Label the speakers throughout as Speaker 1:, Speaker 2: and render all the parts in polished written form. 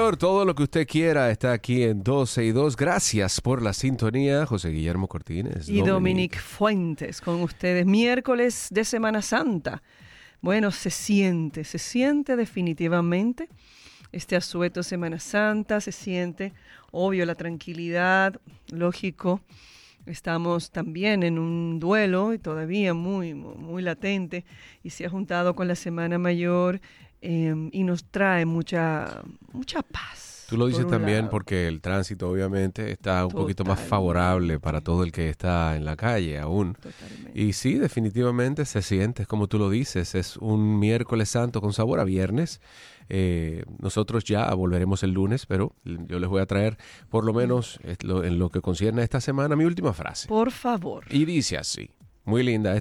Speaker 1: señor, todo lo que usted quiera está aquí en 12 y 2. Gracias por la sintonía, José Guillermo Cortines.
Speaker 2: Y Dominic Fuentes con ustedes. Miércoles de Semana Santa. Bueno, se siente definitivamente este asueto Semana Santa, se siente, obvio, la tranquilidad, lógico. Estamos también en un duelo y todavía muy latente y se ha juntado con la Semana Mayor y nos trae mucha paz.
Speaker 1: Tú lo dices también
Speaker 2: lado.
Speaker 1: porque el tránsito obviamente está un poquito más favorable para todo el que está en la calle aún.
Speaker 2: Totalmente.
Speaker 1: Y sí, definitivamente se siente, como tú lo dices, es un miércoles santo con sabor a viernes. Nosotros ya volveremos el lunes, pero yo les voy a traer por lo menos en lo que concierne a esta semana mi última frase.
Speaker 2: Por favor.
Speaker 1: Y dice así. Muy linda,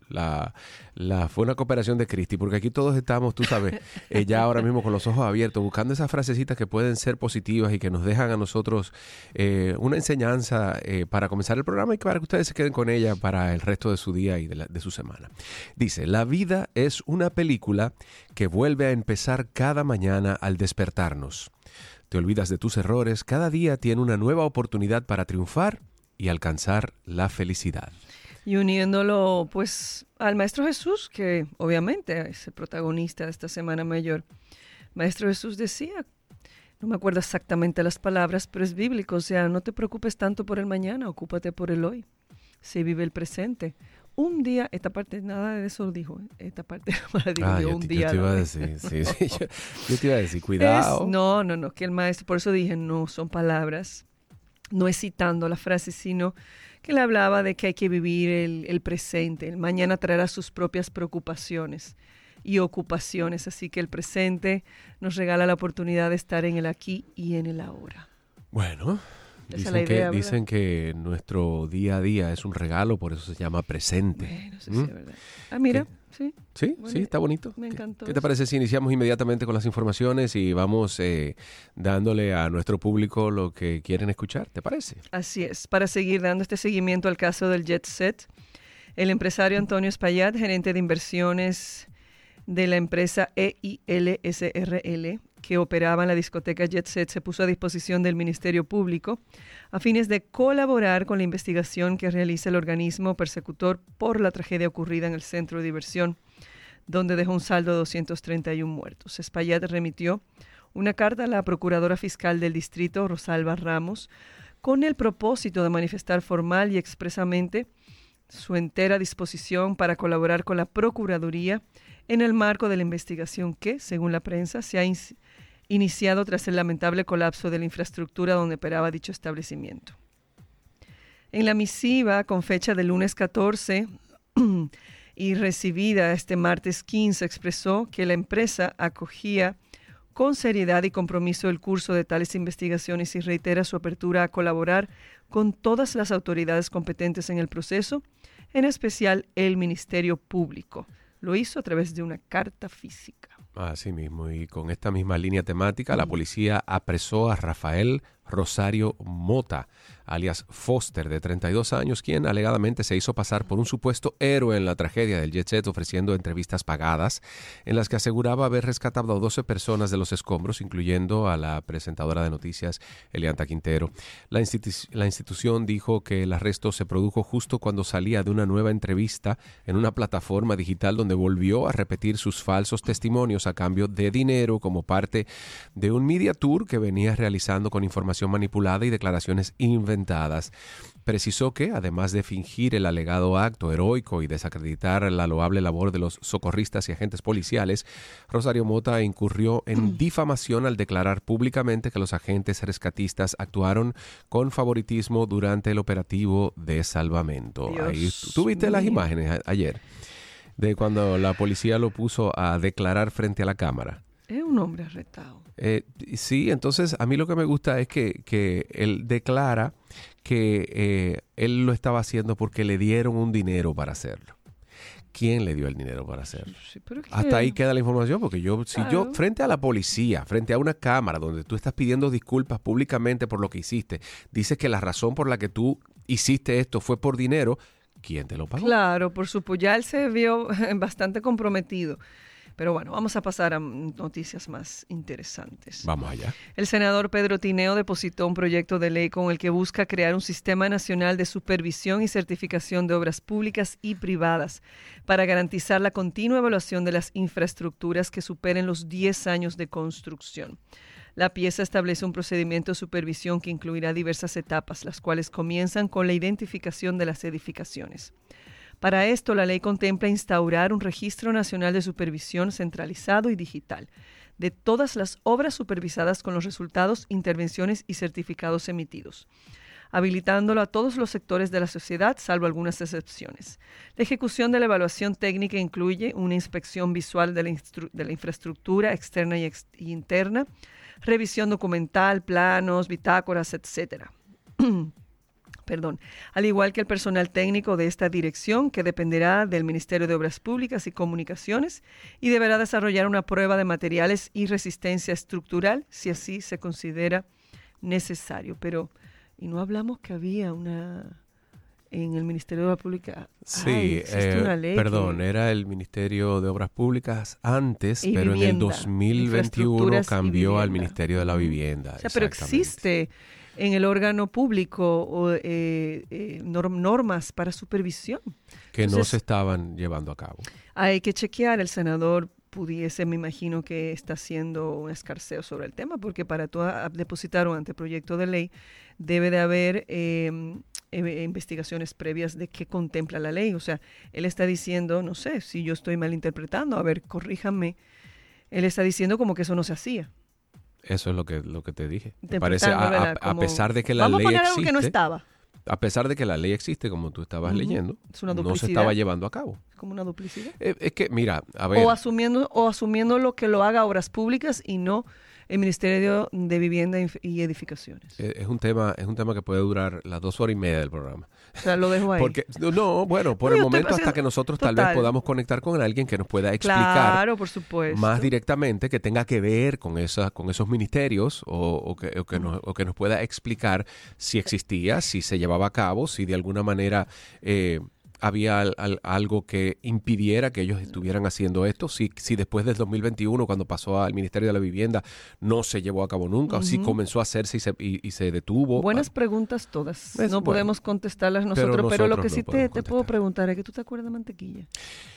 Speaker 1: fue una cooperación de Cristi, porque aquí todos estamos, tú sabes, ya ahora mismo con los ojos abiertos, buscando esas frasecitas que pueden ser positivas y que nos dejan a nosotros una enseñanza para comenzar el programa y para que ustedes se queden con ella para el resto de su día y de su semana. Dice, la vida es una película que vuelve a empezar cada mañana al despertarnos. Te olvidas de tus errores, cada día tiene una nueva oportunidad para triunfar y alcanzar la felicidad.
Speaker 2: Y uniéndolo, pues, al Maestro Jesús, que obviamente es el protagonista de esta Semana Mayor. Maestro Jesús decía, no me acuerdo exactamente las palabras, pero es bíblico, o sea, no te preocupes tanto por el mañana, ocúpate por el hoy. Se vive el presente. Un día, esta parte, nada de eso dijo, esta parte la digo yo, un día.
Speaker 1: Yo te iba a decir, yo te iba a decir, cuidado.
Speaker 2: No, que el Maestro, por eso dije, no son palabras, no es citando la frase, sino que le hablaba de que hay que vivir el presente. El mañana traerá sus propias preocupaciones y ocupaciones, así que el presente nos regala la oportunidad de estar en el aquí y en el ahora.
Speaker 1: Bueno, dicen que nuestro día a día es un regalo, por eso se llama presente.
Speaker 2: Bueno, eso sí es verdad. Ah, mira, sí.
Speaker 1: Sí,
Speaker 2: bueno,
Speaker 1: sí, está bonito.
Speaker 2: Me encantó.
Speaker 1: ¿Qué te parece si iniciamos inmediatamente con las informaciones y vamos dándole a nuestro público lo que quieren escuchar? ¿Te parece?
Speaker 2: Así es. Para seguir dando este seguimiento al caso del Jet Set, el empresario Antonio Espaillat, gerente de inversiones de la empresa EILSRL, que operaba en la discoteca Jet Set, se puso a disposición del Ministerio Público a fines de colaborar con la investigación que realiza el organismo persecutor por la tragedia ocurrida en el centro de diversión, donde dejó un saldo de 231 muertos. Espaillat remitió una carta a la Procuradora Fiscal del Distrito, Rosalba Ramos, con el propósito de manifestar formal y expresamente su entera disposición para colaborar con la Procuraduría en el marco de la investigación que, según la prensa, se ha iniciado tras el lamentable colapso de la infraestructura donde operaba dicho establecimiento. En la misiva, con fecha del lunes 14 y recibida este martes 15, expresó que la empresa acogía con seriedad y compromiso el curso de tales investigaciones y reitera su apertura a colaborar con todas las autoridades competentes en el proceso, en especial el Ministerio Público. Lo hizo a través de una carta física.
Speaker 1: Así mismo, y con esta misma línea temática, la policía apresó a Rafael Rosario Mota, alias Foster, de 32 años, quien alegadamente se hizo pasar por un supuesto héroe en la tragedia del Jet Set, ofreciendo entrevistas pagadas en las que aseguraba haber rescatado a 12 personas de los escombros, incluyendo a la presentadora de noticias Elianta Quintero. La institución dijo que el arresto se produjo justo cuando salía de una nueva entrevista en una plataforma digital donde volvió a repetir sus falsos testimonios a cambio de dinero como parte de un media tour que venía realizando con información manipulada y declaraciones inventadas. Precisó que, además de fingir el alegado acto heroico y desacreditar la loable labor de los socorristas y agentes policiales, Rosario Mota incurrió en difamación al declarar públicamente que los agentes rescatistas actuaron con favoritismo durante el operativo de salvamento. Ahí, ¿tú viste las imágenes ayer de cuando la policía lo puso a declarar frente a la cámara?
Speaker 2: Es un hombre arrestado.
Speaker 1: Sí, entonces a mí lo que me gusta es que él declara que él lo estaba haciendo porque le dieron un dinero para hacerlo. ¿Quién le dio el dinero para hacerlo?
Speaker 2: Sí, pero
Speaker 1: hasta ahí queda la información, porque yo frente a la policía, frente a una cámara donde tú estás pidiendo disculpas públicamente por lo que hiciste, dices que la razón por la que tú hiciste esto fue por dinero, ¿quién te lo pagó?
Speaker 2: Claro, por supuesto, ya él se vio bastante comprometido. Pero bueno, vamos a pasar a noticias más interesantes.
Speaker 1: Vamos allá.
Speaker 2: El senador Pedro Tineo depositó un proyecto de ley con el que busca crear un sistema nacional de supervisión y certificación de obras públicas y privadas para garantizar la continua evaluación de las infraestructuras que superen los 10 años de construcción. La pieza establece un procedimiento de supervisión que incluirá diversas etapas, las cuales comienzan con la identificación de las edificaciones. Para esto, la ley contempla instaurar un registro nacional de supervisión centralizado y digital de todas las obras supervisadas con los resultados, intervenciones y certificados emitidos, habilitándolo a todos los sectores de la sociedad, salvo algunas excepciones. La ejecución de la evaluación técnica incluye una inspección visual de la infraestructura externa y interna, revisión documental, planos, bitácoras, etc. Al igual que el personal técnico de esta dirección, que dependerá del Ministerio de Obras Públicas y Comunicaciones y deberá desarrollar una prueba de materiales y resistencia estructural, si así se considera necesario. Pero, y no hablamos que había en el Ministerio de Obras Públicas.
Speaker 1: Sí,
Speaker 2: una ley
Speaker 1: era el Ministerio de Obras Públicas antes,
Speaker 2: y
Speaker 1: pero
Speaker 2: vivienda,
Speaker 1: en el 2021 cambió al Ministerio de la Vivienda.
Speaker 2: O sea, pero existe en el órgano público normas para supervisión.
Speaker 1: Que
Speaker 2: Entonces,
Speaker 1: no se estaban llevando a cabo.
Speaker 2: Hay que chequear. El senador pudiese, me imagino que está haciendo un escarceo sobre el tema, porque para tú depositar un anteproyecto de ley debe de haber investigaciones previas de qué contempla la ley. O sea, él está diciendo, no sé, si yo estoy malinterpretando, a ver, corríjanme, él está diciendo como que eso no se hacía.
Speaker 1: Eso es lo que te dije. Me parece, a pesar de que la
Speaker 2: vamos
Speaker 1: ley
Speaker 2: a poner
Speaker 1: existe,
Speaker 2: algo que no estaba.
Speaker 1: A pesar de que la ley existe, como tú estabas leyendo,
Speaker 2: es una
Speaker 1: no se estaba llevando a cabo.
Speaker 2: Es como una duplicidad.
Speaker 1: Es que, mira, a ver.
Speaker 2: O asumiendo lo que lo haga Obras Públicas y no el Ministerio de Vivienda y Edificaciones.
Speaker 1: Es un tema que puede durar las 2 horas y media del programa.
Speaker 2: O sea, lo dejo ahí.
Speaker 1: Porque, por el momento, hasta que nosotros tal vez podamos conectar con alguien que nos pueda explicar
Speaker 2: por supuesto,
Speaker 1: más directamente, que tenga que ver con esos ministerios o que nos pueda explicar si existía, si se llevaba a cabo, si de alguna manera había algo que impidiera que ellos estuvieran haciendo esto, si después del 2021, cuando pasó al Ministerio de la Vivienda, no se llevó a cabo nunca, o si comenzó a hacerse y se detuvo.
Speaker 2: Buenas preguntas todas. No podemos contestarlas nosotros, pero lo que sí te puedo preguntar es que tú te acuerdas de Mantequilla.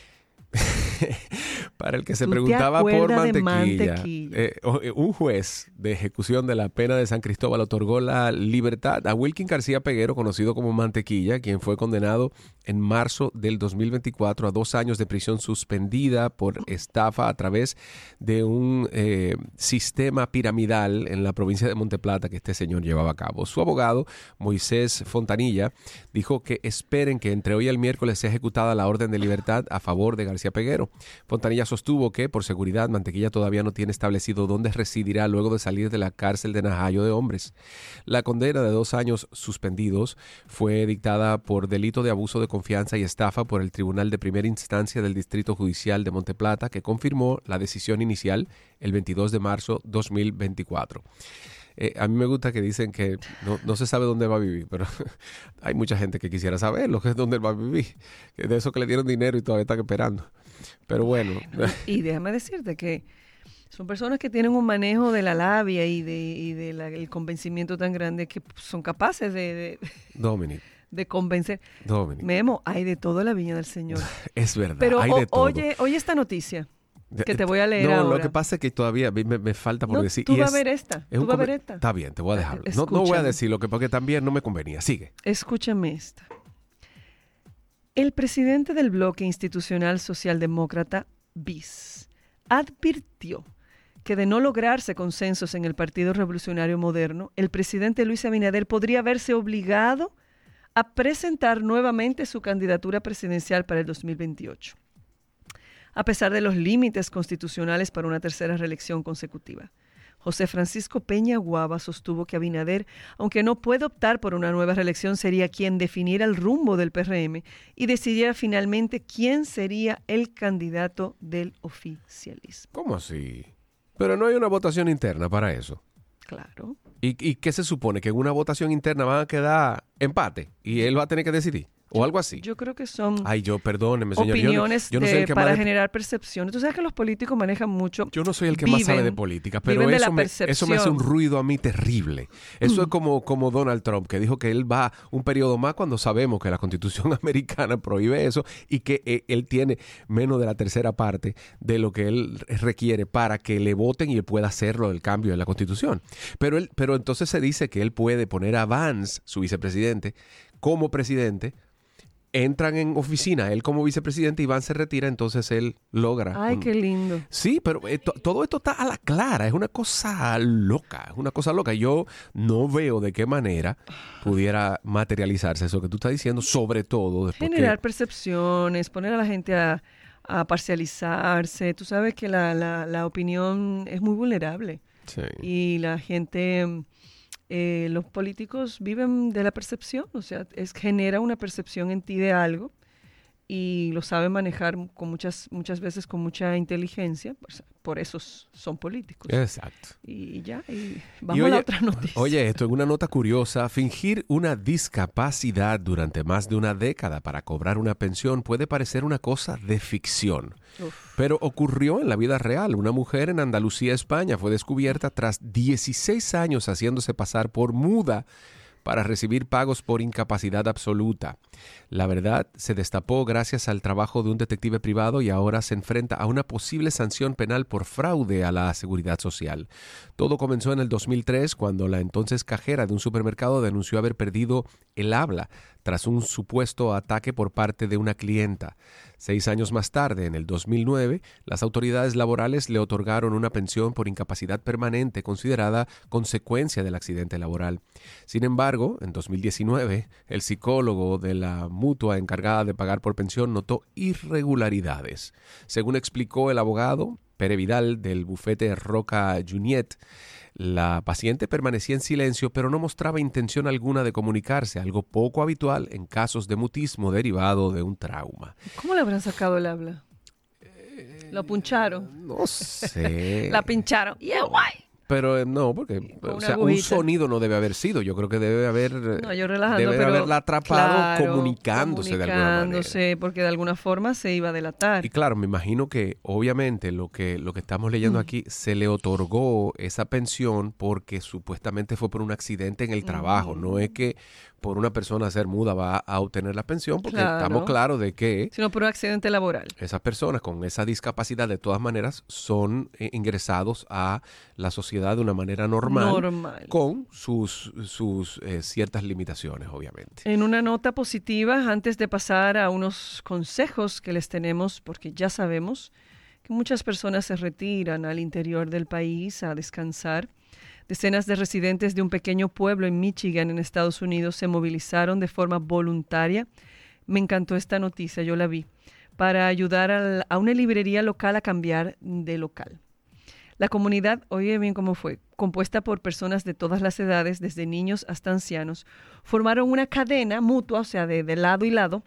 Speaker 1: Para el que se preguntaba por Mantequilla, un juez de ejecución de la pena de San Cristóbal otorgó la libertad a Wilkin García Peguero, conocido como Mantequilla, quien fue condenado en marzo del 2024 a 2 años de prisión suspendida por estafa a través de un sistema piramidal en la provincia de Monteplata que este señor llevaba a cabo. Su abogado, Moisés Fontanilla, dijo que esperen que entre hoy y el miércoles sea ejecutada la orden de libertad a favor de García Peguero. Fontanilla sostuvo que, por seguridad, Mantequilla todavía no tiene establecido dónde residirá luego de salir de la cárcel de Najayo de Hombres. La condena de 2 años suspendidos fue dictada por delito de abuso de confianza y estafa por el Tribunal de Primera Instancia del Distrito Judicial de Monteplata, que confirmó la decisión inicial el 22 de marzo 2024. A mí me gusta que dicen que no se sabe dónde va a vivir, pero hay mucha gente que quisiera saber lo que es dónde va a vivir. De eso que le dieron dinero y todavía están esperando. Pero bueno.
Speaker 2: Y déjame decirte que son personas que tienen un manejo de la labia y el convencimiento tan grande que son capaces de convencer.
Speaker 1: Dominic.
Speaker 2: Memo, hay de todo en la viña del Señor.
Speaker 1: Es verdad,
Speaker 2: pero
Speaker 1: hay de todo.
Speaker 2: Oye esta noticia. Que te voy a leer ahora.
Speaker 1: Lo que pasa es que todavía me falta por decir.
Speaker 2: Tú vas a ver esta.
Speaker 1: Está bien, te voy a dejarlo. No voy a decirlo porque también no me convenía. Sigue.
Speaker 2: Escúchame esta. El presidente del bloque institucional socialdemócrata, BIS, advirtió que de no lograrse consensos en el Partido Revolucionario Moderno, el presidente Luis Abinader podría verse obligado a presentar nuevamente su candidatura presidencial para el 2028. A pesar de los límites constitucionales para una tercera reelección consecutiva. José Francisco Peña Guava sostuvo que Abinader, aunque no puede optar por una nueva reelección, sería quien definiera el rumbo del PRM y decidiera finalmente quién sería el candidato del oficialismo.
Speaker 1: ¿Cómo así? Pero no hay una votación interna para eso.
Speaker 2: Claro.
Speaker 1: ¿Y qué se supone? ¿Que en una votación interna van a quedar empate y él va a tener que decidir? o algo así.
Speaker 2: Yo creo que son
Speaker 1: Perdóneme, señor.
Speaker 2: opiniones
Speaker 1: yo no soy el que
Speaker 2: para
Speaker 1: más
Speaker 2: generar percepciones. Tú sabes que los políticos manejan mucho.
Speaker 1: Yo no soy el que más sabe de política, pero eso me hace un ruido a mí terrible. Eso es como Donald Trump, que dijo que él va un periodo más cuando sabemos que la Constitución americana prohíbe eso y que él tiene menos de la tercera parte de lo que él requiere para que le voten y él pueda hacerlo el cambio en la Constitución. Pero entonces se dice que él puede poner a Vance, su vicepresidente, como presidente. Entran en oficina, él como vicepresidente, Iván se retira, entonces él logra.
Speaker 2: Ay, qué lindo.
Speaker 1: Sí, pero todo esto está a la clara, es una cosa loca, Yo no veo de qué manera pudiera materializarse eso que tú estás diciendo, sobre todo después
Speaker 2: generar percepciones, poner a la gente a parcializarse. Tú sabes que la opinión es muy vulnerable.
Speaker 1: Sí.
Speaker 2: Y la gente... los políticos viven de la percepción, o sea, genera una percepción en ti de algo y lo saben manejar con muchas veces con mucha inteligencia, pues, por eso son políticos.
Speaker 1: Exacto.
Speaker 2: Y vamos a la otra noticia.
Speaker 1: Oye, esto es una nota curiosa. Fingir una discapacidad durante más de una década para cobrar una pensión puede parecer una cosa de ficción.
Speaker 2: Uf.
Speaker 1: Pero ocurrió en la vida real. Una mujer en Andalucía, España, fue descubierta tras 16 años haciéndose pasar por muda para recibir pagos por incapacidad absoluta. La verdad se destapó gracias al trabajo de un detective privado y ahora se enfrenta a una posible sanción penal por fraude a la seguridad social. Todo comenzó en el 2003 cuando la entonces cajera de un supermercado denunció haber perdido el habla tras un supuesto ataque por parte de una clienta. 6 años más tarde, en el 2009, las autoridades laborales le otorgaron una pensión por incapacidad permanente considerada consecuencia del accidente laboral. Sin embargo, en 2019, el psicólogo de la mutua encargada de pagar por pensión notó irregularidades. Según explicó el abogado Pere Vidal del bufete Roca Junyent, la paciente permanecía en silencio, pero no mostraba intención alguna de comunicarse, algo poco habitual en casos de mutismo derivado de un trauma.
Speaker 2: ¿Cómo le habrán sacado el habla? ¿Lo puncharon?
Speaker 1: No sé.
Speaker 2: La pincharon. Yeah, guay.
Speaker 1: Pero no, porque un sonido no debe haber sido. Yo creo que debe haber, haberla atrapado comunicándose de alguna manera.
Speaker 2: Porque de alguna forma se iba a delatar.
Speaker 1: Y claro, me imagino que obviamente lo que estamos leyendo aquí se le otorgó esa pensión porque supuestamente fue por un accidente en el trabajo. No es que por una persona ser muda va a obtener la pensión, porque estamos claros de que...
Speaker 2: Sino por un accidente laboral.
Speaker 1: Esas personas con esa discapacidad de todas maneras son ingresados a la sociedad de una manera normal. Con sus ciertas limitaciones, obviamente.
Speaker 2: En una nota positiva, antes de pasar a unos consejos que les tenemos, porque ya sabemos que muchas personas se retiran al interior del país a descansar. Decenas de residentes de un pequeño pueblo en Michigan, en Estados Unidos, se movilizaron de forma voluntaria. Me encantó esta noticia, yo la vi, para ayudar a una librería local a cambiar de local. La comunidad, oye bien cómo fue, compuesta por personas de todas las edades, desde niños hasta ancianos, formaron una cadena mutua, o sea, de lado y lado,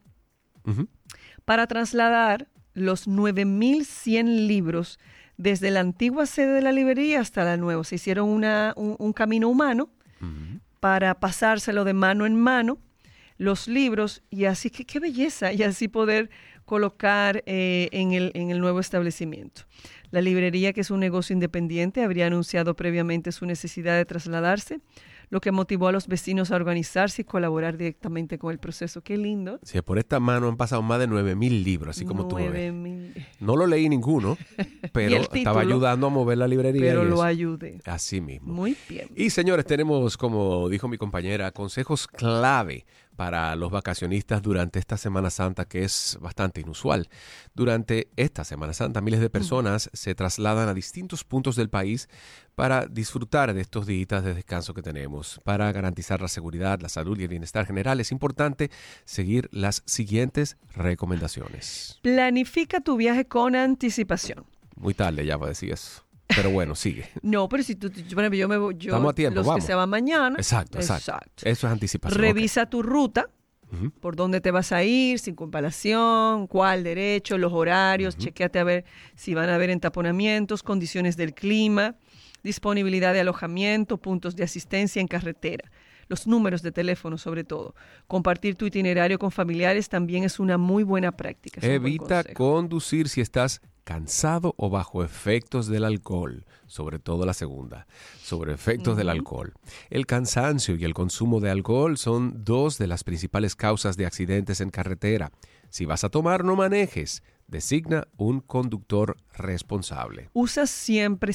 Speaker 2: para trasladar los 9,100 libros desde la antigua sede de la librería hasta la nueva. Se hicieron un camino humano para pasárselo de mano en mano, los libros, y así que qué belleza, y así poder colocar en el nuevo establecimiento. La librería, que es un negocio independiente, habría anunciado previamente su necesidad de trasladarse, lo que motivó a los vecinos a organizarse y colaborar directamente con el proceso. ¡Qué lindo!
Speaker 1: Sí, por esta mano han pasado más de 9,000 libros, así como tú ves. No lo leí ninguno, pero estaba ayudando a mover la librería.
Speaker 2: Pero lo ayudé.
Speaker 1: Así mismo.
Speaker 2: Muy bien.
Speaker 1: Y señores, tenemos, como dijo mi compañera, consejos clave para los vacacionistas durante esta Semana Santa, que es bastante inusual. Durante esta Semana Santa, miles de personas se trasladan a distintos puntos del país para disfrutar de estos días de descanso que tenemos. Para garantizar la seguridad, la salud y el bienestar general, es importante seguir las siguientes recomendaciones.
Speaker 2: Planifica tu viaje con anticipación.
Speaker 1: Muy tarde ya va a decir eso. Pero bueno, sigue.
Speaker 2: No, pero si tú, yo me voy,
Speaker 1: estamos a tiempo,
Speaker 2: los
Speaker 1: vamos.
Speaker 2: Que se van mañana.
Speaker 1: Exacto. Eso es anticipación.
Speaker 2: Revisa tu ruta, por dónde te vas a ir, circunvalación, cuál derecho, los horarios, chequéate a ver si van a haber entaponamientos, condiciones del clima, disponibilidad de alojamiento, puntos de asistencia en carretera. los números de teléfono sobre todo. Compartir tu itinerario con familiares también es una muy buena práctica.
Speaker 1: Evita conducir si estás cansado o bajo efectos del alcohol, sobre todo la segunda, sobre efectos del alcohol. El cansancio y el consumo de alcohol son dos de las principales causas de accidentes en carretera. Si vas a tomar, no manejes. Designa un conductor responsable.
Speaker 2: Usa siempre,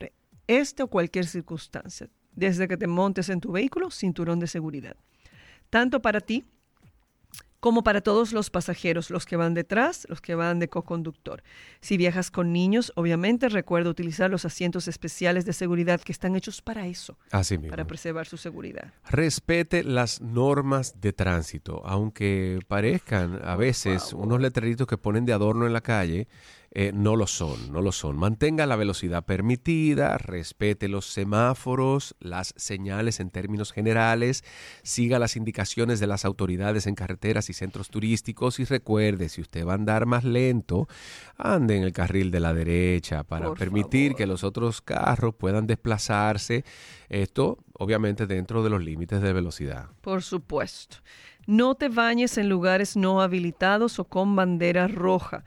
Speaker 2: o cualquier circunstancia, desde que te montes en tu vehículo, cinturón de seguridad. Tanto para ti como para todos los pasajeros, los que van detrás, los que van de coconductor. Si viajas con niños, obviamente recuerda utilizar los asientos especiales de seguridad que están hechos para eso,
Speaker 1: así mismo,
Speaker 2: para preservar su seguridad.
Speaker 1: Respete las normas de tránsito, aunque parezcan a veces unos letreritos que ponen de adorno en la calle. No lo son. Mantenga la velocidad permitida, respete los semáforos, las señales en términos generales, siga las indicaciones de las autoridades en carreteras y centros turísticos y recuerde, si usted va a andar más lento, ande en el carril de la derecha para permitir que los otros carros puedan desplazarse. Esto, obviamente, dentro de los límites de velocidad.
Speaker 2: Por supuesto. No te bañes en lugares no habilitados o con bandera roja.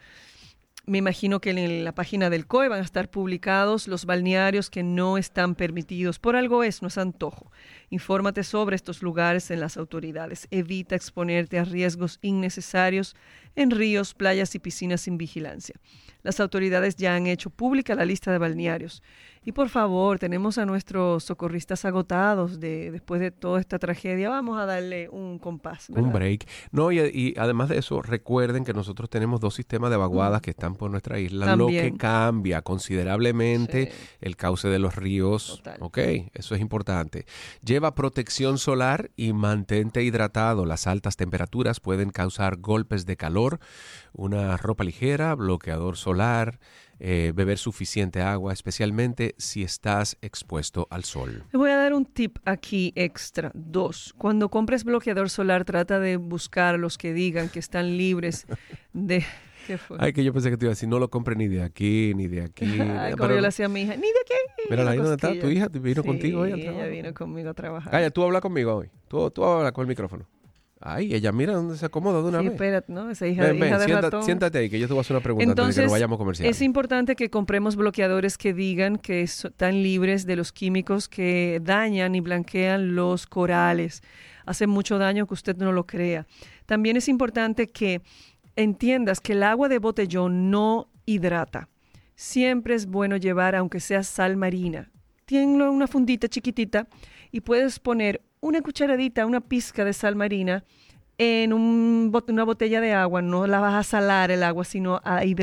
Speaker 2: Me imagino que en la página del COE van a estar publicados los balnearios que no están permitidos. Por algo no es antojo. Infórmate sobre estos lugares en las autoridades. Evita exponerte a riesgos innecesarios en ríos, playas y piscinas sin vigilancia. Las autoridades ya han hecho pública la lista de balnearios. Y por favor, tenemos a nuestros socorristas agotados después de toda esta tragedia. Vamos a darle un compás, ¿verdad?
Speaker 1: Un break. No, y además de eso, recuerden que nosotros tenemos 2 sistemas de vaguadas que están por nuestra isla,
Speaker 2: también,
Speaker 1: lo que cambia considerablemente el cauce de los ríos.
Speaker 2: Total.
Speaker 1: Ok, eso es importante. Lleva protección solar y mantente hidratado. Las altas temperaturas pueden causar golpes de calor. Una ropa ligera, bloqueador solar, beber suficiente agua, especialmente si estás expuesto al sol.
Speaker 2: Les voy a dar un tip aquí extra. 2. Cuando compres bloqueador solar, trata de buscar los que digan que están libres de... ¿Qué fue?
Speaker 1: Ay, que yo pensé que te iba a decir, no lo compre ni de aquí, ni de aquí.
Speaker 2: Ay, como yo le hacía a mi hija, ni de aquí.
Speaker 1: Mira, ahí donde está tu hija, vino contigo hoy al trabajo.
Speaker 2: Ella vino conmigo a trabajar.
Speaker 1: Calla, tú hablas conmigo hoy. Tú hablas con el micrófono. Ay, ella mira dónde se acomoda de una vez.
Speaker 2: Sí, espérate, ¿no? Esa hija,
Speaker 1: ven,
Speaker 2: hija de ratón.
Speaker 1: Siéntate ahí, que yo te voy a hacer una pregunta antes de que nos vayamos comerciales.
Speaker 2: Es importante que compremos bloqueadores que digan que están libres de los químicos que dañan y blanquean los corales. Hacen mucho daño que usted no lo crea. También es importante que entiendas que el agua de botellón no hidrata. Siempre es bueno llevar, aunque sea sal marina. Tiene una fundita chiquitita y puedes poner una cucharadita, una pizca de sal marina en una botella de agua. No la vas a salar el agua, sino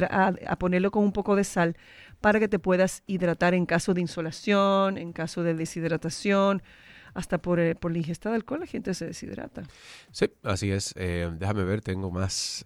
Speaker 2: a ponerlo con un poco de sal para que te puedas hidratar en caso de insolación, en caso de deshidratación. Hasta por la ingesta de alcohol la gente se deshidrata.
Speaker 1: Sí, así es. Déjame ver, tengo más.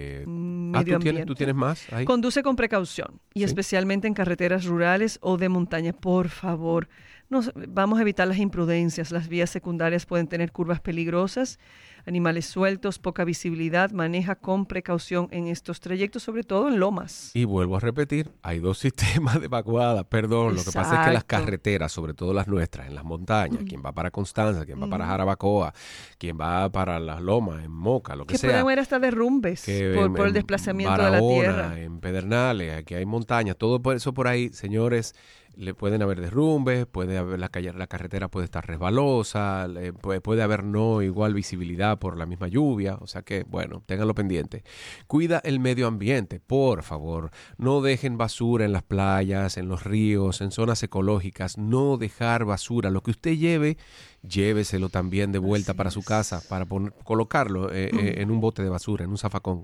Speaker 1: ¿tú tienes más ahí?
Speaker 2: Conduce con precaución y especialmente en carreteras rurales o de montaña. Por favor, vamos a evitar las imprudencias. Las vías secundarias pueden tener curvas peligrosas, animales sueltos, poca visibilidad. Maneja con precaución en estos trayectos, sobre todo en lomas.
Speaker 1: Y vuelvo a repetir, hay 2 sistemas de vaguada. Perdón, Lo que pasa es que las carreteras, sobre todo las nuestras, en las montañas, quien va para Constanza, quien va para Jarabacoa, quien va para las lomas, en Moca, lo que sea.
Speaker 2: Que pueden haber hasta derrumbes por el desplazamiento
Speaker 1: Barahona,
Speaker 2: de la tierra.
Speaker 1: En Pedernales, aquí hay montañas, todo por eso por ahí, señores. Le pueden haber derrumbes, puede haber la carretera puede estar resbalosa, puede haber no igual visibilidad por la misma lluvia, o sea que, bueno, ténganlo pendiente. Cuida el medio ambiente, por favor. No dejen basura en las playas, en los ríos, en zonas ecológicas. No dejar basura. Lo que usted lleve, lléveselo también de vuelta para su casa, para colocarlo en un bote de basura, en un zafacón.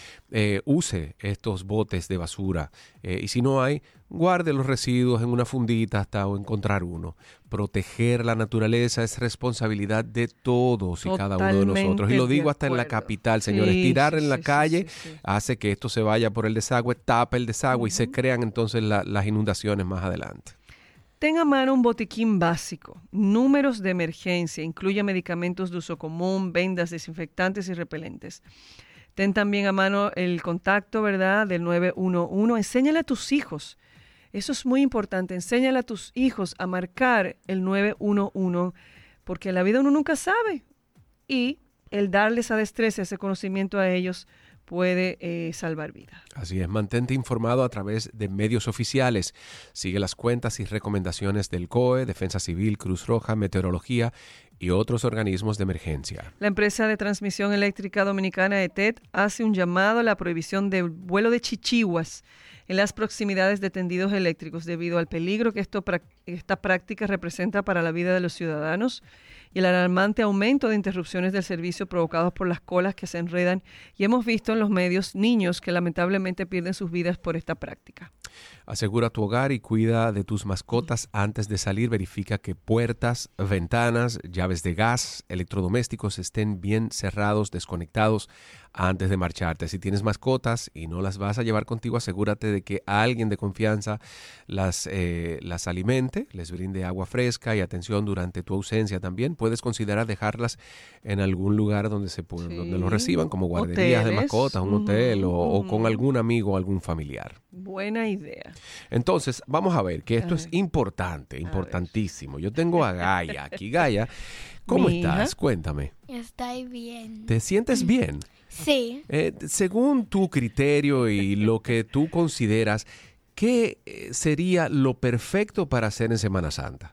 Speaker 1: Use estos botes de basura y si no hay, guarde los residuos en una fundita hasta encontrar uno. Proteger la naturaleza es responsabilidad de todos y cada uno de nosotros. Y lo digo hasta en la capital, señores. Tirar en la calle hace que esto se vaya por el desagüe, tapa el desagüe y se crean entonces las inundaciones más adelante.
Speaker 2: Tenga a mano un botiquín básico, números de emergencia, incluye medicamentos de uso común, vendas, desinfectantes y repelentes. Ten también a mano el contacto, ¿verdad?, del 911. Enséñale a tus hijos. Eso es muy importante. Enséñale a tus hijos a marcar el 911 porque en la vida uno nunca sabe. Y el darle esa destreza, ese conocimiento a ellos puede salvar vidas.
Speaker 1: Así es, mantente informado a través de medios oficiales. Sigue las cuentas y recomendaciones del COE, Defensa Civil, Cruz Roja, Meteorología y otros organismos de emergencia.
Speaker 2: La empresa de transmisión eléctrica dominicana ETED hace un llamado a la prohibición del vuelo de chichiguas en las proximidades de tendidos eléctricos debido al peligro que esta práctica representa para la vida de los ciudadanos y el alarmante aumento de interrupciones del servicio provocados por las colas que se enredan, y hemos visto en los medios niños que lamentablemente pierden sus vidas por esta práctica.
Speaker 1: Asegura tu hogar y cuida de tus mascotas antes de salir. Verifica que puertas, ventanas, llaves de gas, electrodomésticos estén bien cerrados, desconectados antes de marcharte. Si tienes mascotas y no las vas a llevar contigo, asegúrate de que alguien de confianza las alimente, les brinde agua fresca y atención durante tu ausencia también. Puedes considerar dejarlas en algún lugar donde donde los reciban, como guarderías de mascotas, un hotel o con algún amigo o algún familiar.
Speaker 2: Buena idea.
Speaker 1: Entonces, vamos a ver que esto es importante, importantísimo. Yo tengo a Gaia aquí. Gaia, ¿cómo estás? Cuéntame.
Speaker 3: Estoy bien.
Speaker 1: ¿Te sientes bien?
Speaker 3: Sí.
Speaker 1: Según tu criterio y lo que tú consideras, ¿qué sería lo perfecto para hacer en Semana Santa?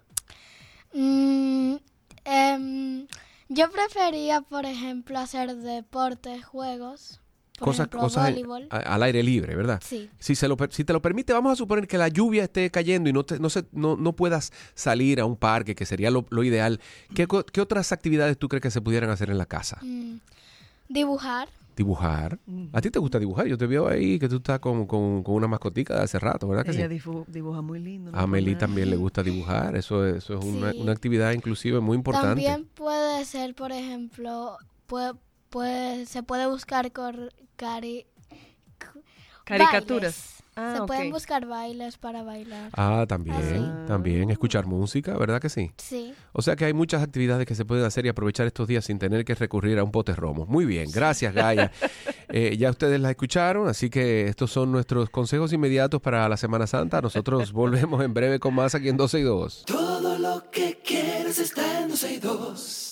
Speaker 3: Yo prefería, por ejemplo, hacer deportes, juegos.
Speaker 1: Cosas
Speaker 3: voleibol.
Speaker 1: Al aire libre, ¿verdad?
Speaker 3: Sí.
Speaker 1: Si te lo permite, vamos a suponer que la lluvia esté cayendo y no puedas salir a un parque, que sería lo ideal. ¿Qué otras actividades tú crees que se pudieran hacer en la casa?
Speaker 3: Dibujar.
Speaker 1: Dibujar. ¿A ti te gusta dibujar? Yo te veo ahí que tú estás con una mascotica de hace rato, ¿verdad que
Speaker 2: Ella
Speaker 1: sí?
Speaker 2: dibuja muy lindo.
Speaker 1: A Meli también le gusta dibujar. Eso es
Speaker 3: Sí.
Speaker 1: una actividad inclusive muy importante.
Speaker 3: También puede ser, por ejemplo, se puede buscar
Speaker 2: Caricaturas.
Speaker 3: bailes.
Speaker 2: Ah,
Speaker 3: Se
Speaker 2: ok.
Speaker 3: pueden buscar bailes para bailar.
Speaker 1: También escuchar música, ¿verdad que sí?
Speaker 3: Sí.
Speaker 1: O sea que hay muchas actividades que se pueden hacer y aprovechar estos días sin tener que recurrir a un pote romo. Muy bien, gracias Gaia. Ya ustedes la escucharon, así que estos son nuestros consejos inmediatos para la Semana Santa. Nosotros volvemos en breve con más aquí en 12 y 2.
Speaker 4: Todo lo que quieres está en 12 y 2.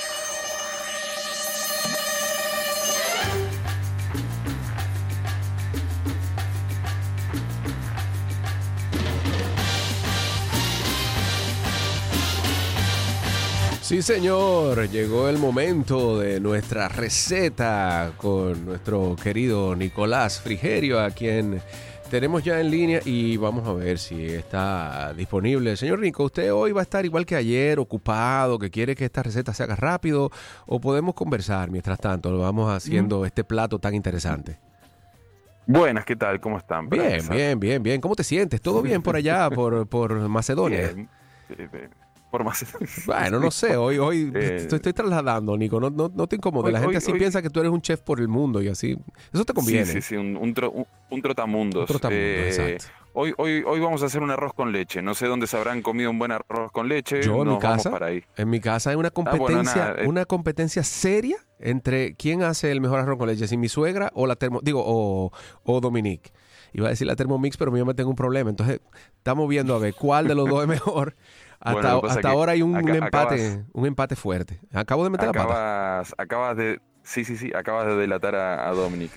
Speaker 1: Sí, señor, llegó el momento de nuestra receta con nuestro querido Nicolás Frigerio, a quien tenemos ya en línea y vamos a ver si está disponible. Señor Nico, ¿usted hoy va a estar igual que ayer, ocupado, que quiere que esta receta se haga rápido, o podemos conversar mientras tanto vamos haciendo este plato tan interesante?
Speaker 5: Buenas, ¿qué tal? ¿Cómo están?
Speaker 1: Bien. ¿Cómo te sientes? ¿Todo bien por allá, por Macedonia?
Speaker 5: Bien. Por más.
Speaker 1: Bueno, no sé, hoy estoy trasladando, Nico, no te incomodes. La gente así piensa que tú eres un chef por el mundo y así. Eso te conviene.
Speaker 5: Sí, un trotamundos.
Speaker 1: Un trotamundos, exacto.
Speaker 5: Hoy vamos a hacer un arroz con leche. No sé dónde se habrán comido un buen arroz con leche.
Speaker 1: Yo en mi casa,
Speaker 5: vamos para ahí.
Speaker 1: En mi casa hay una competencia, una competencia seria entre quién hace el mejor arroz con leche, si mi suegra o o Dominique. Iba a decir la Thermomix, pero yo me tengo un problema. Entonces, estamos viendo a ver cuál de los dos es mejor. Hasta ahora hay un empate fuerte. Acabo de meter la pata.
Speaker 5: Acabas de delatar a Dominic.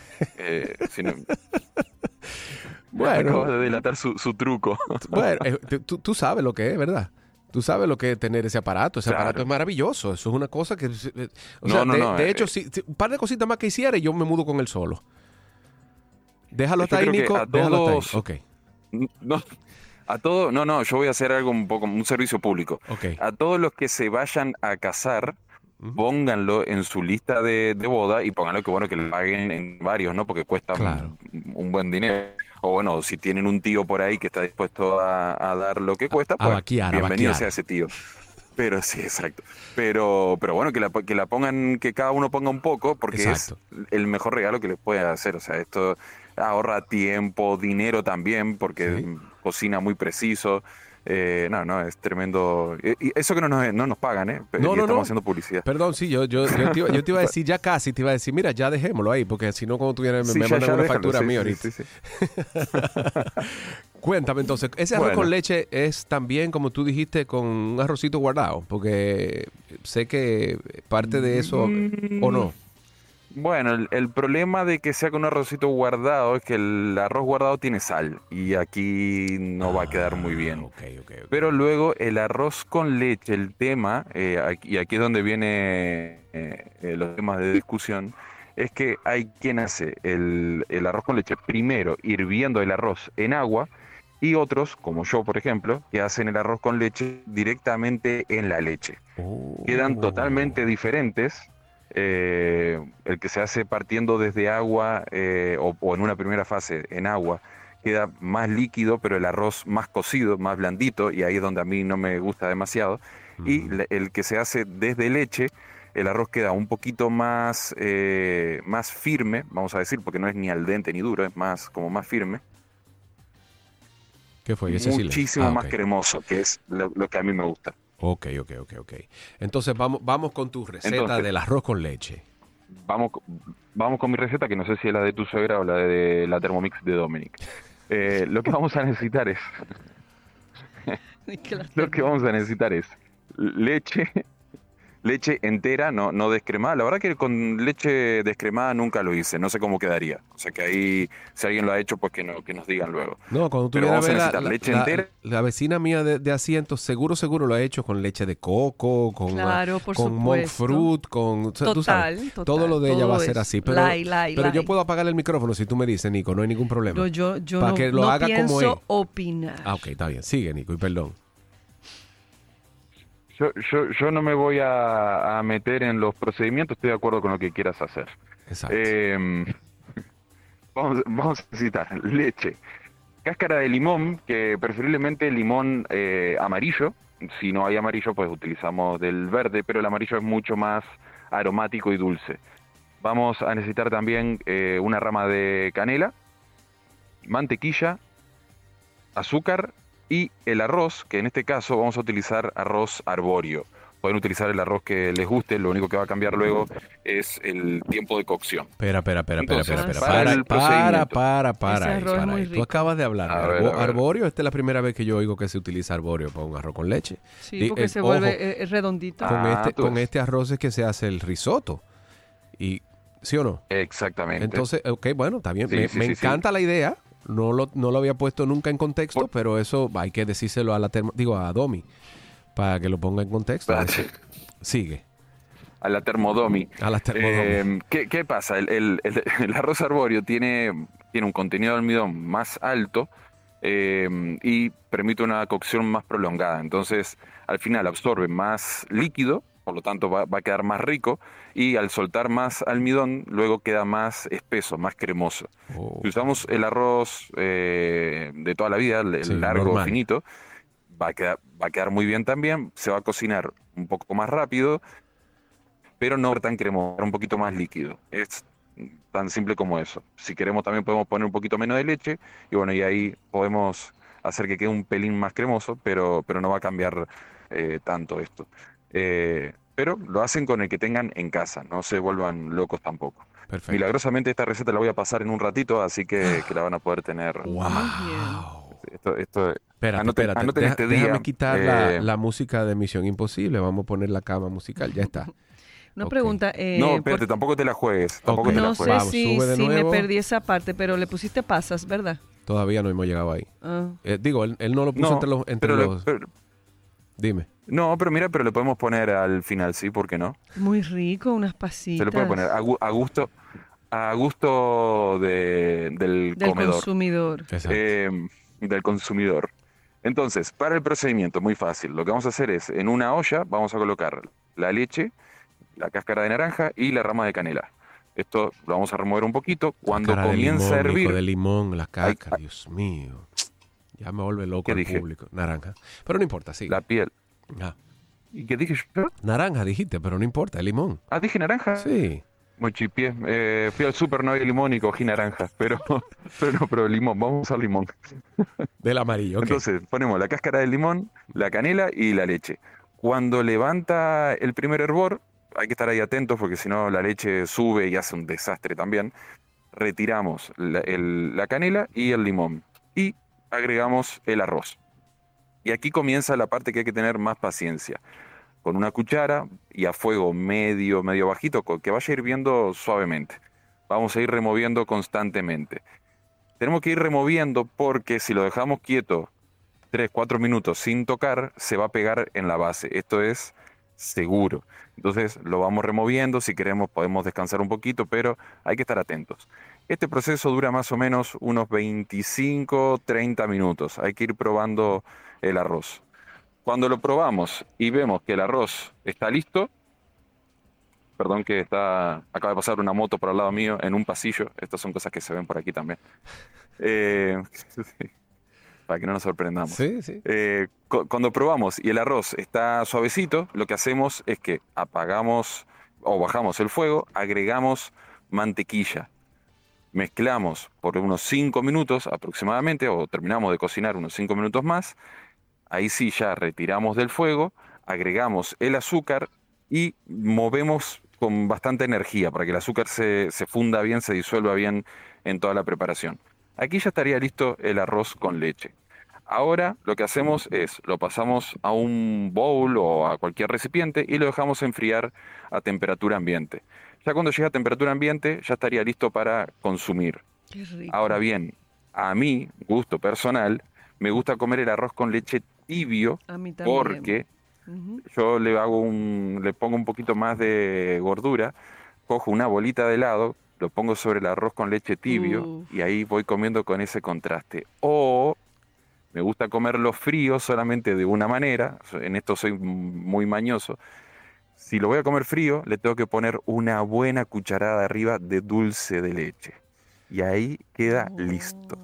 Speaker 1: Bueno,
Speaker 5: acabas de delatar su truco.
Speaker 1: Bueno, tú sabes lo que es, ¿verdad? Tú sabes lo que es tener ese aparato. Ese aparato es maravilloso. Eso es una cosa que... De hecho, un par de cositas más que hiciera y yo me mudo con él solo. Déjalo hasta ahí, Nico. Déjalo hasta ahí. Ok.
Speaker 5: Yo voy a hacer algo un servicio público.
Speaker 1: Okay.
Speaker 5: A todos los que se vayan a casar, pónganlo en su lista de boda y pónganlo que le paguen en varios, ¿no? Porque cuesta un buen dinero. O bueno, si tienen un tío por ahí que está dispuesto a dar lo que cuesta, pues bienvenido sea ese tío. Pero sí, exacto. Pero bueno, que la pongan, que cada uno ponga un poco, porque es el mejor regalo que les puede hacer. O sea, esto ahorra tiempo, dinero también, porque cocina muy preciso. No, es tremendo. Y eso que no nos pagan, ¿eh?
Speaker 1: No,
Speaker 5: estamos haciendo publicidad.
Speaker 1: Perdón, sí, yo te iba a decir, ya casi te iba a decir, mira, ya dejémoslo ahí, porque si no, cuando tuviera, me mandan una factura a mí ahorita.
Speaker 5: Sí.
Speaker 1: Cuéntame entonces, ¿ese arroz con leche es también, como tú dijiste, con un arrocito guardado? Porque sé que parte de eso, ¿o no?
Speaker 5: Bueno, el problema de que sea con un arrocito guardado es que el arroz guardado tiene sal y aquí no va a quedar muy bien.
Speaker 1: Okay.
Speaker 5: Pero luego el arroz con leche, el tema, y aquí es donde viene los temas de discusión, es que hay quien hace el arroz con leche primero hirviendo el arroz en agua y otros, como yo por ejemplo, que hacen el arroz con leche directamente en la leche. Quedan totalmente diferentes. El que se hace partiendo desde agua o en una primera fase en agua queda más líquido, pero el arroz más cocido, más blandito, y ahí es donde a mí no me gusta demasiado. Y el que se hace desde leche, el arroz queda un poquito más firme, vamos a decir, porque no es ni al dente ni duro, es más como más firme.
Speaker 1: ¿Qué fue?
Speaker 5: Muchísimo más cremoso, que es lo que a mí me gusta.
Speaker 1: Ok. Entonces vamos con tu receta del arroz con leche.
Speaker 5: Vamos con mi receta, que no sé si es la de tu suegra o la de la Thermomix de Dominic. Lo que vamos a necesitar es leche entera, no descremada. La verdad que con leche descremada nunca lo hice, no sé cómo quedaría. O sea que ahí, si alguien lo ha hecho, pues que nos digan luego.
Speaker 1: No, cuando tú
Speaker 5: vamos a
Speaker 1: necesitar
Speaker 5: leche entera.
Speaker 1: La vecina mía de asientos, seguro lo ha hecho con leche de coco, con monk fruit, tú sabes, todo lo de ella va a ser así. Pero yo puedo apagar el micrófono si tú me dices, Nico, no hay ningún problema.
Speaker 2: Yo
Speaker 1: para que lo haga como es.
Speaker 2: Opinar.
Speaker 1: Ok, está bien. Sigue, Nico, y perdón.
Speaker 5: Yo no me voy a meter en los procedimientos, estoy de acuerdo con lo que quieras hacer.
Speaker 1: Exacto.
Speaker 5: Vamos a necesitar leche, cáscara de limón, que preferiblemente limón amarillo. Si no hay amarillo, pues utilizamos del verde, pero el amarillo es mucho más aromático y dulce. Vamos a necesitar también una rama de canela, mantequilla, azúcar y el arroz, que en este caso vamos a utilizar arroz arbóreo. Pueden utilizar el arroz que les guste, lo único que va a cambiar luego es el tiempo de cocción.
Speaker 1: Espera.
Speaker 5: Entonces,
Speaker 1: Para. Tú acabas de hablar de arbóreo. Esta es la primera vez que yo oigo que se utiliza arbóreo para un arroz con leche.
Speaker 2: Sí, porque se vuelve redondito.
Speaker 1: Con este arroz es que se hace el risotto. ¿Sí o no?
Speaker 5: Exactamente.
Speaker 1: Entonces, bueno, está bien.
Speaker 5: Sí,
Speaker 1: me encanta la idea. No lo había puesto nunca en contexto, pero eso hay que decírselo a Domi para que lo ponga en contexto. Sigue.
Speaker 5: A la Thermodomi. ¿Qué pasa? El arroz arbóreo tiene un contenido de almidón más alto y permite una cocción más prolongada. Entonces, al final absorbe más líquido, por lo tanto va a quedar más rico, y al soltar más almidón luego queda más espeso, más cremoso. Si usamos el arroz de toda la vida, el largo, normal, finito, va a quedar muy bien también. Se va a cocinar un poco más rápido, pero no tan cremoso, un poquito más líquido. Es tan simple como eso. Si queremos también podemos poner un poquito menos de leche y ahí podemos hacer que quede un pelín más cremoso, pero no va a cambiar tanto esto. Pero lo hacen con el que tengan en casa, no se vuelvan locos tampoco.
Speaker 1: Perfecto.
Speaker 5: Milagrosamente esta receta la voy a pasar en un ratito, así que la van a poder tener.
Speaker 1: ¡Wow!
Speaker 5: Espérate,
Speaker 1: déjame quitar la música de Misión Imposible, vamos a poner la cama musical, ya está.
Speaker 2: Una pregunta.
Speaker 5: No, espérate, tampoco te la juegues.
Speaker 2: No sé si me perdí esa parte, pero le pusiste pasas, ¿verdad?
Speaker 1: Todavía no hemos llegado ahí. Digo, él no lo puso entre los... Dime.
Speaker 5: No, pero le podemos poner al final, ¿sí? ¿Por qué no?
Speaker 2: Muy rico, unas pasitas.
Speaker 5: Se le puede poner a gusto del comedor.
Speaker 2: Consumidor.
Speaker 5: Del consumidor. Entonces, para el procedimiento, muy fácil. Lo que vamos a hacer es, en una olla, vamos a colocar la leche, la cáscara de naranja y la rama de canela. Esto lo vamos a remover un poquito. Cuando comienza a hervir...
Speaker 1: de limón, la cáscara, Dios mío. Ya me vuelve loco el público. Naranja. Pero no importa, sí.
Speaker 5: La piel.
Speaker 1: Ah.
Speaker 5: ¿Y qué dije yo?
Speaker 1: Naranja dijiste, pero no importa, el limón.
Speaker 5: ¿Dije naranja?
Speaker 1: Sí.
Speaker 5: Mochipié. Fui al súper, no había limón y cogí naranja, pero no, pero limón, vamos a usar limón.
Speaker 1: Del amarillo, ok.
Speaker 5: Entonces, ponemos la cáscara del limón, la canela y la leche. Cuando levanta el primer hervor, hay que estar ahí atentos porque si no la leche sube y hace un desastre también. Retiramos la canela y el limón y agregamos el arroz. Y aquí comienza la parte que hay que tener más paciencia. Con una cuchara y a fuego medio bajito, que vaya hirviendo suavemente. Vamos a ir removiendo constantemente. Tenemos que ir removiendo porque si lo dejamos quieto 3-4 minutos sin tocar, se va a pegar en la base. Esto es seguro. Entonces lo vamos removiendo, si queremos podemos descansar un poquito, pero hay que estar atentos. Este proceso dura más o menos unos 25-30 minutos. Hay que ir probando el arroz. Cuando lo probamos y vemos que el arroz está listo, perdón que acaba de pasar una moto por al lado mío en un pasillo, estas son cosas que se ven por aquí también, para que no nos sorprendamos.
Speaker 1: Sí, sí.
Speaker 5: Cuando probamos y el arroz está suavecito, lo que hacemos es que apagamos o bajamos el fuego, agregamos mantequilla, mezclamos por unos 5 minutos aproximadamente, o terminamos de cocinar unos 5 minutos más. Ahí sí ya retiramos del fuego, agregamos el azúcar y movemos con bastante energía para que el azúcar se funda bien, se disuelva bien en toda la preparación. Aquí ya estaría listo el arroz con leche. Ahora lo que hacemos es, lo pasamos a un bowl o a cualquier recipiente y lo dejamos enfriar a temperatura ambiente. Ya cuando llega a temperatura ambiente ya estaría listo para consumir.
Speaker 2: Qué rico.
Speaker 5: Ahora bien, a mí, gusto personal, me gusta comer el arroz con leche tibio
Speaker 2: A mí también.
Speaker 5: porque yo le pongo un poquito más de gordura, cojo una bolita de helado, lo pongo sobre el arroz con leche tibio y ahí voy comiendo con ese contraste. O me gusta comerlo frío solamente de una manera, en esto soy muy mañoso. Si lo voy a comer frío, le tengo que poner una buena cucharada arriba de dulce de leche. Y ahí queda listo.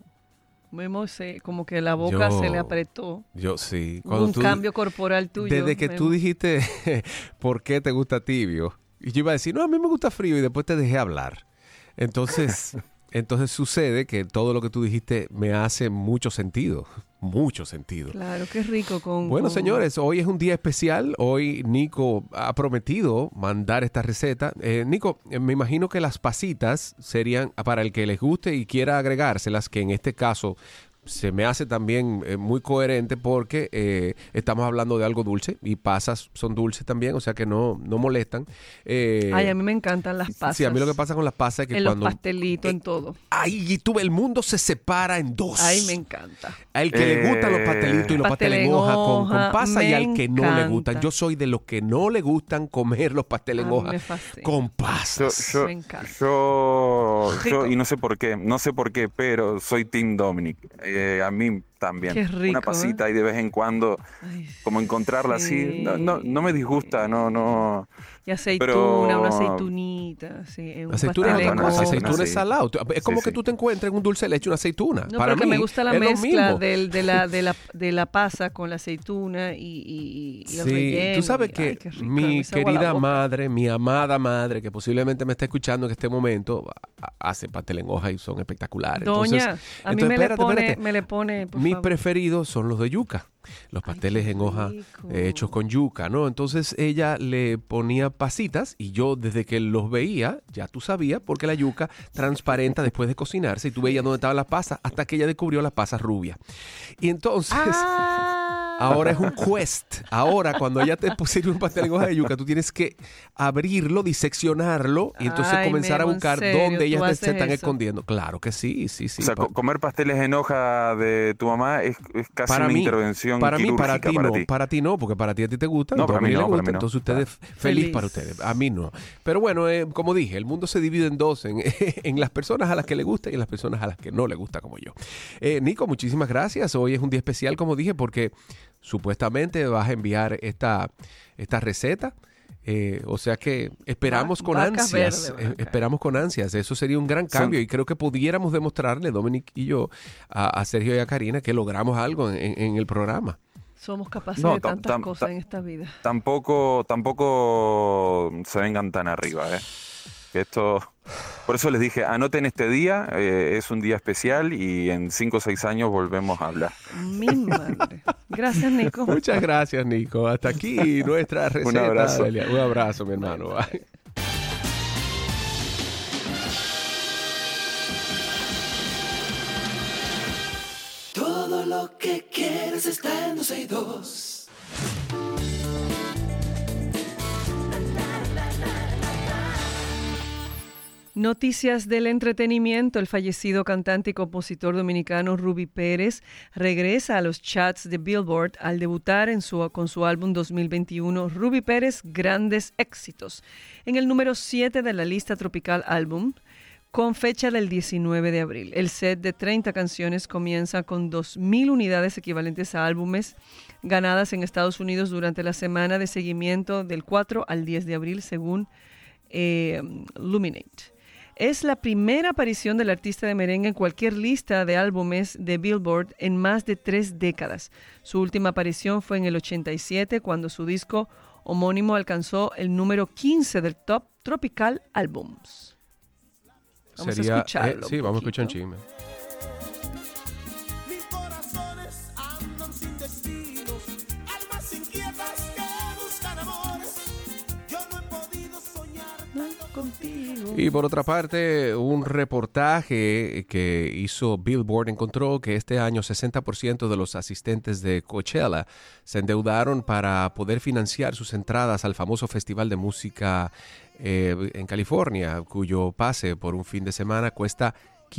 Speaker 2: Vemos como que la boca se le apretó.
Speaker 1: Yo sí.
Speaker 2: Hubo un cambio corporal tuyo.
Speaker 1: Desde que tú dijiste por qué te gusta tibio, y yo iba a decir, no, a mí me gusta frío, y después te dejé hablar. Entonces sucede que todo lo que tú dijiste me hace mucho sentido. Mucho sentido.
Speaker 2: Claro, qué rico.
Speaker 1: Bueno, señores, hoy es un día especial. Hoy Nico ha prometido mandar esta receta. Nico, me imagino que las pasitas serían para el que les guste y quiera agregárselas, que en este caso se me hace también muy coherente porque estamos hablando de algo dulce y pasas son dulces también, o sea que no molestan.
Speaker 2: Ay, a mí me encantan las pasas.
Speaker 1: Sí, a mí lo que pasa con las pasas es que
Speaker 2: en
Speaker 1: cuando...
Speaker 2: los pastelitos, en todo.
Speaker 1: Ay, y tú, el mundo se separa en dos.
Speaker 2: Ay, me encanta.
Speaker 1: Al que le gustan los pastelitos y los pasteles en hoja con pasa y al que no le gustan. Yo soy de los que no le gustan comer los pasteles en hoja con pasas.
Speaker 2: Me encanta.
Speaker 5: Yo, y no sé por qué, pero soy Team Dominic. A mí también.
Speaker 2: Qué rico,
Speaker 5: una pasita y de vez en cuando, como encontrarla así, no me disgusta, no.
Speaker 2: Y aceituna, una aceitunita, sí.
Speaker 1: Aceituna es salado. Es como que tú te encuentres en un dulce de leche una aceituna.
Speaker 2: No,
Speaker 1: para
Speaker 2: mí me gusta la mezcla de la pasa con la aceituna y el relleno.
Speaker 1: Tú sabes que mi querida madre, mi amada madre, que posiblemente me está escuchando en este momento, hace pastel en hoja y son espectaculares.
Speaker 2: Doña, a mí me le pone, por
Speaker 1: mis
Speaker 2: favor.
Speaker 1: preferidos son los de yuca. Los pasteles en hoja hechos con yuca, ¿no? Entonces ella le ponía pasitas y yo desde que los veía, ya tú sabías, porque la yuca transparenta después de cocinarse y tú veías dónde estaban las pasas hasta que ella descubrió las pasas rubias. Y entonces... Ahora es un quest. Ahora, cuando ella te sirve un pastel en hoja de yuca, tú tienes que abrirlo, diseccionarlo y entonces comenzar a buscar dónde ellas se están escondiendo. Claro que sí.
Speaker 5: O sea, comer pasteles en hoja de tu mamá es casi
Speaker 1: para
Speaker 5: una
Speaker 1: mí,
Speaker 5: intervención
Speaker 1: para mí,
Speaker 5: quirúrgica
Speaker 1: para ti no, porque para ti a ti te gusta,
Speaker 5: no,
Speaker 1: para mí le gusta,
Speaker 5: no.
Speaker 1: entonces ustedes feliz para ustedes, a mí no. Pero bueno, como dije, el mundo se divide en dos, en las personas a las que le gusta y en las personas a las que no le gusta, como yo. Nico, muchísimas gracias. Hoy es un día especial, como dije, porque supuestamente vas a enviar esta receta. O sea que esperamos con ansias. Esperamos con ansias. Eso sería un gran cambio y creo que pudiéramos demostrarle, Dominic y yo, a Sergio y a Karina, que logramos algo en el programa.
Speaker 2: Somos capaces de tantas cosas en esta vida.
Speaker 5: Tampoco se vengan tan arriba, Por eso les dije, anoten este día, es un día especial y en 5 o 6 años volvemos a hablar.
Speaker 2: Mi madre. Gracias, Nico.
Speaker 1: Muchas gracias, Nico. Hasta aquí nuestra receta.
Speaker 5: Un abrazo.
Speaker 1: Un abrazo, mi hermano. Bye.
Speaker 4: Todo lo que quieres está en 262.
Speaker 2: Noticias del entretenimiento. El fallecido cantante y compositor dominicano Ruby Pérez regresa a los charts de Billboard al debutar con su álbum 2021 Ruby Pérez Grandes Éxitos, en el número 7 de la lista Tropical Album, con fecha del 19 de abril. El set de 30 canciones comienza con 2,000 unidades equivalentes a álbumes ganadas en Estados Unidos durante la semana de seguimiento del 4 al 10 de abril, según Luminate. Es la primera aparición del artista de merengue en cualquier lista de álbumes de Billboard en más de 3 décadas. Su última aparición fue en el 87, cuando su disco homónimo alcanzó el número 15 del Top Tropical Albums. Vamos a escucharlo.
Speaker 1: Sí, vamos a escuchar un chisme.
Speaker 6: Mis corazones andan sin destinos, almas inquietas que buscan amores. Yo no he podido soñar tanto contigo.
Speaker 1: Y por otra parte, un reportaje que hizo Billboard encontró que este año 60% de los asistentes de Coachella se endeudaron para poder financiar sus entradas al famoso festival de música en California, cuyo pase por un fin de semana cuesta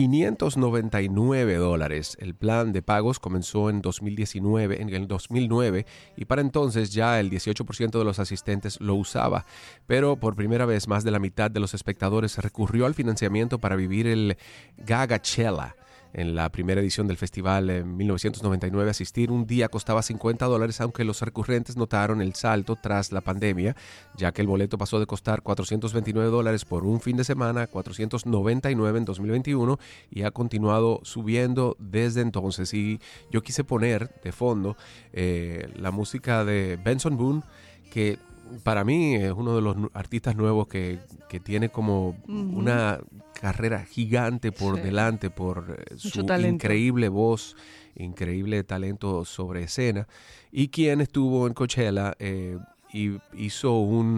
Speaker 1: $599. El plan de pagos comenzó en el 2009 y para entonces ya el 18% de los asistentes lo usaba, pero por primera vez más de la mitad de los espectadores recurrió al financiamiento para vivir el Gagachella. En la primera edición del festival en 1999, asistir un día costaba $50, aunque los recurrentes notaron el salto tras la pandemia, ya que el boleto pasó de costar $429 por un fin de semana, $499 en 2021, y ha continuado subiendo desde entonces. Y yo quise poner de fondo la música de Benson Boone, que para mí es uno de los artistas nuevos que tiene como una carrera gigante por delante, por su increíble voz, increíble talento sobre escena, y quien estuvo en Coachella y hizo un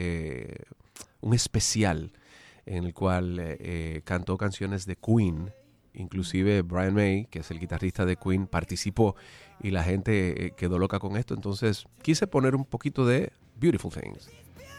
Speaker 1: especial en el cual cantó canciones de Queen. Inclusive Brian May, que es el guitarrista de Queen, participó y la gente quedó loca con esto. Entonces quise poner un poquito de Beautiful Things.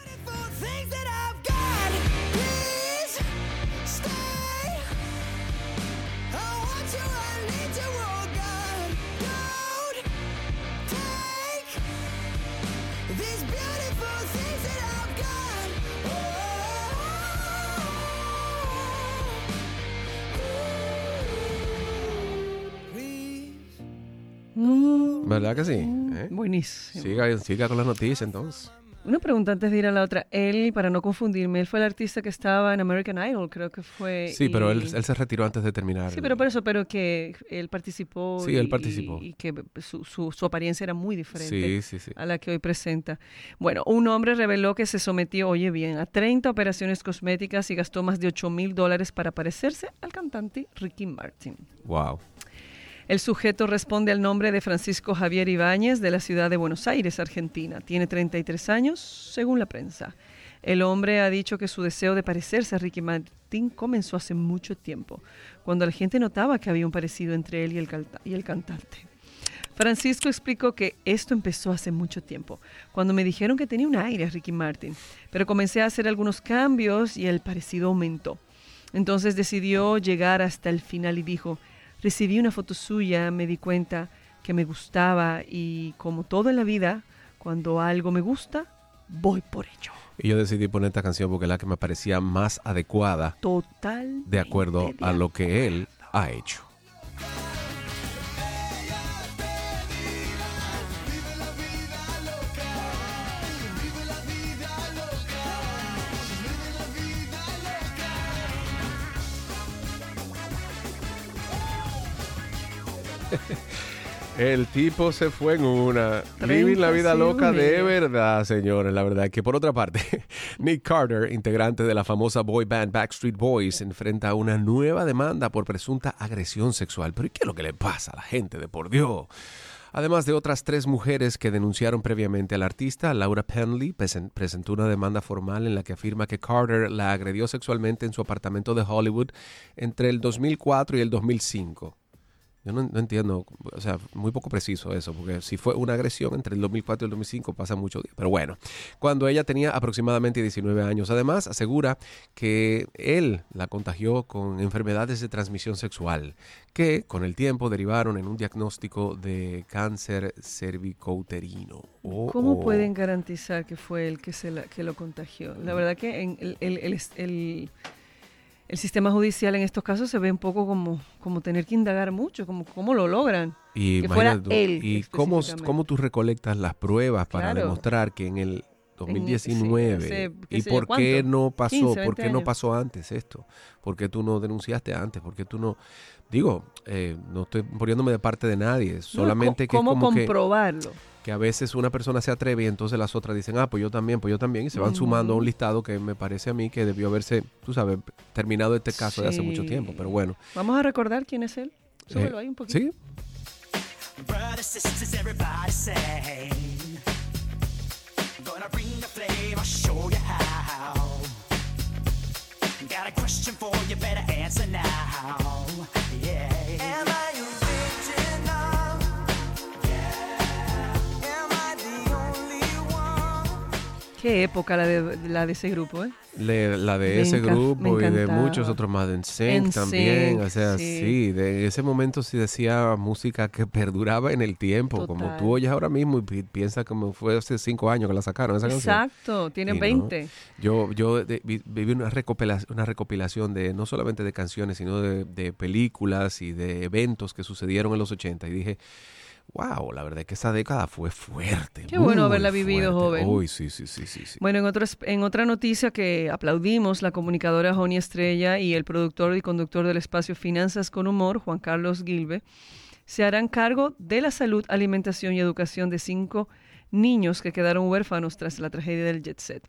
Speaker 1: ¿Verdad que sí?
Speaker 2: Buenísimo.
Speaker 1: Siga con las noticias entonces.
Speaker 2: Una pregunta antes de ir a la otra. Él, para no confundirme, él fue el artista que estaba en American Idol, creo que fue.
Speaker 1: Sí, pero él se retiró antes de terminar.
Speaker 2: Sí, pero que él participó.
Speaker 1: Sí, él participó.
Speaker 2: Y que su apariencia era muy diferente
Speaker 1: sí.
Speaker 2: a la que hoy presenta. Bueno, un hombre reveló que se sometió, oye bien, a 30 operaciones cosméticas y gastó más de $8,000 para parecerse al cantante Ricky Martin.
Speaker 1: Wow.
Speaker 2: El sujeto responde al nombre de Francisco Javier Ibáñez, de la ciudad de Buenos Aires, Argentina. Tiene 33 años, según la prensa. El hombre ha dicho que su deseo de parecerse a Ricky Martin comenzó hace mucho tiempo, cuando la gente notaba que había un parecido entre él y el cantante. Francisco explicó que esto empezó hace mucho tiempo, cuando me dijeron que tenía un aire a Ricky Martin, pero comencé a hacer algunos cambios y el parecido aumentó. Entonces decidió llegar hasta el final y dijo: recibí una foto suya, me di cuenta que me gustaba y, como todo en la vida, cuando algo me gusta, voy por ello.
Speaker 1: Y yo decidí poner esta canción porque es la que me parecía más adecuada, de acuerdo a lo que él ha hecho. El tipo se fue en una. Vivir la vida loca de verdad, señores. La verdad es que, por otra parte, Nick Carter, integrante de la famosa boy band Backstreet Boys, enfrenta una nueva demanda por presunta agresión sexual. ¿Pero qué es lo que le pasa a la gente, de por Dios? Además de otras 3 mujeres que denunciaron previamente al artista, Laura Penley presentó una demanda formal en la que afirma que Carter la agredió sexualmente en su apartamento de Hollywood entre el 2004 y el 2005. Yo no entiendo, o sea, muy poco preciso eso, porque si fue una agresión entre el 2004 y el 2005 pasa mucho tiempo. Pero bueno, cuando ella tenía aproximadamente 19 años. Además, asegura que él la contagió con enfermedades de transmisión sexual, que con el tiempo derivaron en un diagnóstico de cáncer cervicouterino.
Speaker 2: ¿Cómo pueden garantizar que fue él que lo contagió? La verdad que el sistema judicial en estos casos se ve un poco como tener que indagar mucho, como cómo lo logran.
Speaker 1: Y
Speaker 2: que fuera él.
Speaker 1: ¿Y cómo tú recolectas las pruebas para demostrar que en el 2019
Speaker 2: ¿y
Speaker 1: por qué no pasó?
Speaker 2: 15,
Speaker 1: ¿Por qué no
Speaker 2: años.
Speaker 1: pasó antes esto? ¿Por qué tú no denunciaste antes? ¿Por qué tú no? Digo, no estoy poniéndome de parte de nadie, solamente que
Speaker 2: ¿cómo
Speaker 1: es como
Speaker 2: comprobarlo?
Speaker 1: que a veces una persona se atreve y entonces las otras dicen, pues yo también, y se van sumando a un listado que me parece a mí que debió haberse, tú sabes, terminado este caso de hace mucho tiempo, pero bueno.
Speaker 2: Vamos a recordar quién es él. Súbelo ahí un poquito.
Speaker 1: ¿Sí?
Speaker 6: Brothers, sisters, everybody sing. Gonna bring the flame, I'll show you how. Got a question for you, better answer now. Yeah. Am I original? Yeah. Am I the only one?
Speaker 2: Qué época la de ese grupo, ¿eh?
Speaker 1: La de ese grupo y de
Speaker 2: encantaba.
Speaker 1: muchos otros más, de NSYNC también, o sea, sí, de ese momento sí decía música que perduraba en el tiempo,
Speaker 2: Total.
Speaker 1: como tú oyes ahora mismo y piensas como fue hace 5 años que la sacaron esa canción.
Speaker 2: Exacto, tienen
Speaker 1: Y
Speaker 2: 20.
Speaker 1: Yo viví una recopilación de no solamente de canciones, sino de películas y de eventos que sucedieron en los 80 y dije, wow, la verdad es que esa década fue fuerte.
Speaker 2: Qué bueno haberla vivido, joven.
Speaker 1: Uy, sí.
Speaker 2: Bueno, en otra noticia que aplaudimos, la comunicadora Joni Estrella y el productor y conductor del espacio Finanzas con Humor, Juan Carlos Gilbe, se harán cargo de la salud, alimentación y educación de 5 niños que quedaron huérfanos tras la tragedia del Jet Set.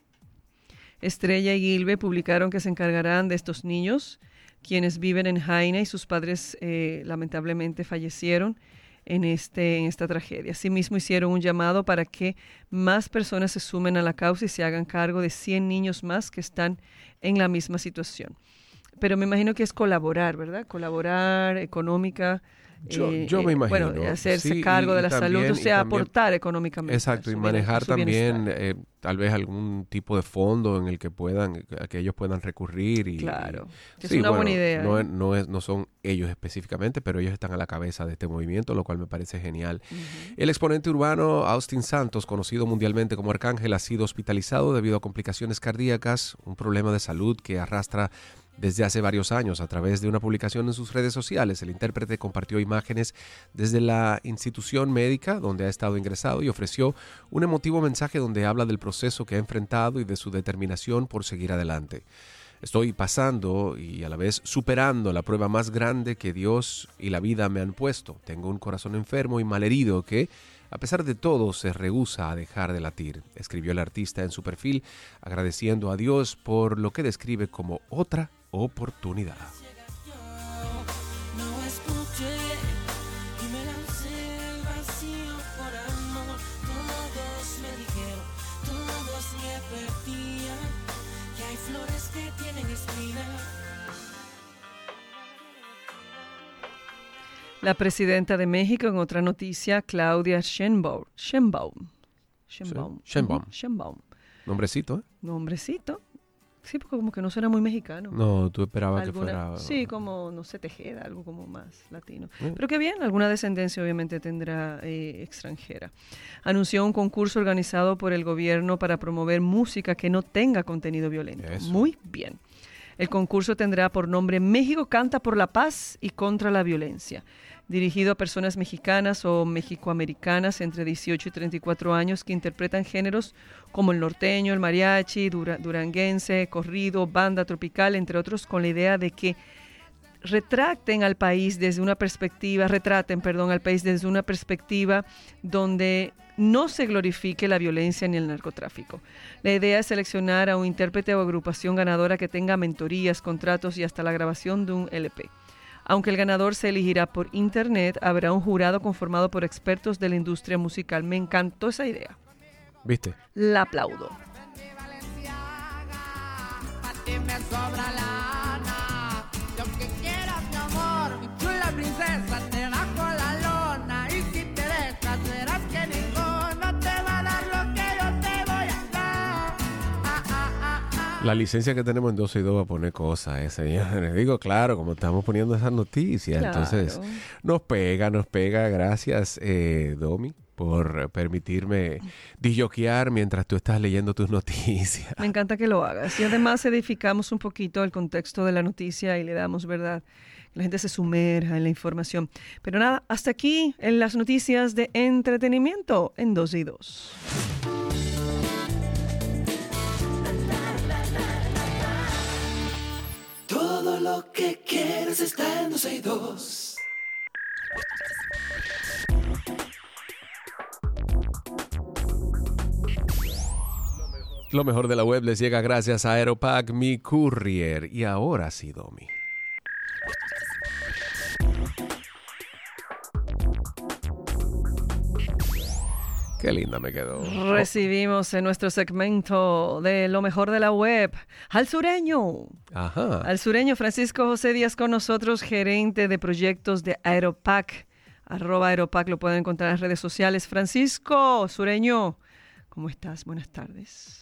Speaker 2: Estrella y Gilbe publicaron que se encargarán de estos niños, quienes viven en Jaina y sus padres lamentablemente fallecieron en esta tragedia. Asimismo, hicieron un llamado para que más personas se sumen a la causa y se hagan cargo de 100 niños más que están en la misma situación. Pero me imagino que es colaborar, ¿verdad? Colaborar, económica.
Speaker 1: Yo me imagino.
Speaker 2: Bueno, hacerse
Speaker 1: Sí,
Speaker 2: cargo de
Speaker 1: y
Speaker 2: la
Speaker 1: también-
Speaker 2: salud, o sea,
Speaker 1: y también-
Speaker 2: aportar económicamente.
Speaker 1: Exacto,
Speaker 2: a
Speaker 1: y
Speaker 2: su
Speaker 1: manejar
Speaker 2: su bienestar.
Speaker 1: también tal vez algún tipo de fondo en el que ellos puedan recurrir.
Speaker 2: Claro, es
Speaker 1: sí,
Speaker 2: una buena idea.
Speaker 1: No son ellos específicamente, pero ellos están a la cabeza de este movimiento, lo cual me parece genial. El exponente urbano Austin Santos, conocido mundialmente como Arcángel, ha sido hospitalizado debido a complicaciones cardíacas, un problema de salud que arrastra desde hace varios años. A través de una publicación en sus redes sociales, el intérprete compartió imágenes desde la institución médica donde ha estado ingresado y ofreció un emotivo mensaje donde habla del proceso que ha enfrentado y de su determinación por seguir adelante. Estoy pasando y a la vez superando la prueba más grande que Dios y la vida me han puesto. Tengo un corazón enfermo y malherido que, a pesar de todo, se rehúsa a dejar de latir, escribió el artista en su perfil, agradeciendo a Dios por lo que describe como otra oportunidad.
Speaker 6: No escuché y me lancé al vacío por amor. Todos me dijeron, todos me advertían que hay flores que tienen espinas.
Speaker 2: La presidenta de México, en otra noticia, Claudia Sheinbaum.
Speaker 1: Nombrecito, ¿eh?
Speaker 2: Nombrecito. Sí, porque como que no suena muy mexicano.
Speaker 1: No, tú esperabas que fuera...
Speaker 2: Sí, como, no sé, Tejeda, algo como más latino. Pero que bien, alguna descendencia obviamente tendrá extranjera. Anunció un concurso organizado por el gobierno para promover música que no tenga contenido violento.
Speaker 1: Eso.
Speaker 2: Muy bien. El concurso tendrá por nombre México canta por la paz y contra la violencia, dirigido a personas mexicanas o mexicoamericanas entre 18 y 34 años que interpretan géneros como el norteño, el mariachi, duranguense, corrido, banda tropical, entre otros, con la idea de que retraten al país desde una perspectiva, donde no se glorifique la violencia ni el narcotráfico. La idea es seleccionar a un intérprete o agrupación ganadora que tenga mentorías, contratos y hasta la grabación de un LP. Aunque el ganador se elegirá por internet, habrá un jurado conformado por expertos de la industria musical. Me encantó esa idea.
Speaker 1: ¿Viste?
Speaker 2: La aplaudo.
Speaker 7: Me sobra lana, lo que quieras, mi amor, mi chula princesa, te bajo la lona. Y si te dejas, verás que ninguno te va a dar lo que yo te voy a dar.
Speaker 1: La licencia que tenemos en 12 y 2 va a poner cosas, señores. Digo, claro, como estamos poniendo esas noticias,
Speaker 2: Claro.
Speaker 1: Entonces nos pega. Gracias, Domi, por permitirme disjoquear mientras tú estás leyendo tus noticias.
Speaker 2: Me encanta que lo hagas. Y además edificamos un poquito el contexto de la noticia y le damos, ¿verdad? Que la gente se sumerja en la información. Pero nada, hasta aquí en las noticias de entretenimiento en 2 y 2.
Speaker 4: Todo lo que quieres está en 12 y 2.
Speaker 1: Lo mejor de la web les llega gracias a Aeropack, mi courier. Y ahora sí, Domi. Qué linda me quedó.
Speaker 2: Recibimos en nuestro segmento de lo mejor de la web al sureño.
Speaker 1: Ajá.
Speaker 2: Al sureño Francisco José Díaz con nosotros, gerente de proyectos de Aeropack. @Aeropack lo pueden encontrar en redes sociales. Francisco, sureño, ¿cómo estás? Buenas tardes.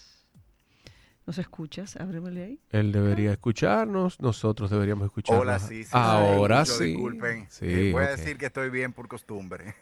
Speaker 2: ¿Nos escuchas? Ábremele ahí.
Speaker 1: Él debería escucharnos, nosotros deberíamos escucharnos.
Speaker 8: Hola, sí.
Speaker 1: Ahora
Speaker 8: sí.
Speaker 1: sí.
Speaker 8: Disculpen.
Speaker 1: Sí,
Speaker 8: voy a
Speaker 1: ok.
Speaker 8: decir que estoy bien por costumbre.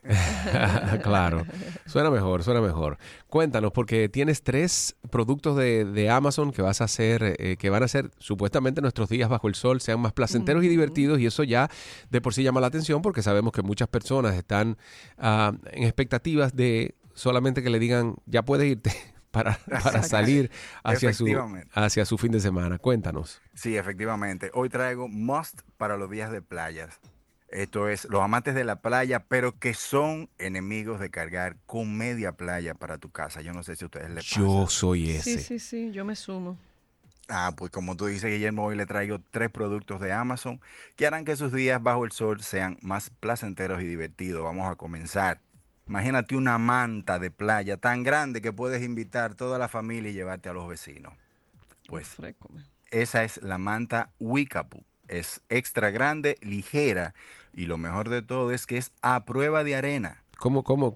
Speaker 1: Claro, suena mejor. Cuéntanos, porque tienes 3 productos de Amazon que vas a hacer, que van a hacer supuestamente nuestros días bajo el sol sean más placenteros y divertidos, y eso ya de por sí llama la atención porque sabemos que muchas personas están en expectativas de solamente que le digan, ya puedes irte. Para salir hacia su fin de semana. Cuéntanos.
Speaker 8: Sí, efectivamente. Hoy traigo must para los días de playas. Esto es, los amantes de la playa, pero que son enemigos de cargar con media playa para tu casa. Yo no sé si a ustedes les pasa.
Speaker 1: Yo soy ese.
Speaker 2: Sí, yo me sumo.
Speaker 8: Pues como tú dices, Guillermo, hoy le traigo 3 productos de Amazon que harán que sus días bajo el sol sean más placenteros y divertidos. Vamos a comenzar. Imagínate una manta de playa tan grande que puedes invitar toda la familia y llevarte a los vecinos. Pues esa es la manta Wikapu. Es extra grande, ligera, y lo mejor de todo es que es a prueba de arena.
Speaker 1: ¿Cómo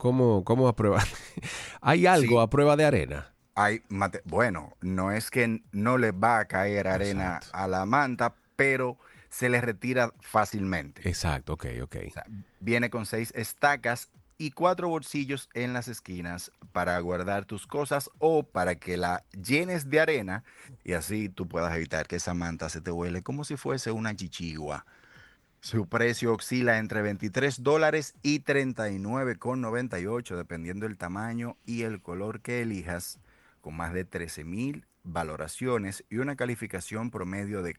Speaker 1: a prueba? ¿Hay algo a prueba de arena?
Speaker 8: Bueno, no es que no le va a caer arena a la manta, pero se le retira fácilmente.
Speaker 1: Exacto, ok.
Speaker 8: O sea, viene con 6 estacas y 4 bolsillos en las esquinas para guardar tus cosas o para que la llenes de arena y así tú puedas evitar que esa manta se te huele como si fuese una chichigua. Su precio oscila entre $23 y $39,98 dependiendo del tamaño y el color que elijas, con más de 13,000 valoraciones y una calificación promedio de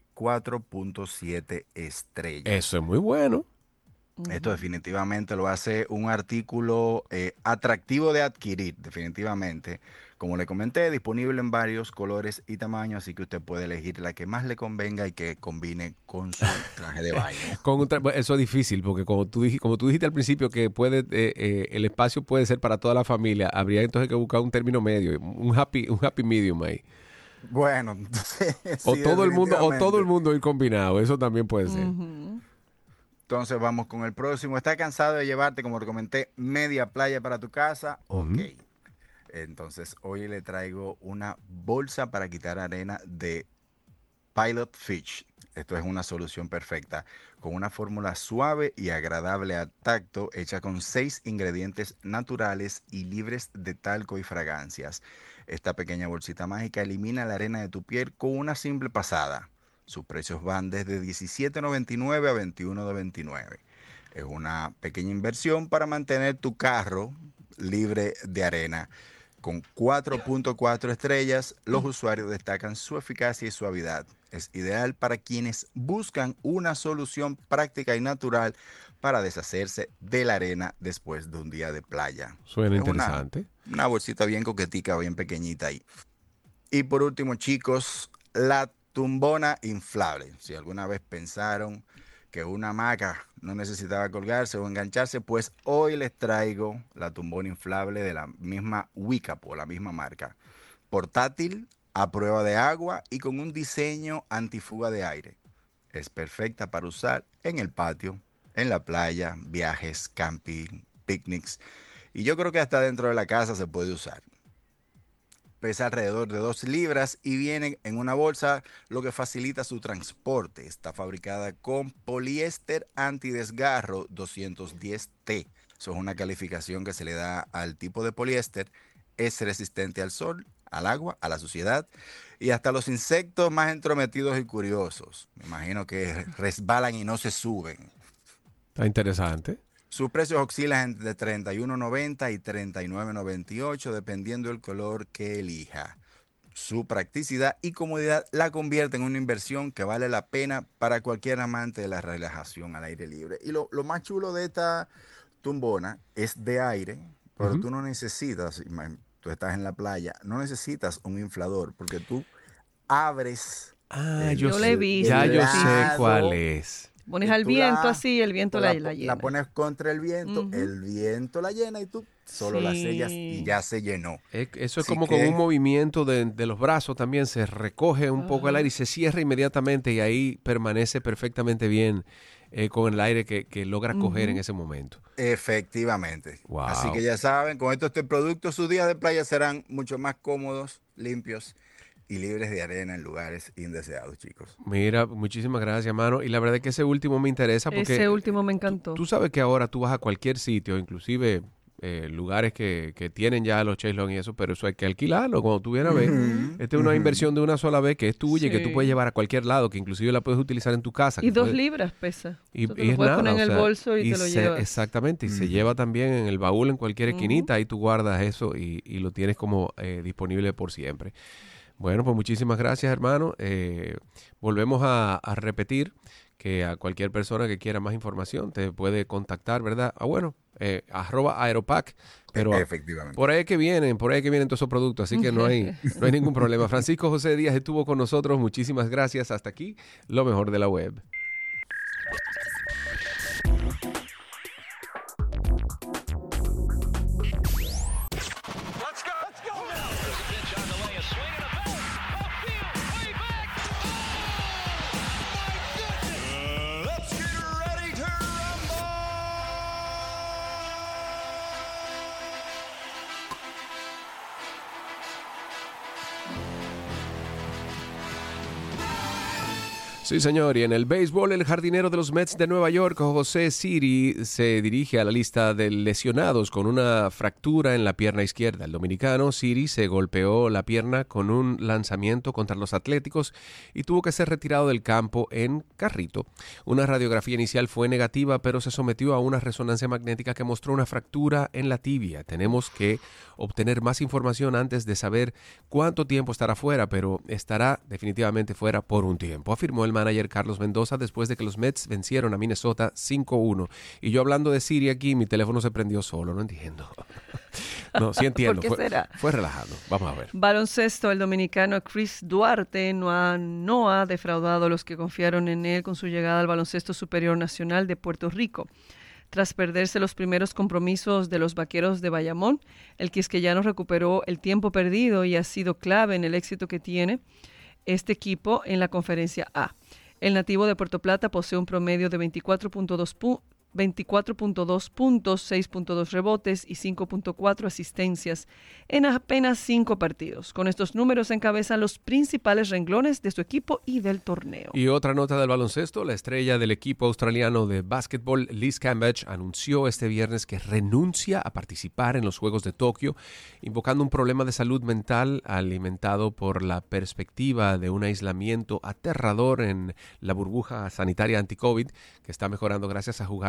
Speaker 8: 4.7 estrellas.
Speaker 1: Eso es muy bueno.
Speaker 8: Esto definitivamente lo hace un artículo atractivo de adquirir, definitivamente. Como le comenté, disponible en varios colores y tamaños, así que usted puede elegir la que más le convenga y que combine con su traje de baño.
Speaker 1: Eso es difícil, porque como tú dijiste al principio que el espacio puede ser para toda la familia, habría entonces que buscar un término medio, un happy medium ahí.
Speaker 8: Bueno,
Speaker 1: o todo el mundo ir combinado, eso también puede ser.
Speaker 8: Entonces vamos con el próximo. ¿Estás cansado de llevarte, como te comenté, media playa para tu casa? Ok. Entonces hoy le traigo una bolsa para quitar arena de Pilot Fish. Esto es una solución perfecta, con una fórmula suave y agradable al tacto, hecha con 6 ingredientes naturales y libres de talco y fragancias. Esta pequeña bolsita mágica elimina la arena de tu piel con una simple pasada. Sus precios van desde $17.99 a $21.29. Es una pequeña inversión para mantener tu carro libre de arena. Con 4.4 estrellas, los usuarios destacan su eficacia y suavidad. Es ideal para quienes buscan una solución práctica y natural para deshacerse de la arena después de un día de playa.
Speaker 1: Suena
Speaker 8: Es
Speaker 1: interesante.
Speaker 8: Una bolsita bien coquetica, bien pequeñita ahí. Y por último, chicos, la tumbona inflable. Si alguna vez pensaron que una hamaca no necesitaba colgarse o engancharse, pues hoy les traigo la tumbona inflable de la misma Wicapo, la misma marca. Portátil, a prueba de agua y con un diseño antifuga de aire. Es perfecta para usar en el patio, en la playa, viajes, camping, picnics. Y yo creo que hasta dentro de la casa se puede usar. Pesa alrededor de 2 libras y viene en una bolsa, lo que facilita su transporte. Está fabricada con poliéster antidesgarro 210T. Eso es una calificación que se le da al tipo de poliéster. Es resistente al sol, al agua, a la suciedad y hasta los insectos más entrometidos y curiosos. Me imagino que resbalan y no se suben.
Speaker 1: Está interesante.
Speaker 8: Sus precios oscilan entre $31.90 y $39.98 dependiendo del color que elija. Su practicidad y comodidad la convierten en una inversión que vale la pena para cualquier amante de la relajación al aire libre. Y lo más chulo de esta tumbona es de aire, pero tú no necesitas, tú estás en la playa, no necesitas un inflador porque tú abres.
Speaker 1: Yo
Speaker 2: la he visto.
Speaker 1: Ya yo sé cuál es.
Speaker 2: Pones al viento así, el viento la llena.
Speaker 8: La pones contra el viento, el viento la llena y tú solo la sellas y ya se llenó.
Speaker 1: Eso es
Speaker 8: Así
Speaker 1: como
Speaker 8: que,
Speaker 1: con un movimiento de los brazos también, se recoge un poco el aire y se cierra inmediatamente y ahí permanece perfectamente bien con el aire que logra coger en ese momento.
Speaker 8: Efectivamente.
Speaker 1: Wow.
Speaker 8: Así que ya saben, con este producto sus días de playa serán mucho más cómodos, limpios y libres de arena en lugares indeseados, chicos.
Speaker 1: Mira, muchísimas gracias, mano. Y la verdad es que ese último me interesa porque...
Speaker 2: Ese último me encantó.
Speaker 1: Tú sabes que ahora tú vas a cualquier sitio, inclusive lugares que tienen ya los Cheslon y eso, pero eso hay que alquilarlo cuando tú vienes a ver. Esta es una inversión de una sola vez que es tuya y que tú puedes llevar a cualquier lado, que inclusive la puedes utilizar en tu casa.
Speaker 2: Y 2 libras pesa.
Speaker 1: Y
Speaker 2: tú te lo puedes poner en el bolso y te lo llevas.
Speaker 1: Exactamente, y se lleva también en el baúl en cualquier esquinita, ahí tú guardas eso y lo tienes como disponible por siempre. Bueno, pues muchísimas gracias, hermano. Volvemos a repetir que a cualquier persona que quiera más información te puede contactar, ¿verdad? @Aeropack, pero
Speaker 8: efectivamente.
Speaker 1: por ahí que vienen todos esos productos, así que no hay ningún problema. Francisco José Díaz estuvo con nosotros, muchísimas gracias. Hasta aquí, lo mejor de la web. Sí, señor, y en el béisbol, el jardinero de los Mets de Nueva York, José Siri, se dirige a la lista de lesionados con una fractura en la pierna izquierda. El dominicano Siri se golpeó la pierna con un lanzamiento contra los Atléticos y tuvo que ser retirado del campo en carrito. Una radiografía inicial fue negativa, pero se sometió a una resonancia magnética que mostró una fractura en la tibia. Tenemos que obtener más información antes de saber cuánto tiempo estará fuera, pero estará definitivamente fuera por un tiempo, afirmó el manager Carlos Mendoza después de que los Mets vencieron a Minnesota 5-1. Y yo hablando de Siri aquí, mi teléfono se prendió solo, no entiendo. No, sí entiendo.
Speaker 2: ¿Por qué será?
Speaker 1: Fue relajado. Vamos a ver.
Speaker 2: Baloncesto, el dominicano Chris Duarte no ha defraudado a los que confiaron en él con su llegada al Baloncesto Superior Nacional de Puerto Rico. Tras perderse los primeros compromisos de los Vaqueros de Bayamón, el quisqueyano recuperó el tiempo perdido y ha sido clave en el éxito que tiene este equipo en la Conferencia A. El nativo de Puerto Plata posee un promedio de 24.2 puntos, 6.2 rebotes y 5.4 asistencias en apenas 5 partidos. Con estos números encabezan los principales renglones de su equipo y del torneo.
Speaker 1: Y otra nota del baloncesto, la estrella del equipo australiano de básquetbol, Liz Cambage, anunció este viernes que renuncia a participar en los Juegos de Tokio, invocando un problema de salud mental alimentado por la perspectiva de un aislamiento aterrador en la burbuja sanitaria anti-COVID, que está mejorando gracias a jugar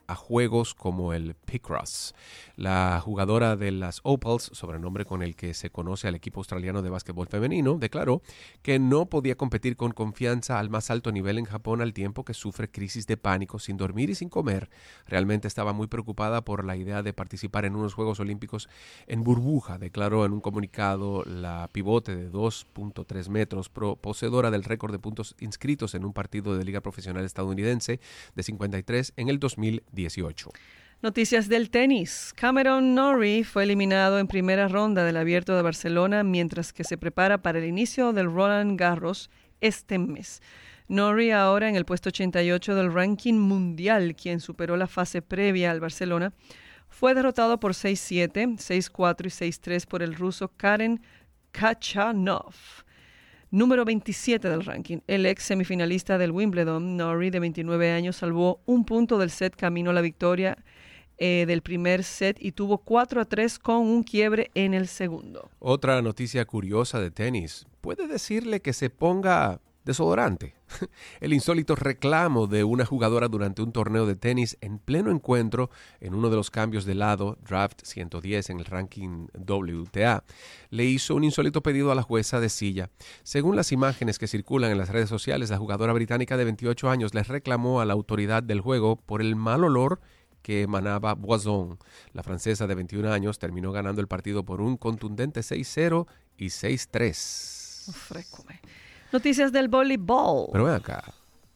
Speaker 1: a juegos como el Picross. La jugadora de las Opals, sobrenombre con el que se conoce al equipo australiano de básquetbol femenino, declaró que no podía competir con confianza al más alto nivel en Japón al tiempo que sufre crisis de pánico sin dormir y sin comer. Realmente estaba muy preocupada por la idea de participar en unos Juegos Olímpicos en burbuja, declaró en un comunicado la pivote de 2.3 metros, poseedora del récord de puntos inscritos en un partido de liga profesional estadounidense de 53 en el 2018.
Speaker 2: Noticias del tenis. Cameron Norrie fue eliminado en primera ronda del Abierto de Barcelona mientras que se prepara para el inicio del Roland Garros este mes. Norrie ahora en el puesto 88 del ranking mundial, quien superó la fase previa al Barcelona, fue derrotado por 6-7, 6-4 y 6-3 por el ruso Karen Khachanov, número 27 del ranking. El ex semifinalista del Wimbledon, Norrie, de 29 años, salvó un punto del set camino a la victoria del primer set y tuvo 4-3 con un quiebre en el segundo.
Speaker 1: Otra noticia curiosa de tenis. ¿Puede decirle que se ponga desodorante? El insólito reclamo de una jugadora durante un torneo de tenis en pleno encuentro en uno de los cambios de lado, draft 110 en el ranking WTA, le hizo un insólito pedido a la jueza de silla. Según las imágenes que circulan en las redes sociales, la jugadora británica de 28 años le reclamó a la autoridad del juego por el mal olor que emanaba Boisson. La francesa de 21 años terminó ganando el partido por un contundente 6-0 y 6-3.
Speaker 2: Frécome. Noticias del voleibol.
Speaker 1: Pero ven acá.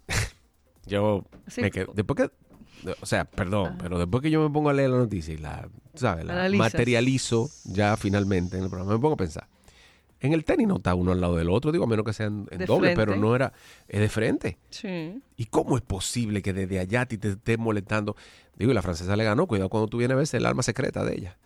Speaker 1: Yo me quedo. Después que. O sea, perdón, pero después que yo me pongo a leer la noticia y la materializo ya finalmente en el programa, me pongo a pensar. En el tenis no está uno al lado del otro, digo, a menos que sean en doble, pero no era. Es de frente.
Speaker 2: Sí.
Speaker 1: ¿Y cómo es posible que desde allá te esté molestando? Digo, y la francesa le ganó. Cuidado cuando tú vienes a ver el arma secreta de ella.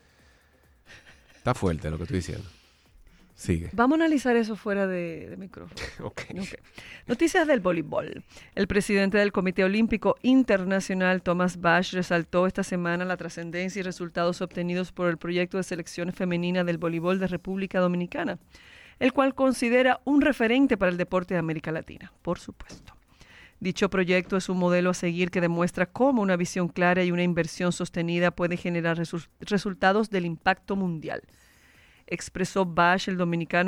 Speaker 1: Está fuerte lo que estoy diciendo. Sigue.
Speaker 2: Vamos a analizar eso fuera de micrófono.
Speaker 1: Okay.
Speaker 2: Noticias del voleibol. El presidente del Comité Olímpico Internacional, Thomas Bach, resaltó esta semana la trascendencia y resultados obtenidos por el proyecto de selección femenina del voleibol de República Dominicana, el cual considera un referente para el deporte de América Latina, por supuesto. Dicho proyecto es un modelo a seguir que demuestra cómo una visión clara y una inversión sostenida puede generar resultados del impacto mundial, expresó Bach al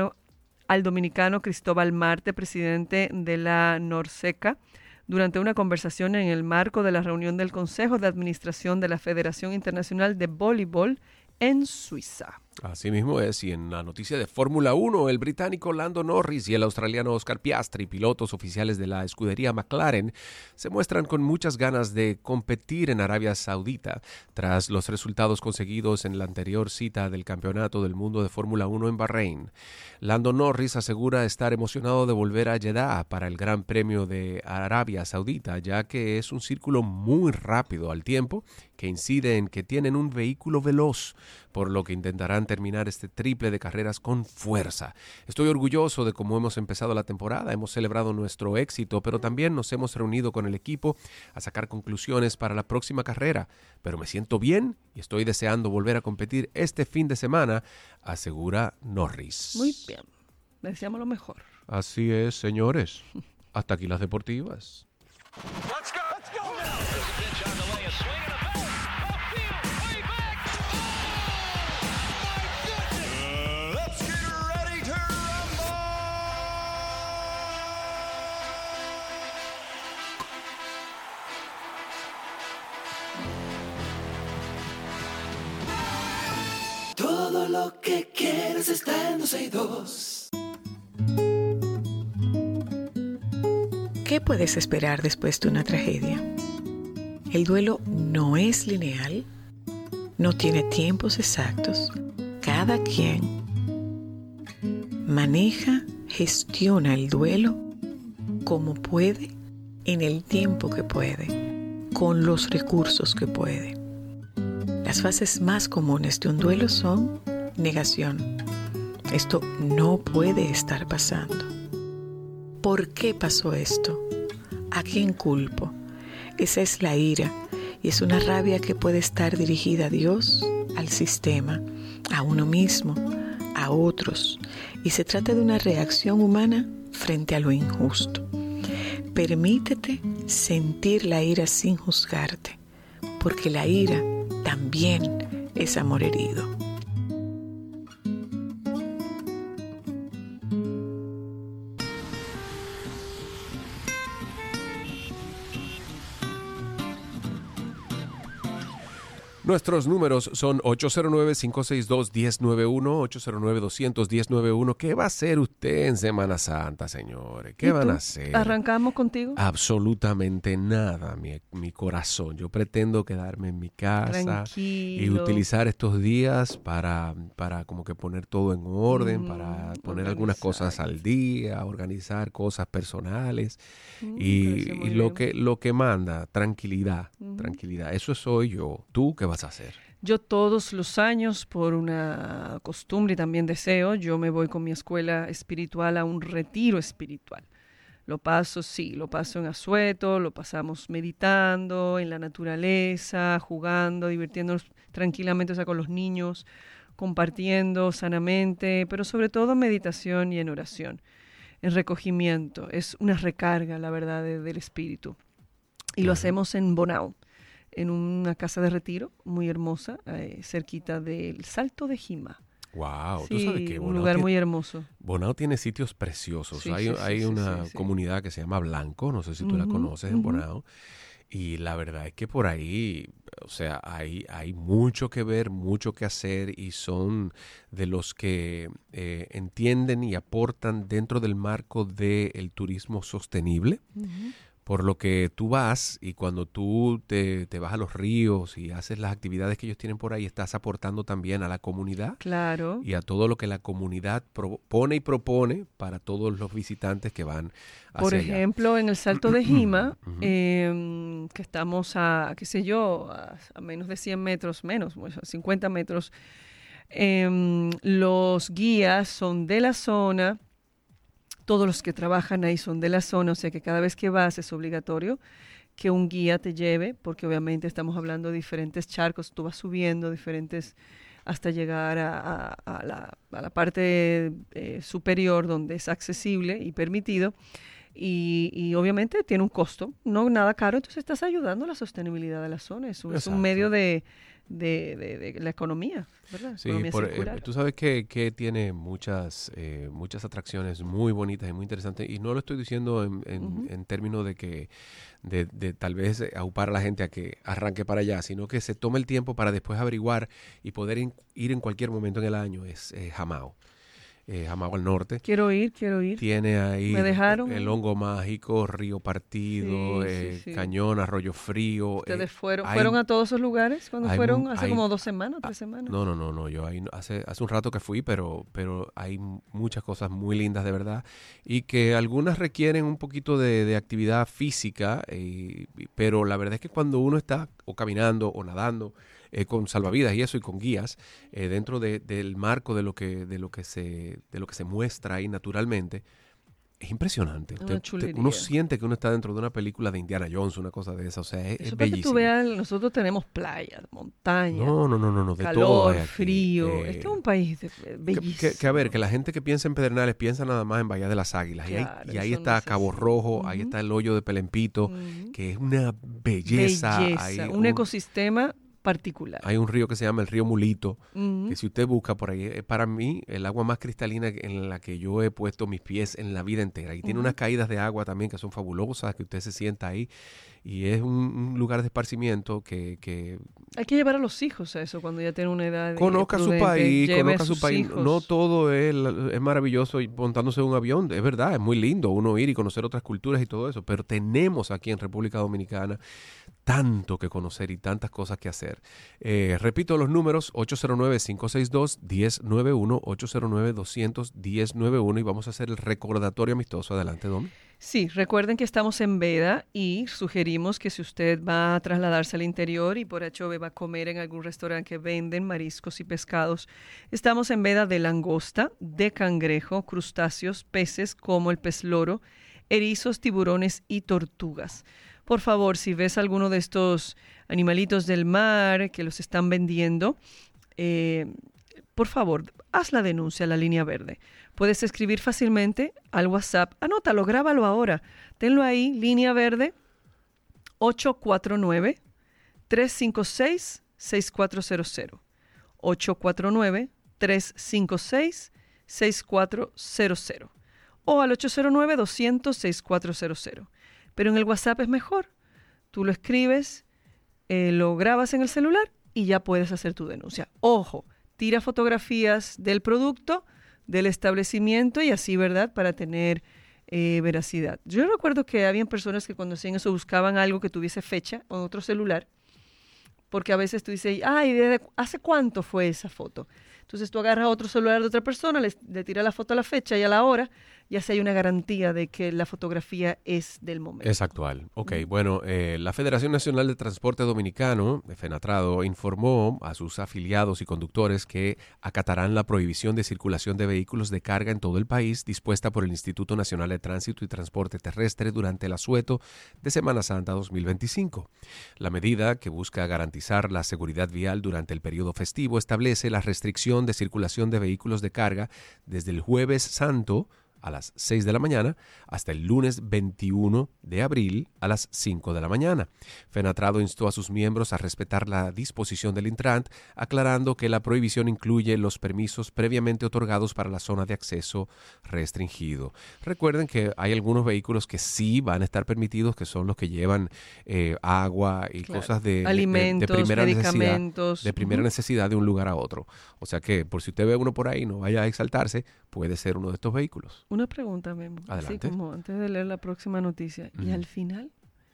Speaker 2: dominicano Cristóbal Marte, presidente de la Norseca, durante una conversación en el marco de la reunión del Consejo de Administración de la Federación Internacional de Voleibol en Suiza.
Speaker 1: Así mismo es, y en la noticia de Fórmula 1, el británico Lando Norris y el australiano Oscar Piastri, pilotos oficiales de la escudería McLaren, se muestran con muchas ganas de competir en Arabia Saudita tras los resultados conseguidos en la anterior cita del Campeonato del Mundo de Fórmula 1 en Bahrein. Lando Norris asegura estar emocionado de volver a Jeddah para el Gran Premio de Arabia Saudita, ya que es un círculo muy rápido al tiempo que incide en que tienen un vehículo veloz, por lo que intentarán terminar este triple de carreras con fuerza. Estoy orgulloso de cómo hemos empezado la temporada, hemos celebrado nuestro éxito, pero también nos hemos reunido con el equipo a sacar conclusiones para la próxima carrera. Pero me siento bien y estoy deseando volver a competir este fin de semana, asegura Norris.
Speaker 2: Muy bien, le deseamos lo mejor.
Speaker 1: Así es, señores. Hasta aquí las deportivas.
Speaker 9: Let's go.
Speaker 4: Todo lo que quieres está en 262.
Speaker 10: ¿Qué puedes esperar después de una tragedia? El duelo no es lineal, no tiene tiempos exactos. Cada quien maneja, gestiona el duelo como puede, en el tiempo que puede, con los recursos que puede. Las fases más comunes de un duelo son negación. Esto no puede estar pasando. ¿Por qué pasó esto? ¿A quién culpo? Esa es la ira y es una rabia que puede estar dirigida a Dios, al sistema, a uno mismo, a otros. Y se trata de una reacción humana frente a lo injusto. Permítete sentir la ira sin juzgarte. porque la ira también es amor herido.
Speaker 1: Nuestros números son 809-562-1091, 809-200-1091. ¿Qué va a hacer usted en Semana Santa, señores? ¿Qué van a hacer?
Speaker 2: ¿Arrancamos contigo?
Speaker 1: Absolutamente nada, mi corazón. Yo pretendo quedarme en mi casa
Speaker 2: Tranquilo.
Speaker 1: y utilizar estos días para como que poner todo en orden, para poner algunas cosas al día, organizar cosas personales y lo que manda, tranquilidad, tranquilidad. Eso soy yo. ¿Tú qué vas a hacer?
Speaker 2: Yo todos los años, por una costumbre y también deseo, yo me voy con mi escuela espiritual a un retiro espiritual. Lo paso en asueto, lo pasamos meditando en la naturaleza, jugando, divirtiéndonos tranquilamente, o sea, con los niños, compartiendo sanamente, pero sobre todo meditación y en oración, en recogimiento. Es una recarga, la verdad, del espíritu. Y lo hacemos en Bonao, en una casa de retiro muy hermosa, cerquita del Salto de Jima.
Speaker 1: Wow,
Speaker 2: Sí,
Speaker 1: tú sabes que
Speaker 2: un lugar muy hermoso.
Speaker 1: Bonao tiene sitios preciosos.
Speaker 2: Sí,
Speaker 1: hay una comunidad que se llama Blanco, no sé si tú la conoces, en Bonao. Y la verdad es que por ahí, o sea, hay mucho que ver, mucho que hacer y son de los que entienden y aportan dentro del marco del turismo sostenible. Por lo que tú vas y cuando tú te vas a los ríos y haces las actividades que ellos tienen por ahí, estás aportando también a la comunidad.
Speaker 2: Claro.
Speaker 1: Y a todo lo que la comunidad pone y propone para todos los visitantes que van hacia
Speaker 2: Por ejemplo, en el Salto de Jima, que estamos a menos de 100 metros, menos, 50 metros, los guías son de la zona. Todos los que trabajan ahí son de la zona, o sea que cada vez que vas es obligatorio que un guía te lleve, porque obviamente estamos hablando de diferentes charcos, tú vas subiendo diferentes hasta llegar a la parte superior donde es accesible y permitido. Y obviamente tiene un costo, no nada caro, entonces estás ayudando a la sostenibilidad de la zona. Es un medio de la economía, ¿verdad?
Speaker 1: Sí,
Speaker 2: Economía circular.
Speaker 1: tú sabes que tiene muchas atracciones muy bonitas y muy interesantes, y no lo estoy diciendo en términos de que de tal vez aupar a la gente a que arranque para allá, sino que se tome el tiempo para después averiguar y poder ir en cualquier momento en el año. Es Jamao. Jamao al norte.
Speaker 2: Quiero ir.
Speaker 1: Tiene ahí
Speaker 2: ¿Me dejaron?
Speaker 1: el Hongo Mágico, Río Partido,
Speaker 2: sí.
Speaker 1: Cañón, Arroyo Frío.
Speaker 2: ¿Ustedes fueron a todos esos lugares cuando fueron? Hace como 2 semanas, 3 semanas.
Speaker 1: No, yo ahí hace un rato que fui, pero hay muchas cosas muy lindas de verdad y que algunas requieren un poquito de actividad física, pero la verdad es que cuando uno está o caminando o nadando, con salvavidas y eso y con guías dentro del marco de lo que se muestra ahí naturalmente, es impresionante. Uno siente que uno está dentro de una película de Indiana Jones, una cosa de esa, o sea, es bellísimo. Que tú
Speaker 2: veas, nosotros tenemos playas, montañas,
Speaker 1: no, de
Speaker 2: calor,
Speaker 1: todo
Speaker 2: frío. Este es un país bellísimo.
Speaker 1: Que a ver, que la gente que piensa en Pedernales piensa nada más en Bahía de las Águilas. Claro, y ahí está Cabo Rojo, ahí está el hoyo de Pelempito, que es una belleza.
Speaker 2: Un ecosistema particular.
Speaker 1: Hay un río que se llama el río Mulito, que si usted busca por ahí, para mí el agua más cristalina en la que yo he puesto mis pies en la vida entera. Y tiene unas caídas de agua también que son fabulosas, que usted se sienta ahí. Y es un lugar de esparcimiento que...
Speaker 2: Hay que llevar a los hijos a eso cuando ya tienen una edad.
Speaker 1: Conozca su país, No todo es maravilloso y montándose en un avión. Es verdad, es muy lindo uno ir y conocer otras culturas y todo eso. Pero tenemos aquí en República Dominicana tanto que conocer y tantas cosas que hacer. Repito los números, 809-562-1091, 809-200-1091 y vamos a hacer el recordatorio amistoso. Adelante, Domi.
Speaker 2: Sí, recuerden que estamos en Veda y sugerimos que si usted va a trasladarse al interior y por HV va a comer en algún restaurante que venden mariscos y pescados, estamos en Veda de langosta, de cangrejo, crustáceos, peces como el pez loro, erizos, tiburones y tortugas. Por favor, si ves alguno de estos animalitos del mar que los están vendiendo, por favor, haz la denuncia a la línea verde. Puedes escribir fácilmente al WhatsApp. Anótalo, grábalo ahora. Tenlo ahí, línea verde 849 849-356-6400. 849-356-6400. O al 809-200-6400. Pero en el WhatsApp es mejor. Tú lo escribes, lo grabas en el celular y ya puedes hacer tu denuncia. Ojo, tira fotografías del producto, del establecimiento y así, ¿verdad? Para tener veracidad. Yo recuerdo que habían personas que cuando hacían eso buscaban algo que tuviese fecha en otro celular, porque a veces tú dices, ay, ¿hace cuánto fue esa foto? Entonces tú agarras otro celular de otra persona, le tiras la foto a la fecha y a la hora, y así hay una garantía de que la fotografía es del momento.
Speaker 1: Es actual. Ok, bueno, la Federación Nacional de Transporte Dominicano, FENATRADO, informó a sus afiliados y conductores que acatarán la prohibición de circulación de vehículos de carga en todo el país dispuesta por el Instituto Nacional de Tránsito y Transporte Terrestre durante el asueto de Semana Santa 2025. La medida, que busca garantizar la seguridad vial durante el periodo festivo, establece la restricción de circulación de vehículos de carga desde el Jueves Santo a las 6 de la mañana hasta el lunes 21 de abril a las 5 de la mañana. FENATRADO instó a sus miembros a respetar la disposición del Intrant, aclarando que la prohibición incluye los permisos previamente otorgados para la zona de acceso restringido. Recuerden que hay algunos vehículos que sí van a estar permitidos, que son los que llevan agua y cosas de
Speaker 2: alimentos,
Speaker 1: de primera
Speaker 2: medicamentos.
Speaker 1: De primera necesidad de un lugar a otro. O sea que, por si usted ve uno por ahí, no vaya a exaltarse, puede ser uno de estos vehículos.
Speaker 2: Una pregunta, Memo.
Speaker 1: Adelante.
Speaker 2: Así como antes de leer la próxima noticia. Y al final,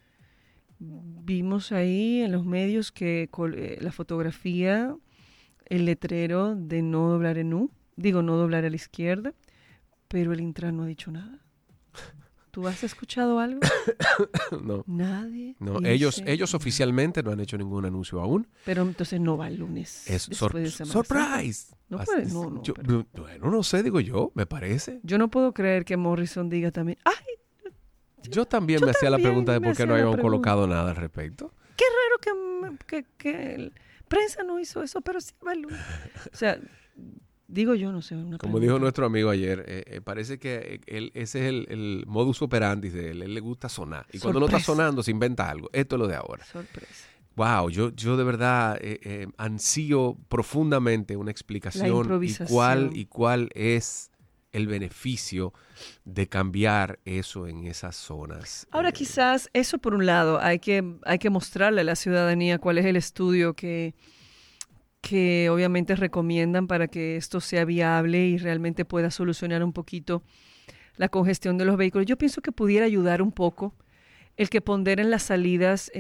Speaker 2: vimos ahí en los medios que la fotografía, el letrero de no doblar en U, no doblar a la izquierda, pero el Intran no ha dicho nada. ¿Tú has escuchado algo?
Speaker 1: No.
Speaker 2: Nadie.
Speaker 1: No, ellos oficialmente no han hecho ningún anuncio aún.
Speaker 2: Pero entonces no va el lunes.
Speaker 1: Es surprise.
Speaker 2: No puede, no.
Speaker 1: Bueno, no sé, digo yo, me parece.
Speaker 2: Yo no puedo creer que Morrison diga también, ¡ay!
Speaker 1: Yo también me hacía la pregunta de por qué no habían colocado nada al respecto.
Speaker 2: Qué raro que prensa no hizo eso, pero sí va el lunes. O sea, digo yo, no sé.
Speaker 1: Como dijo nuestro amigo ayer, parece que ese es el modus operandi de él. Él le gusta sonar. Y cuando no está sonando, se inventa algo. Esto es lo de ahora.
Speaker 2: Sorpresa.
Speaker 1: Wow, yo de verdad ansío profundamente una explicación y cuál es el beneficio de cambiar eso en esas zonas.
Speaker 2: Ahora quizás eso por un lado, hay que mostrarle a la ciudadanía cuál es el estudio que obviamente recomiendan para que esto sea viable y realmente pueda solucionar un poquito la congestión de los vehículos. Yo pienso que pudiera ayudar un poco el que ponderen las salidas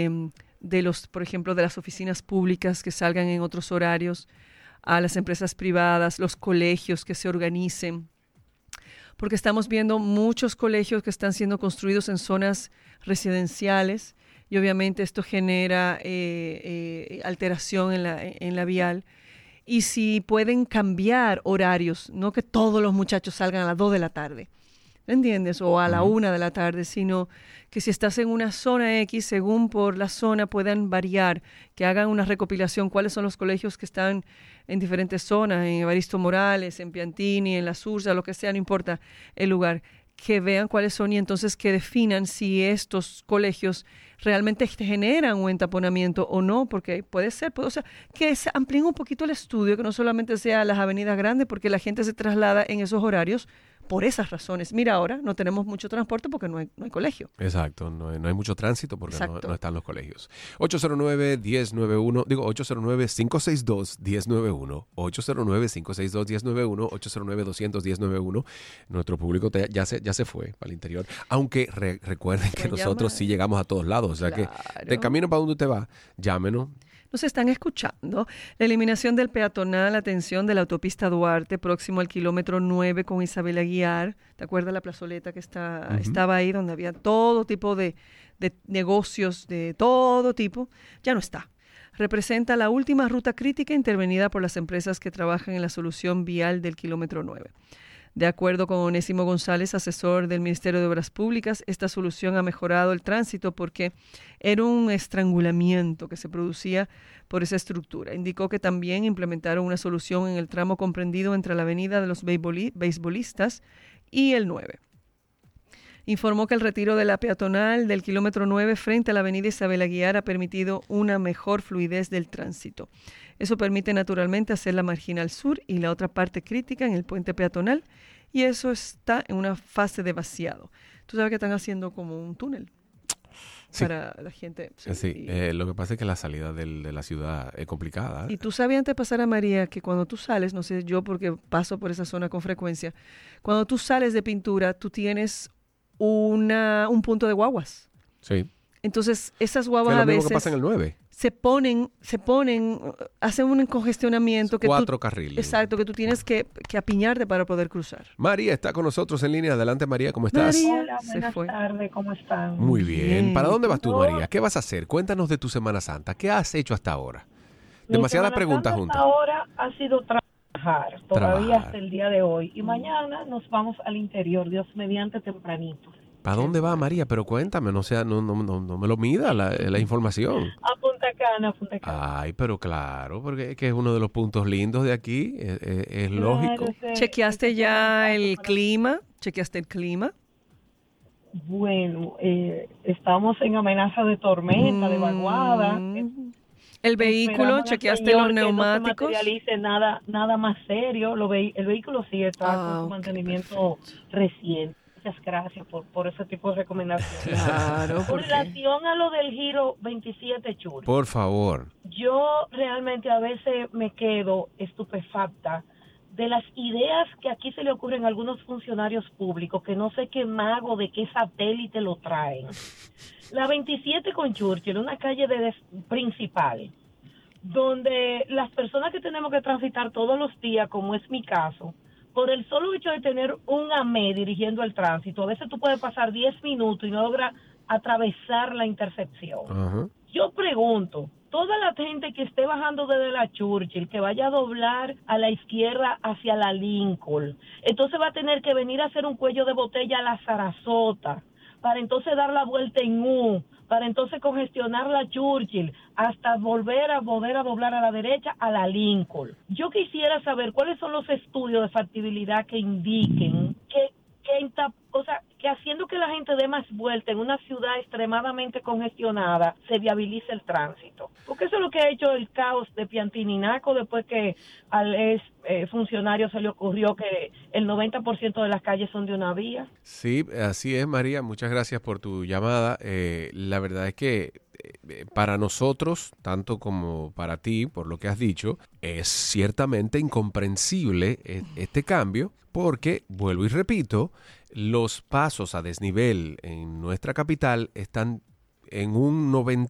Speaker 2: por ejemplo, de las oficinas públicas que salgan en otros horarios, a las empresas privadas, los colegios que se organicen, porque estamos viendo muchos colegios que están siendo construidos en zonas residenciales y obviamente esto genera alteración en la vial. Y si pueden cambiar horarios, no que todos los muchachos salgan a las 2 de la tarde, ¿entiendes? O a la 1 de la tarde, sino que si estás en una zona X, según por la zona puedan variar, que hagan una recopilación, cuáles son los colegios que están en diferentes zonas, en Evaristo Morales, en Piantini, en La Sursa, lo que sea, no importa el lugar, que vean cuáles son y entonces que definan si estos colegios realmente generan un entaponamiento o no, porque puede ser, o sea, que se amplíen un poquito el estudio, que no solamente sea las avenidas grandes, porque la gente se traslada en esos horarios por esas razones. Mira, ahora no tenemos mucho transporte porque no hay colegio.
Speaker 1: Exacto, no hay mucho tránsito porque no están los colegios. 809-1091, 809-562-1091, 809-562-1091, 809-200-1091. Nuestro público ya se fue al interior. Aunque recuerden que nosotros sí llegamos a todos lados. O sea que de camino para donde usted va, llámenos.
Speaker 2: Nos están escuchando. La eliminación del peatonal, atención, de la autopista Duarte, próximo al kilómetro 9 con Isabel Aguiar. ¿Te acuerdas la plazoleta que estaba ahí, donde había todo tipo de negocios de todo tipo? Ya no está. Representa la última ruta crítica intervenida por las empresas que trabajan en la solución vial del kilómetro 9. De acuerdo con Onésimo González, asesor del Ministerio de Obras Públicas, esta solución ha mejorado el tránsito porque era un estrangulamiento que se producía por esa estructura. Indicó que también implementaron una solución en el tramo comprendido entre la avenida de los beisbolistas y el 9. informó que el retiro de la peatonal del kilómetro 9 frente a la avenida Isabel Aguiar ha permitido una mejor fluidez del tránsito. Eso permite naturalmente hacer la marginal sur y la otra parte crítica en el puente peatonal, y eso está en una fase de vaciado. Tú sabes que están haciendo como un túnel para la gente.
Speaker 1: Sí, lo que pasa es que la salida de la ciudad es complicada.
Speaker 2: Y tú sabías antes de pasar a María que cuando tú sales, no sé yo porque paso por esa zona con frecuencia, cuando tú sales de Pintura, tú tienes un punto de guaguas.
Speaker 1: Sí.
Speaker 2: Entonces, esas guaguas
Speaker 1: es lo
Speaker 2: a
Speaker 1: mismo
Speaker 2: veces
Speaker 1: que pasa en el 9.
Speaker 2: se ponen, hacen un congestionamiento que
Speaker 1: 4 carriles.
Speaker 2: Exacto, que tú tienes que apiñarte para poder cruzar.
Speaker 1: María está con nosotros en línea. Adelante, María, ¿cómo estás?
Speaker 2: María,
Speaker 9: Hola, buenas tardes, ¿cómo están?
Speaker 1: Muy bien. ¿Para dónde vas tú, María? ¿Qué vas a hacer? Cuéntanos de tu Semana Santa. ¿Qué has hecho hasta ahora? Demasiadas preguntas juntas.
Speaker 9: Hasta ahora ha sido trabajar, todavía hasta el día de hoy. Y mañana nos vamos al interior, Dios mediante, tempranito.
Speaker 1: ¿Para dónde va, María? Pero cuéntame, no me lo mida la información.
Speaker 9: A Punta Cana, Punta Cana.
Speaker 1: Ay, pero claro, porque es que es uno de los puntos lindos de aquí, es lógico.
Speaker 2: ¿Chequeaste ya el clima? ¿Chequeaste el clima?
Speaker 9: Bueno, estamos en amenaza de tormenta, de vaguada.
Speaker 2: ¿El vehículo? ¿Chequeaste los neumáticos?
Speaker 9: No se materialice nada más serio. El vehículo sí está con su mantenimiento reciente. Muchas gracias por ese tipo de recomendaciones.
Speaker 2: Claro,
Speaker 9: con relación a lo del giro 27 Chur.
Speaker 1: Por favor.
Speaker 9: Yo realmente a veces me quedo estupefacta de las ideas que aquí se le ocurren a algunos funcionarios públicos, que no sé qué mago, de qué satélite lo traen. La 27 con Churchill, una calle principal, donde las personas que tenemos que transitar todos los días, como es mi caso, por el solo hecho de tener un AME dirigiendo el tránsito, a veces tú puedes pasar 10 minutos y no logras atravesar la intersección.
Speaker 1: Ajá.
Speaker 9: Yo pregunto, toda la gente que esté bajando desde la Churchill, que vaya a doblar a la izquierda hacia la Lincoln, entonces va a tener que venir a hacer un cuello de botella a la Sarasota, para entonces dar la vuelta en U, para entonces congestionar la Churchill, hasta volver a doblar a la derecha a la Lincoln. Yo quisiera saber cuáles son los estudios de factibilidad que indiquen que haciendo que la gente dé más vuelta en una ciudad extremadamente congestionada, se viabilice el tránsito. Porque eso es lo que ha hecho el caos de Piantininaco después que al funcionario se le ocurrió que el 90% de las calles son de una vía.
Speaker 1: Sí, así es, María. Muchas gracias por tu llamada. La verdad es que para nosotros, tanto como para ti, por lo que has dicho, es ciertamente incomprensible este cambio porque, vuelvo y repito, los pasos a desnivel en nuestra capital están en un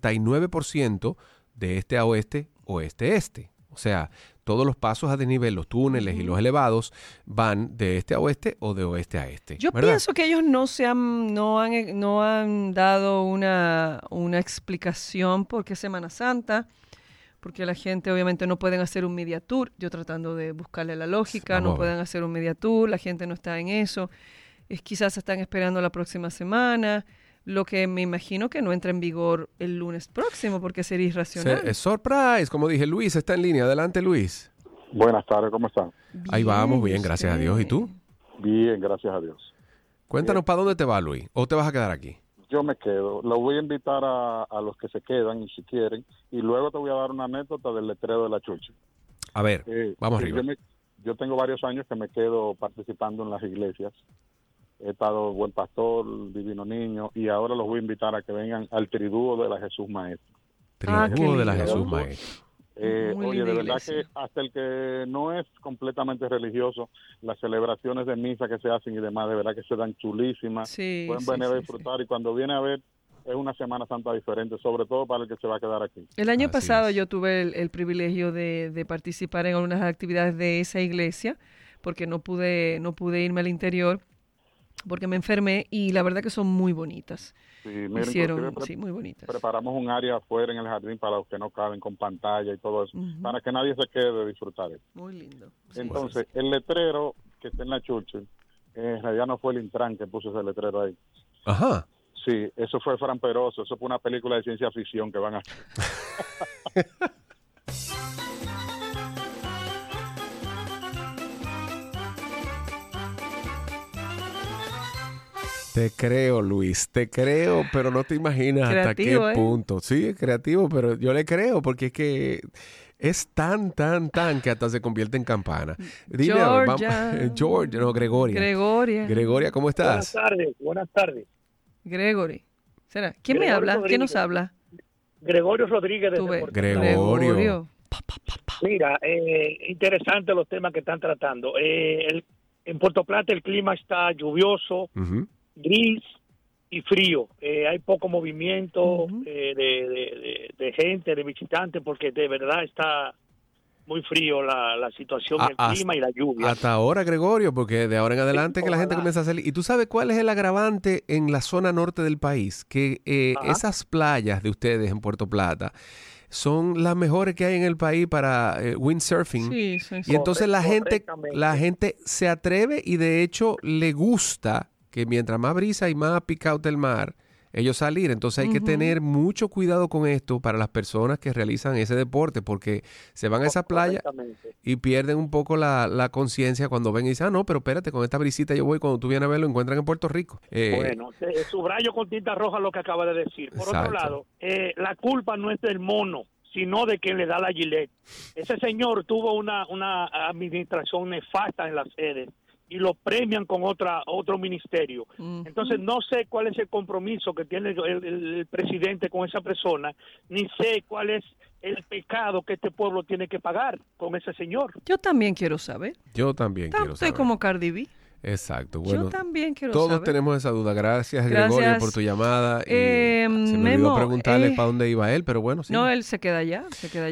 Speaker 1: 99% de este a oeste, oeste-este. O sea, todos los pasos a desnivel, los túneles y los elevados van de este a oeste o de oeste a este.
Speaker 2: Yo pienso que ellos no han dado una explicación por qué Semana Santa, porque la gente obviamente no pueden hacer un media tour. Yo tratando de buscarle la lógica, no pueden hacer un media tour, la gente no está en eso. Quizás están esperando la próxima semana. Lo que me imagino que no entra en vigor el lunes próximo porque sería irracional.
Speaker 1: Es surprise, como dije. Luis está en línea. Adelante, Luis.
Speaker 11: Buenas tardes, ¿cómo están?
Speaker 2: Bien,
Speaker 1: ahí vamos, bien, gracias a Dios. ¿Y tú?
Speaker 11: Bien, gracias a Dios.
Speaker 1: Cuéntanos para dónde te vas, Luis, o te vas a quedar aquí.
Speaker 11: Yo me quedo. Lo voy a invitar a los que se quedan, y si quieren, y luego te voy a dar una anécdota del letrero de la Churchill.
Speaker 1: A ver, vamos arriba.
Speaker 11: Yo tengo varios años que me quedo participando en las iglesias. He estado Buen Pastor, Divino Niño, y ahora los voy a invitar a que vengan al Triduo de la Jesús Maestro.
Speaker 1: Triduo de la Jesús Maestro.
Speaker 11: Oye, de verdad que hasta el que no es completamente religioso, las celebraciones de misa que se hacen y demás, de verdad que se dan chulísimas.
Speaker 2: Sí,
Speaker 11: pueden venir a disfrutar y cuando viene a ver, es una Semana Santa diferente, sobre todo para el que se va a quedar aquí.
Speaker 2: El año pasado yo tuve el privilegio de participar en algunas actividades de esa iglesia, porque no pude irme al interior, porque me enfermé, y la verdad que son muy bonitas.
Speaker 11: Sí, miren,
Speaker 2: hicieron, sí, muy bonitas.
Speaker 11: Preparamos un área afuera en el jardín para los que no caben, con pantalla y todo eso, para que nadie se quede de disfrutar eso.
Speaker 2: Muy lindo. Sí.
Speaker 11: Entonces, el letrero que está en la Churchill, en realidad no fue el Intran que puso ese letrero ahí.
Speaker 1: Ajá.
Speaker 11: Sí, eso fue Fran Peroso, eso fue una película de ciencia ficción que van a hacer.
Speaker 1: Te creo, Luis, te creo, pero no te imaginas
Speaker 2: Creativo,
Speaker 1: hasta qué punto. Sí, es creativo, pero yo le creo porque es que es tan que hasta se convierte en campana. Dime, Gregoria, ¿cómo estás?
Speaker 12: Buenas tardes.
Speaker 2: Gregory. ¿Será? ¿Quién me habla?
Speaker 12: Rodríguez.
Speaker 2: ¿Quién nos habla?
Speaker 12: Gregorio Rodríguez de Puerto Plata.
Speaker 1: Gregorio.
Speaker 12: Mira, interesante los temas que están tratando. En Puerto Plata el clima está lluvioso, gris y frío. Hay poco movimiento de gente, de visitantes, porque de verdad está muy frío la situación, el clima y la lluvia.
Speaker 1: Hasta ahora, Gregorio, porque de ahora en adelante que la gente comienza a salir. ¿Y tú sabes cuál es el agravante en la zona norte del país? Que esas playas de ustedes en Puerto Plata son las mejores que hay en el país para windsurfing.
Speaker 2: Sí.
Speaker 1: Y entonces la gente se atreve y de hecho le gusta que mientras más brisa y más picado el mar, ellos salir. Entonces hay que tener mucho cuidado con esto para las personas que realizan ese deporte, porque se van a esa playa y pierden un poco la conciencia cuando ven y dicen, no, pero espérate, con esta brisita yo voy, cuando tú vienes a ver, lo encuentran en Puerto Rico.
Speaker 12: Bueno, subrayo con tinta roja lo que acaba de decir. Por otro lado, la culpa no es del mono, sino de quien le da la gilet. Ese señor tuvo una administración nefasta en las sedes y lo premian con otro ministerio. Entonces no sé cuál es el compromiso que tiene el presidente con esa persona, ni sé cuál es el pecado que este pueblo tiene que pagar con ese señor.
Speaker 2: Yo también quiero saber.
Speaker 1: Quiero saber.
Speaker 2: Estoy como Cardi B.
Speaker 1: Exacto. Bueno,
Speaker 2: yo también quiero saber.
Speaker 1: Todos tenemos esa duda. Gracias, Gregorio, por tu llamada. Y se me olvidó preguntarle para dónde iba él, pero bueno, sí.
Speaker 2: No, él se queda allá.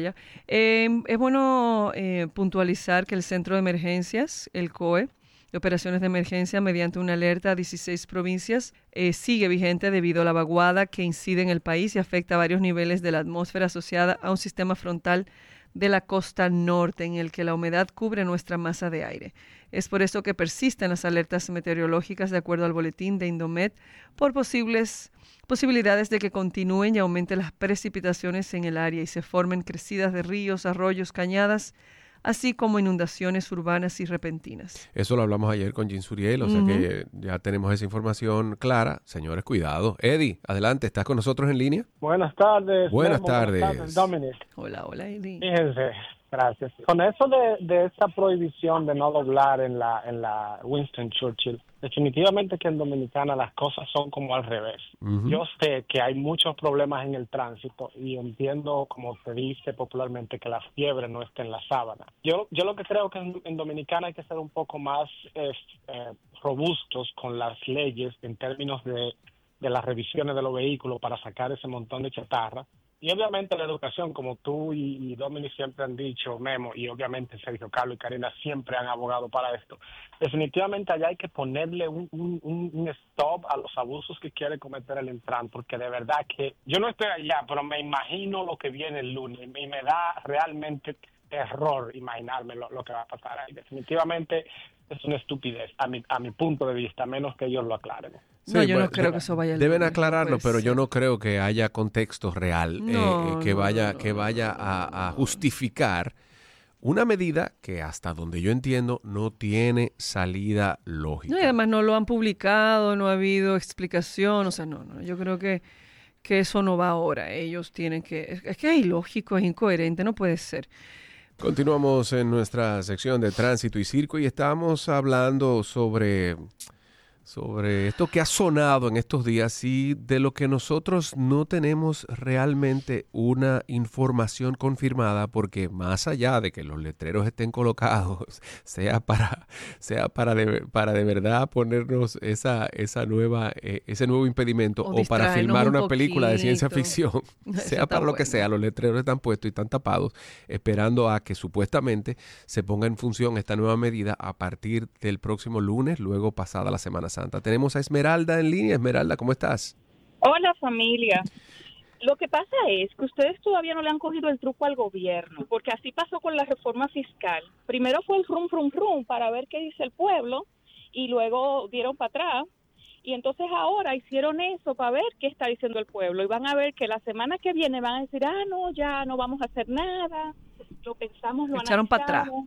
Speaker 2: Es bueno puntualizar que el Centro de Emergencias, el COE, de operaciones de emergencia mediante una alerta a 16 provincias, sigue vigente debido a la vaguada que incide en el país y afecta a varios niveles de la atmósfera asociada a un sistema frontal de la costa norte en el que la humedad cubre nuestra masa de aire. Es por eso que persisten las alertas meteorológicas de acuerdo al boletín de Indomet por posibilidades de que continúen y aumenten las precipitaciones en el área y se formen crecidas de ríos, arroyos, cañadas, así como inundaciones urbanas y repentinas.
Speaker 1: Eso lo hablamos ayer con Jean Suriel, o sea que ya tenemos esa información clara. Señores, cuidado. Eddie, adelante, ¿estás con nosotros en línea?
Speaker 13: Buenas tardes.
Speaker 1: Buenas tardes,
Speaker 13: Dominic.
Speaker 2: Hola, Eddie.
Speaker 13: Fíjense, gracias. Con eso de esa prohibición de no doblar en la Winston Churchill, definitivamente que en Dominicana las cosas son como al revés. Yo sé que hay muchos problemas en el tránsito y entiendo, como se dice popularmente, que la fiebre no está en la sábana. Yo lo que creo que en Dominicana hay que ser un poco más robustos con las leyes en términos de las revisiones de los vehículos para sacar ese montón de chatarra. Y obviamente la educación, como tú y Dominic siempre han dicho, Memo, y obviamente Sergio Carlos y Karina siempre han abogado para esto. Definitivamente allá hay que ponerle un stop a los abusos que quiere cometer el Intran, porque de verdad que yo no estoy allá, pero me imagino lo que viene el lunes y me da realmente terror imaginarme lo que va a pasar ahí. Definitivamente es una estupidez a mi punto de vista, a menos que ellos lo aclaren.
Speaker 2: No, yo no creo que eso vaya.
Speaker 1: Deben aclararlo, pero yo no creo que haya contexto real que vaya a justificar una medida que hasta donde yo entiendo no tiene salida lógica.
Speaker 2: No, y además no lo han publicado, no ha habido explicación, o sea, no, yo creo que eso no va ahora. Ellos tienen que... Es que es ilógico, es incoherente, no puede ser.
Speaker 1: Continuamos en nuestra sección de tránsito y circo y estamos hablando sobre esto que ha sonado en estos días y de lo que nosotros no tenemos realmente una información confirmada, porque más allá de que los letreros estén colocados, sea para de verdad ponernos ese nuevo impedimento o para filmar una película de ciencia ficción, sea para lo que sea, los letreros están puestos y están tapados, esperando a que supuestamente se ponga en función esta nueva medida a partir del próximo lunes, luego pasada la Semana Santa. Tenemos a Esmeralda en línea. Esmeralda, ¿cómo estás?
Speaker 14: Hola, familia. Lo que pasa es que ustedes todavía no le han cogido el truco al gobierno, porque así pasó con la reforma fiscal. Primero fue el rum para ver qué dice el pueblo y luego dieron para atrás. Y entonces ahora hicieron eso para ver qué está diciendo el pueblo y van a ver que la semana que viene van a decir, no, ya no vamos a hacer nada, lo pensamos, lo
Speaker 2: echaron para atrás.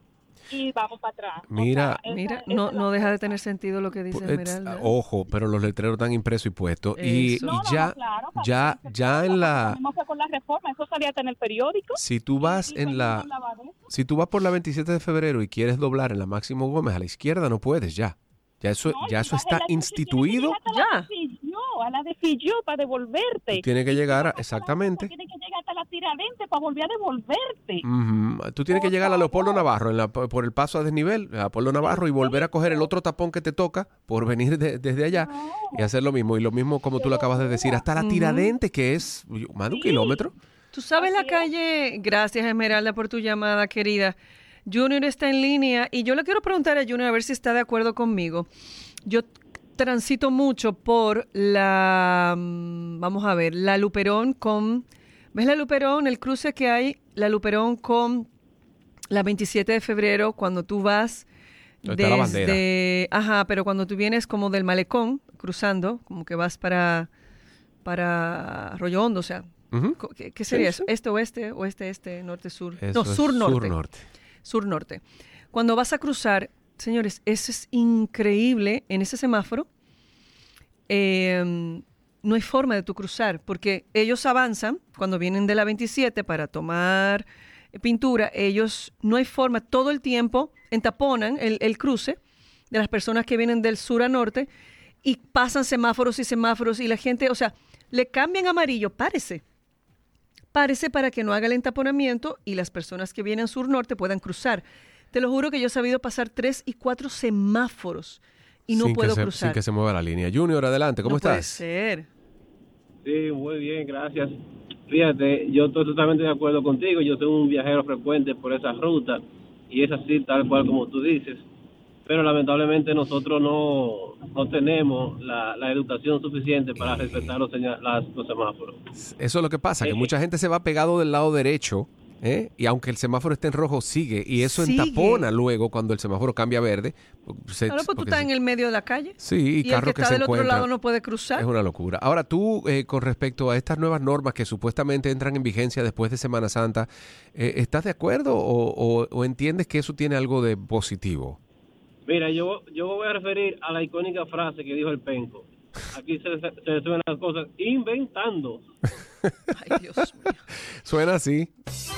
Speaker 14: y vamos para atrás.
Speaker 1: Mira,
Speaker 2: no deja de tener sentido lo que dice Esmeralda.
Speaker 1: Ojo, pero los letreros están impresos y puestos. Y ya en la...
Speaker 14: No fue con la reforma, eso salía hasta en el periódico.
Speaker 1: Si tú vas por la 27 de febrero y quieres doblar en la Máximo Gómez a la izquierda, no puedes ya. Ya eso está instituido.
Speaker 14: Ya. A la de Filló para devolverte.
Speaker 1: Tú tienes que llegar exactamente.
Speaker 14: Tienes que llegar hasta la Tiradentes para volver a devolverte.
Speaker 1: Tú tienes que llegar a Leopoldo Navarro por el paso a desnivel, a Leopoldo Navarro, y volver a coger el otro tapón que te toca por venir desde allá y hacer lo mismo. Y lo mismo como tú lo acabas de decir, hasta la Tiradentes, que es más de 1 kilómetro.
Speaker 2: Tú sabes la calle, gracias Esmeralda por tu llamada, querida. Junior está en línea y yo le quiero preguntar a Junior a ver si está de acuerdo conmigo. Yo transito mucho por la Luperón con... ¿Ves la Luperón? El cruce que hay, la Luperón con la 27 de febrero, cuando tú vas
Speaker 1: desde... la bandera.
Speaker 2: Ajá, pero cuando tú vienes como del Malecón, cruzando, como que vas para Arroyo Hondo, o sea... ¿Qué sería eso? ¿Este, oeste, oeste, este, norte, sur?
Speaker 1: Eso
Speaker 2: sur, norte. Sur-norte. Cuando vas a cruzar, señores, eso es increíble en ese semáforo. No hay forma de tú cruzar, porque ellos avanzan cuando vienen de la 27 para tomar pintura. Ellos no hay forma, todo el tiempo entaponan el cruce de las personas que vienen del sur a norte y pasan semáforos y la gente, o sea, le cambian amarillo, párese para que no haga el entaponamiento y las personas que vienen sur-norte puedan cruzar. Te lo juro que yo he sabido pasar 3 y 4 semáforos y no puedo cruzar.
Speaker 1: Sin que se mueva la línea. Junior, adelante, ¿cómo estás?
Speaker 2: No puede ser.
Speaker 15: Sí, muy bien, gracias. Fíjate, yo estoy totalmente de acuerdo contigo. Yo soy un viajero frecuente por esa ruta y es así, tal cual como tú dices. Pero lamentablemente nosotros no tenemos la educación suficiente para respetar los semáforos.
Speaker 1: Eso es lo que pasa, que mucha gente se va pegado del lado derecho, y aunque el semáforo esté en rojo, sigue. Y eso entapona luego cuando el semáforo cambia a verde.
Speaker 2: Claro, pues tú estás en el medio de la calle.
Speaker 1: Sí,
Speaker 2: y el que está del otro lado no puede cruzar.
Speaker 1: Es una locura. Ahora, tú, con respecto a estas nuevas normas que supuestamente entran en vigencia después de Semana Santa, ¿estás de acuerdo o entiendes que eso tiene algo de positivo?
Speaker 15: Mira, yo voy a referir a la icónica frase que dijo el Penco. Aquí se suenan las cosas inventando.
Speaker 2: Ay, Dios mío.
Speaker 1: Suena así.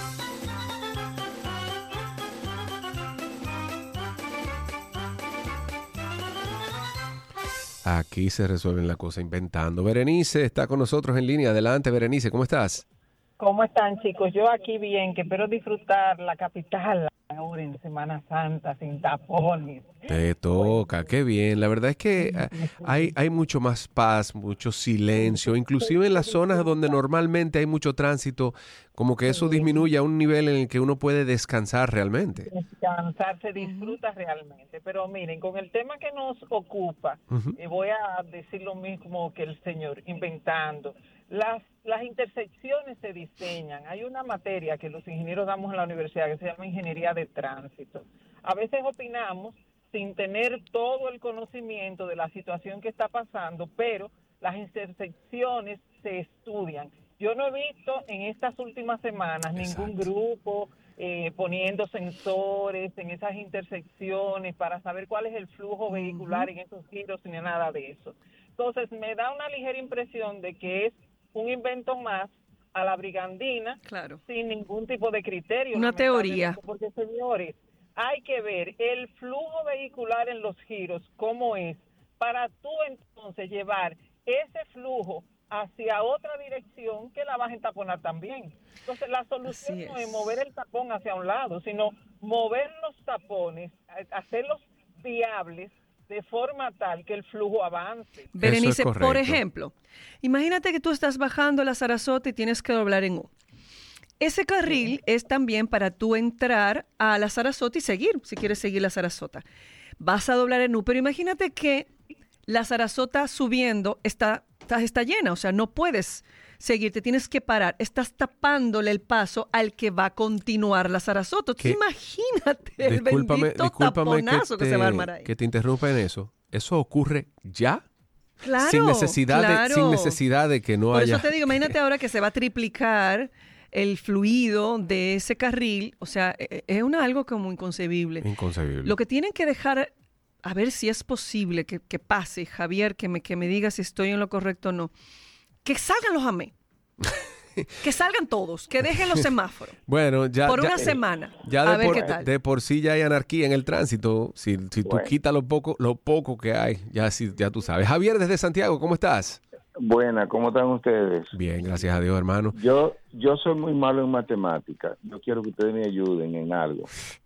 Speaker 1: Aquí se resuelven las cosas inventando. Berenice está con nosotros en línea. Adelante, Berenice, ¿cómo estás?
Speaker 16: ¿Cómo están, chicos? Yo aquí bien, que espero disfrutar la capital ahora en Semana Santa sin tapones.
Speaker 1: Te toca, qué bien. La verdad es que hay mucho más paz, mucho silencio, inclusive en las zonas donde normalmente hay mucho tránsito, como que eso disminuye a un nivel en el que uno puede descansar realmente.
Speaker 16: Descansar, se disfruta realmente. Pero miren, con el tema que nos ocupa, voy a decir lo mismo que el señor, inventando. Las intersecciones se diseñan. Hay una materia que los ingenieros damos en la universidad que se llama ingeniería de tránsito. A veces opinamos sin tener todo el conocimiento de la situación que está pasando, pero las intersecciones se estudian. Yo no he visto en estas últimas semanas ningún grupo poniendo sensores en esas intersecciones para saber cuál es el flujo vehicular en esos giros ni nada de eso. Entonces me da una ligera impresión de que es un invento más a la brigandina, sin ningún tipo de criterio.
Speaker 2: Una teoría.
Speaker 16: Porque, señores, hay que ver el flujo vehicular en los giros, cómo es, para tú entonces llevar ese flujo hacia otra dirección que la vas a entaponar también. Entonces, la solución no es mover el tapón hacia un lado, sino mover los tapones, hacerlos viables, de forma tal que el flujo avance.
Speaker 2: Berenice, por ejemplo, imagínate que tú estás bajando la Sarasota y tienes que doblar en U. Ese carril es también para tú entrar a la Sarasota y seguir, si quieres seguir la Sarasota. Vas a doblar en U, pero imagínate que la Sarasota subiendo está llena, o sea, no puedes seguir, te tienes que parar. Estás tapándole el paso al que va a continuar la Sarasota. Imagínate el bendito taponazo que se va a armar ahí.
Speaker 1: Que te interrumpa en eso. ¿Eso ocurre ya?
Speaker 2: Claro,
Speaker 1: sin necesidad de que no haya...
Speaker 2: Por eso te digo, imagínate ahora que se va a triplicar el fluido de ese carril. O sea, es algo como inconcebible.
Speaker 1: Inconcebible.
Speaker 2: Lo que tienen que dejar, a ver si es posible que pase, Javier, que me diga si estoy en lo correcto o no, que salgan los AME. Que salgan todos, que dejen los semáforos.
Speaker 1: Bueno, ya
Speaker 2: por una semana.
Speaker 1: Ya
Speaker 2: a ver qué tal.
Speaker 1: De por sí ya hay anarquía en el tránsito. Si tú quitas lo poco que hay, ya tú sabes. Javier, desde Santiago, ¿cómo estás?
Speaker 17: Buena, ¿cómo están ustedes?
Speaker 1: Bien, gracias a Dios, hermano.
Speaker 17: Yo soy muy malo en matemáticas. Yo quiero que ustedes me ayuden en algo.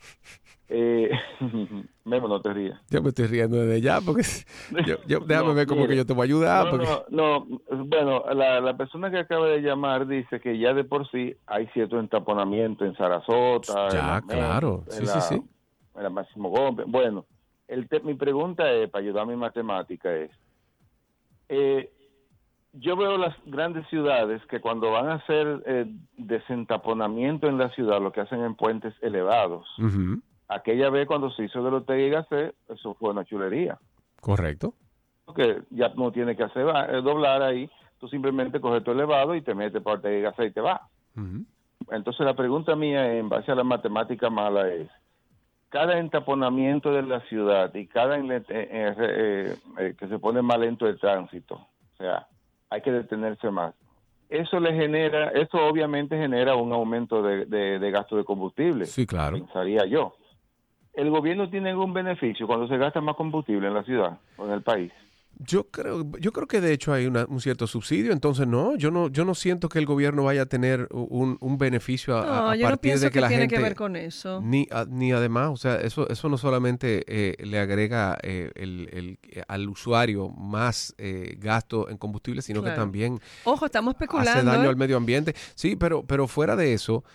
Speaker 17: Memo, no te rías.
Speaker 1: Yo me estoy riendo desde ya porque déjame ver cómo que yo te voy a ayudar.
Speaker 17: Bueno, la persona que acaba de llamar dice que ya de por sí hay cierto entaponamiento en Sarasota.
Speaker 1: Ya, claro. Sí.
Speaker 17: En la Máximo Gómez. Bueno, mi pregunta es, para ayudar a mi matemática, yo veo las grandes ciudades que cuando van a hacer desentaponamiento en la ciudad, lo que hacen en puentes elevados.
Speaker 1: Uh-huh.
Speaker 17: Aquella vez cuando se hizo del Ortega y Gasset, eso fue una chulería.
Speaker 1: Correcto.
Speaker 17: Porque ya no tiene que hacer doblar ahí, tú simplemente coges tu elevado y te metes para Ortega y Gasset y te vas.
Speaker 1: Uh-huh.
Speaker 17: Entonces la pregunta mía, en base a la matemática mala, es, cada entaponamiento de la ciudad y cada que se pone más lento el tránsito, o sea, hay que detenerse más. Eso obviamente genera un aumento de gasto de combustible.
Speaker 1: Sí, claro.
Speaker 17: Pensaría yo. ¿El gobierno tiene algún beneficio cuando se gasta más combustible en la ciudad o en el país?
Speaker 1: Yo creo que de hecho hay un cierto subsidio, entonces yo no siento que el gobierno vaya a tener un beneficio a partir de que la gente...
Speaker 2: No, yo no pienso que tiene que ver con eso.
Speaker 1: Ni además, o sea, eso no solamente le agrega al usuario más gasto en combustible, sino que también
Speaker 2: Ojo, estamos especulando,
Speaker 1: hace daño al medio ambiente. Sí, pero fuera de eso...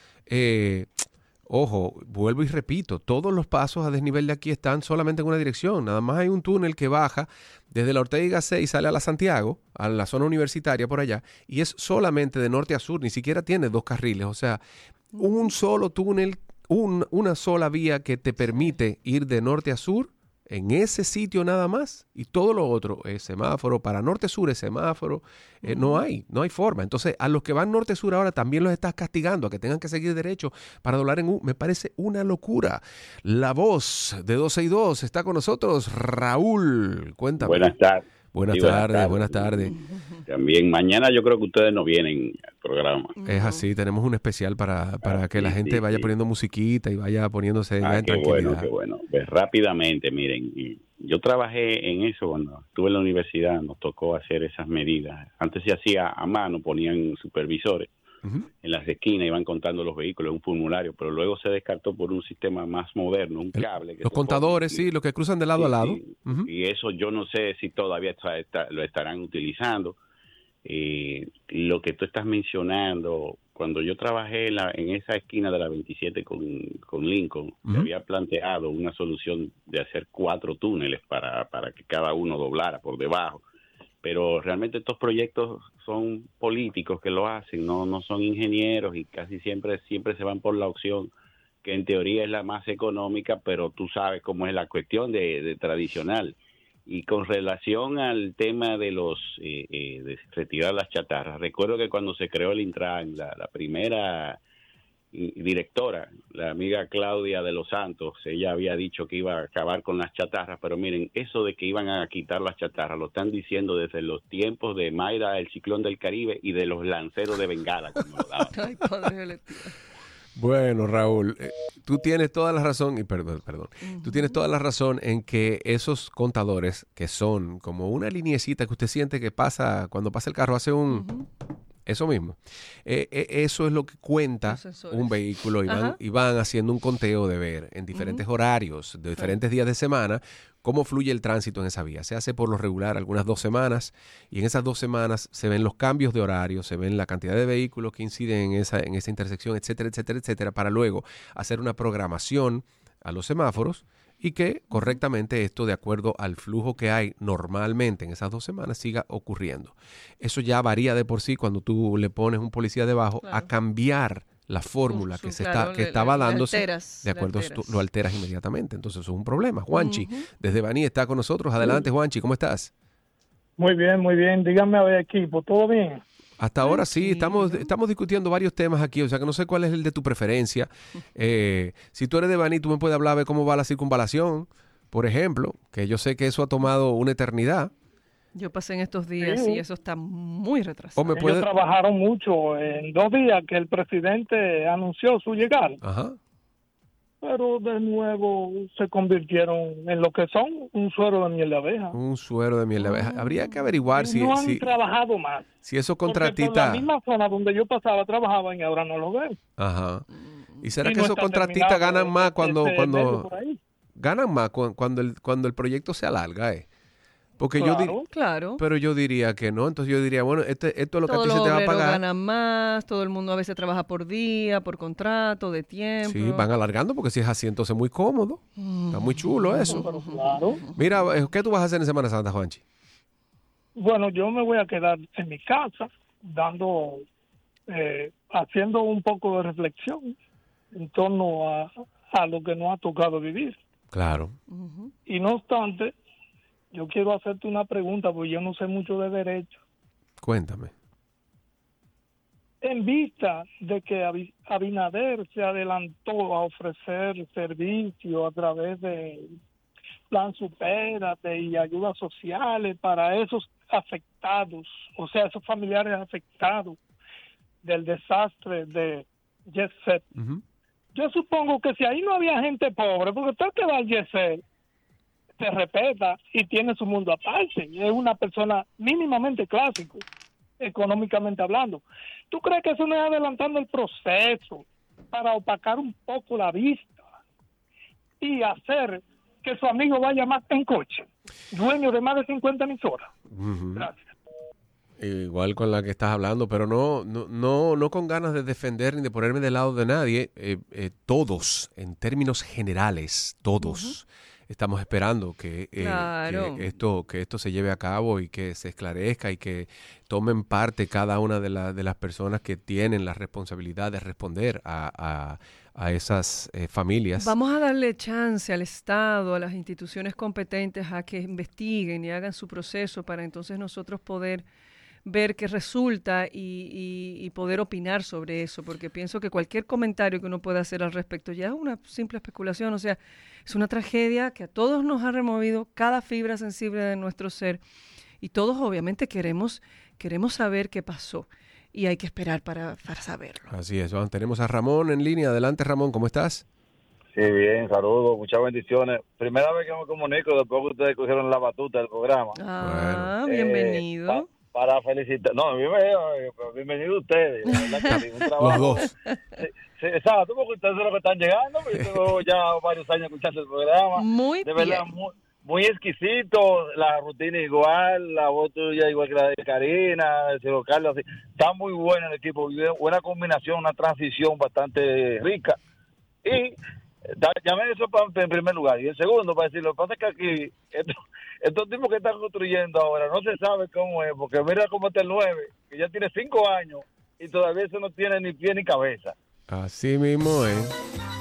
Speaker 1: Ojo, vuelvo y repito, todos los pasos a desnivel de aquí están solamente en una dirección. Nada más hay un túnel que baja desde la Ortega y Gasset y sale a la Santiago, a la zona universitaria por allá, y es solamente de norte a sur, ni siquiera tiene 2 carriles. O sea, un solo túnel, una sola vía que te permite ir de norte a sur en ese sitio nada más, y todo lo otro es semáforo. Para norte-sur es semáforo. No hay forma. Entonces, a los que van norte-sur ahora también los estás castigando a que tengan que seguir derecho para doblar en U. Me parece una locura. La voz de 262 está con nosotros. Raúl, cuéntame.
Speaker 18: Buenas tardes.
Speaker 1: Buenas tardes.
Speaker 18: También mañana yo creo que ustedes no vienen al programa.
Speaker 1: Es así, tenemos un especial para que la gente vaya poniendo musiquita y vaya poniéndose en tranquilidad.
Speaker 18: Qué bueno. Pues rápidamente, miren, yo trabajé en eso cuando estuve en la universidad, nos tocó hacer esas medidas. Antes se hacía a mano, ponían supervisores en las esquinas, iban contando los vehículos, un formulario, pero luego se descartó por un sistema más moderno, un cable.
Speaker 1: Los contadores, sí, los que cruzan de lado a lado.
Speaker 18: Y eso yo no sé si todavía lo estarán utilizando. Lo que tú estás mencionando, cuando yo trabajé en esa esquina de la 27 con Lincoln, se había planteado una solución de hacer 4 túneles para que cada uno doblara por debajo. Pero realmente estos proyectos son políticos que lo hacen, no son ingenieros, y casi siempre se van por la opción que en teoría es la más económica, pero tú sabes cómo es la cuestión de tradicional. Y con relación al tema de de retirar las chatarras, recuerdo que cuando se creó el Intran, la primera directora, la amiga Claudia de los Santos, ella había dicho que iba a acabar con las chatarras, pero miren, eso de que iban a quitar las chatarras lo están diciendo desde los tiempos de Mayra, el ciclón del Caribe, y de los lanceros de Bengala.
Speaker 2: Ay, padre.
Speaker 1: Bueno, Raúl, tú tienes toda la razón, y perdón, tú tienes toda la razón en que esos contadores, que son como una liniecita que usted siente que pasa, cuando pasa el carro hace eso mismo. Eso es lo que cuenta un vehículo, y van haciendo un conteo de ver en diferentes horarios, de diferentes días de semana, cómo fluye el tránsito en esa vía. Se hace por lo regular algunas 2 semanas, y en esas 2 semanas se ven los cambios de horario, se ven la cantidad de vehículos que inciden en esa intersección, etcétera, etcétera, etcétera, para luego hacer una programación a los semáforos y que correctamente esto, de acuerdo al flujo que hay normalmente en esas 2 semanas, siga ocurriendo. Eso ya varía de por sí cuando tú le pones un policía debajo a cambiar la fórmula que estaba dándose, de acuerdo, lo alteras inmediatamente. Entonces eso es un problema. Juanchi, desde Baní, está con nosotros. Adelante, Juanchi, ¿cómo estás?
Speaker 19: Muy bien. Díganme a ver, equipo, ¿todo bien?
Speaker 1: Hasta ahora sí, estamos discutiendo varios temas aquí, o sea que no sé cuál es el de tu preferencia. Si tú eres de Baní, tú me puedes hablar de cómo va la circunvalación, por ejemplo, que yo sé que eso ha tomado una eternidad.
Speaker 2: Yo pasé en estos días y eso está muy retrasado.
Speaker 12: Ellos trabajaron mucho en 2 días que el presidente anunció su llegada.
Speaker 1: Ajá.
Speaker 12: Pero de nuevo se convirtieron en lo que son, un suero de miel de abeja.
Speaker 1: Un suero de miel de abeja. Habría que averiguar si...
Speaker 12: No han trabajado más.
Speaker 1: Si esos
Speaker 12: Porque
Speaker 1: contratistas...
Speaker 12: por la misma zona donde yo pasaba trabajaban y ahora no lo ven.
Speaker 1: Ajá. ¿Y será
Speaker 12: Y
Speaker 1: que
Speaker 12: no
Speaker 1: esos
Speaker 12: está
Speaker 1: contratistas
Speaker 12: terminado
Speaker 1: ganan más
Speaker 12: medio por ahí.
Speaker 1: ganan más cuando el proyecto se alarga, Porque
Speaker 2: Claro.
Speaker 1: Pero yo diría que no. Entonces yo diría, bueno, esto es lo que a ti se te va a pagar.
Speaker 2: Ganan más, todo el mundo a veces trabaja por día, por contrato, de tiempo.
Speaker 1: Sí, van alargando porque si es así, entonces es muy cómodo. Está muy chulo eso.
Speaker 12: Claro.
Speaker 1: Mira, ¿qué tú vas a hacer en Semana Santa, Juanchi?
Speaker 12: Bueno, yo me voy a quedar en mi casa haciendo un poco de reflexión en torno a lo que nos ha tocado vivir.
Speaker 1: Claro.
Speaker 12: Y no obstante, yo quiero hacerte una pregunta porque yo no sé mucho de derecho.
Speaker 1: Cuéntame.
Speaker 12: En vista de que Abinader se adelantó a ofrecer servicio a través de Plan Supérate y ayudas sociales para esos afectados, o sea, esos familiares afectados del desastre de Jet Set. Yo supongo que si ahí no había gente pobre, porque todo el que va al Jet Set se respeta y tiene su mundo aparte, es una persona mínimamente clásico, económicamente hablando. ¿Tú crees que eso no es adelantando el proceso para opacar un poco la vista y hacer que su amigo vaya más en coche, dueño de más de 50 emisoras? Gracias.
Speaker 1: Igual con la que estás hablando, pero no con ganas de defender ni de ponerme del lado de nadie. Todos, en términos generales, todos estamos esperando que esto se lleve a cabo y que se esclarezca y que tomen parte cada una de las personas que tienen la responsabilidad de responder a esas familias.
Speaker 2: Vamos a darle chance al Estado, a las instituciones competentes a que investiguen y hagan su proceso para entonces nosotros poder ver qué resulta y poder opinar sobre eso, porque pienso que cualquier comentario que uno pueda hacer al respecto ya es una simple especulación, o sea, es una tragedia que a todos nos ha removido cada fibra sensible de nuestro ser y todos obviamente queremos saber qué pasó y hay que esperar para saberlo.
Speaker 1: Así es, tenemos a Ramón en línea. Adelante, Ramón, ¿cómo estás?
Speaker 19: Sí, bien, saludos, muchas bendiciones. Primera vez que me comunico después que ustedes cogieron la batuta del programa.
Speaker 2: Bienvenido.
Speaker 19: Para felicitar, bienvenido a ustedes. La verdad que un trabajo,
Speaker 1: los dos.
Speaker 19: Sí, exacto, porque ustedes son los que están llegando, pero yo tengo ya varios años escuchando el programa.
Speaker 2: Muy
Speaker 19: de
Speaker 2: bien.
Speaker 19: verdad, muy exquisito, la rutina igual, la voz tuya igual que la de Karina, de Ciro Carlos, así. Está muy buena el equipo, buena combinación, una transición bastante rica. Y llamé eso en primer lugar. Y en segundo, para decir, lo que pasa es que aquí, estos tipos que están construyendo ahora, no se sabe cómo es, porque mira cómo está el 9, que ya tiene 5 años y todavía eso no tiene ni pie ni cabeza.
Speaker 1: Así mismo es.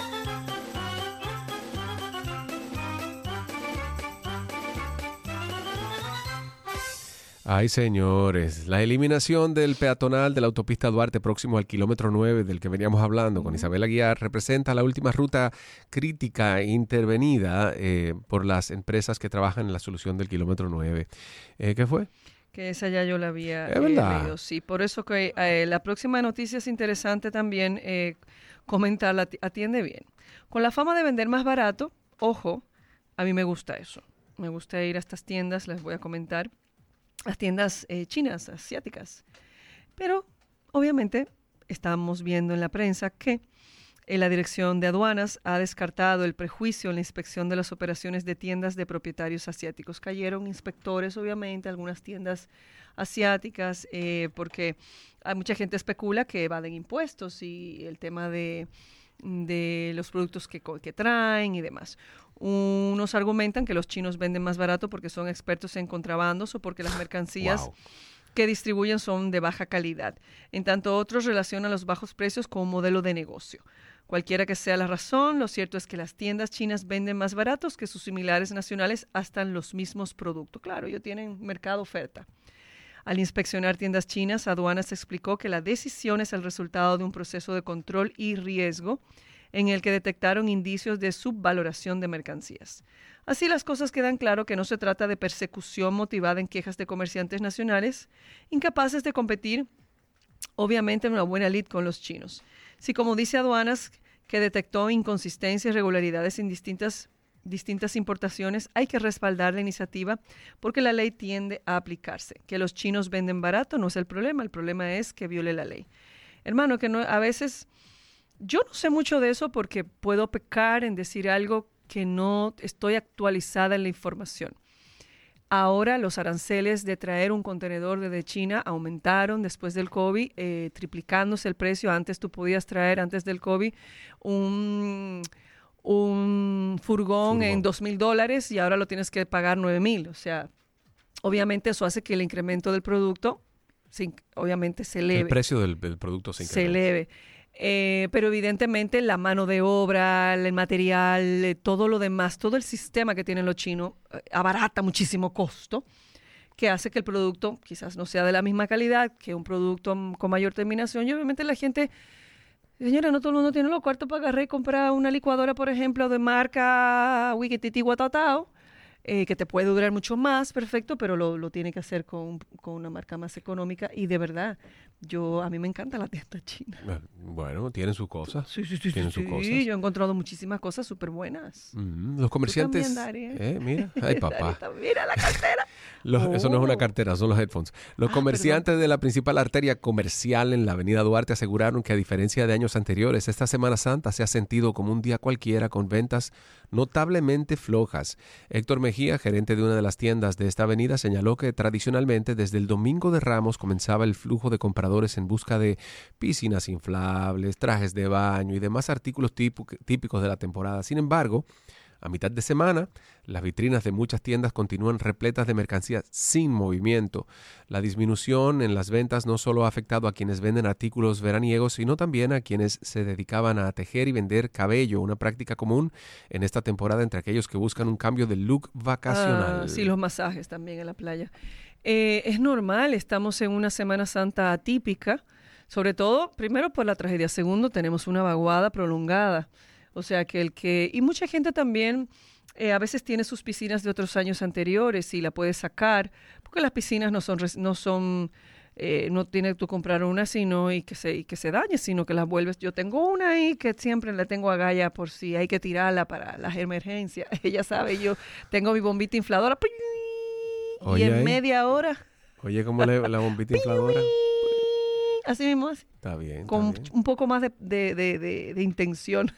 Speaker 1: Ay, señores, la eliminación del peatonal de la autopista Duarte próximo al kilómetro 9 del que veníamos hablando con Isabel Aguiar representa la última ruta crítica intervenida por las empresas que trabajan en la solución del kilómetro 9. ¿Qué fue?
Speaker 2: Que esa ya yo la había
Speaker 1: leído,
Speaker 2: sí. Por eso que la próxima noticia es interesante también comentarla, atiende bien. Con la fama de vender más barato, ojo, a mí me gusta eso. Me gusta ir a estas tiendas, les voy a comentar. Las tiendas chinas, asiáticas. Pero, obviamente, estamos viendo en la prensa que la Dirección de Aduanas ha descartado el prejuicio en la inspección de las operaciones de tiendas de propietarios asiáticos. Cayeron inspectores, obviamente, algunas tiendas asiáticas, porque hay mucha gente especula que evaden impuestos y el tema de los productos que traen y demás. Unos argumentan que los chinos venden más barato porque son expertos en contrabandos o porque las mercancías que distribuyen son de baja calidad. En tanto, otros relacionan los bajos precios con un modelo de negocio. Cualquiera que sea la razón, lo cierto es que las tiendas chinas venden más baratos que sus similares nacionales hasta en los mismos productos. Claro, ellos tienen mercado oferta. Al inspeccionar tiendas chinas, Aduanas explicó que la decisión es el resultado de un proceso de control y riesgo en el que detectaron indicios de subvaloración de mercancías. Así las cosas quedan claro que no se trata de persecución motivada en quejas de comerciantes nacionales incapaces de competir, obviamente, en una buena lid con los chinos. Si, como dice Aduanas, que detectó inconsistencias y irregularidades en distintas importaciones, hay que respaldar la iniciativa porque la ley tiende a aplicarse. Que los chinos venden barato no es el problema es que viole la ley. Hermano, que no, a veces yo no sé mucho de eso porque puedo pecar en decir algo que no estoy actualizada en la información. Ahora los aranceles de traer un contenedor desde China aumentaron después del COVID, triplicándose el precio. Antes tú podías traer, antes del COVID, un furgón en $2,000 y ahora lo tienes que pagar $9,000. O sea, obviamente eso hace que el incremento del producto, obviamente se eleve.
Speaker 1: El precio del producto se incrementa.
Speaker 2: Se eleve. Pero evidentemente la mano de obra, el material, todo lo demás, todo el sistema que tienen los chinos abarata muchísimo costo, que hace que el producto quizás no sea de la misma calidad que un producto con mayor terminación. Y obviamente la gente, señora, no todo el mundo tiene los cuartos para agarrar y comprar una licuadora, por ejemplo, de marca Wikititi Guatatao, que te puede durar mucho más, perfecto, pero lo tiene que hacer con una marca más económica. Y de verdad, a mí me encanta la tienda china.
Speaker 1: Bueno, tienen sus cosas.
Speaker 2: Sí,
Speaker 1: tienen sus cosas.
Speaker 2: Yo he encontrado muchísimas cosas súper buenas.
Speaker 1: Los comerciantes...
Speaker 2: Tú también, Dari,
Speaker 1: mira, ay papá.
Speaker 2: Mira la cartera.
Speaker 1: Eso no es una cartera, son los headphones. Los comerciantes de la principal arteria comercial en la avenida Duarte aseguraron que a diferencia de años anteriores, esta Semana Santa se ha sentido como un día cualquiera con ventas notablemente flojas. Héctor Mejía, gerente de una de las tiendas de esta avenida, señaló que tradicionalmente desde el Domingo de Ramos comenzaba el flujo de compradores en busca de piscinas inflables, trajes de baño y demás artículos típicos de la temporada. Sin embargo, a mitad de semana, las vitrinas de muchas tiendas continúan repletas de mercancías sin movimiento. La disminución en las ventas no solo ha afectado a quienes venden artículos veraniegos, sino también a quienes se dedicaban a tejer y vender cabello, una práctica común en esta temporada entre aquellos que buscan un cambio de look vacacional.
Speaker 2: Sí, los masajes también en la playa. Es normal, estamos en una Semana Santa atípica, sobre todo, primero por la tragedia, segundo, tenemos una vaguada prolongada. O sea, y mucha gente también a veces tiene sus piscinas de otros años anteriores y la puede sacar, porque las piscinas no tiene tú comprar una sino y que se dañe, sino que las vuelves. Yo tengo una ahí que siempre la tengo a Gaia por si hay que tirarla para las emergencias. Ella sabe, yo tengo mi bombita infladora y en media hora.
Speaker 1: Oye, ¿cómo la bombita infladora?
Speaker 2: Así mismo así.
Speaker 1: Está bien.
Speaker 2: Con un poco más de intención.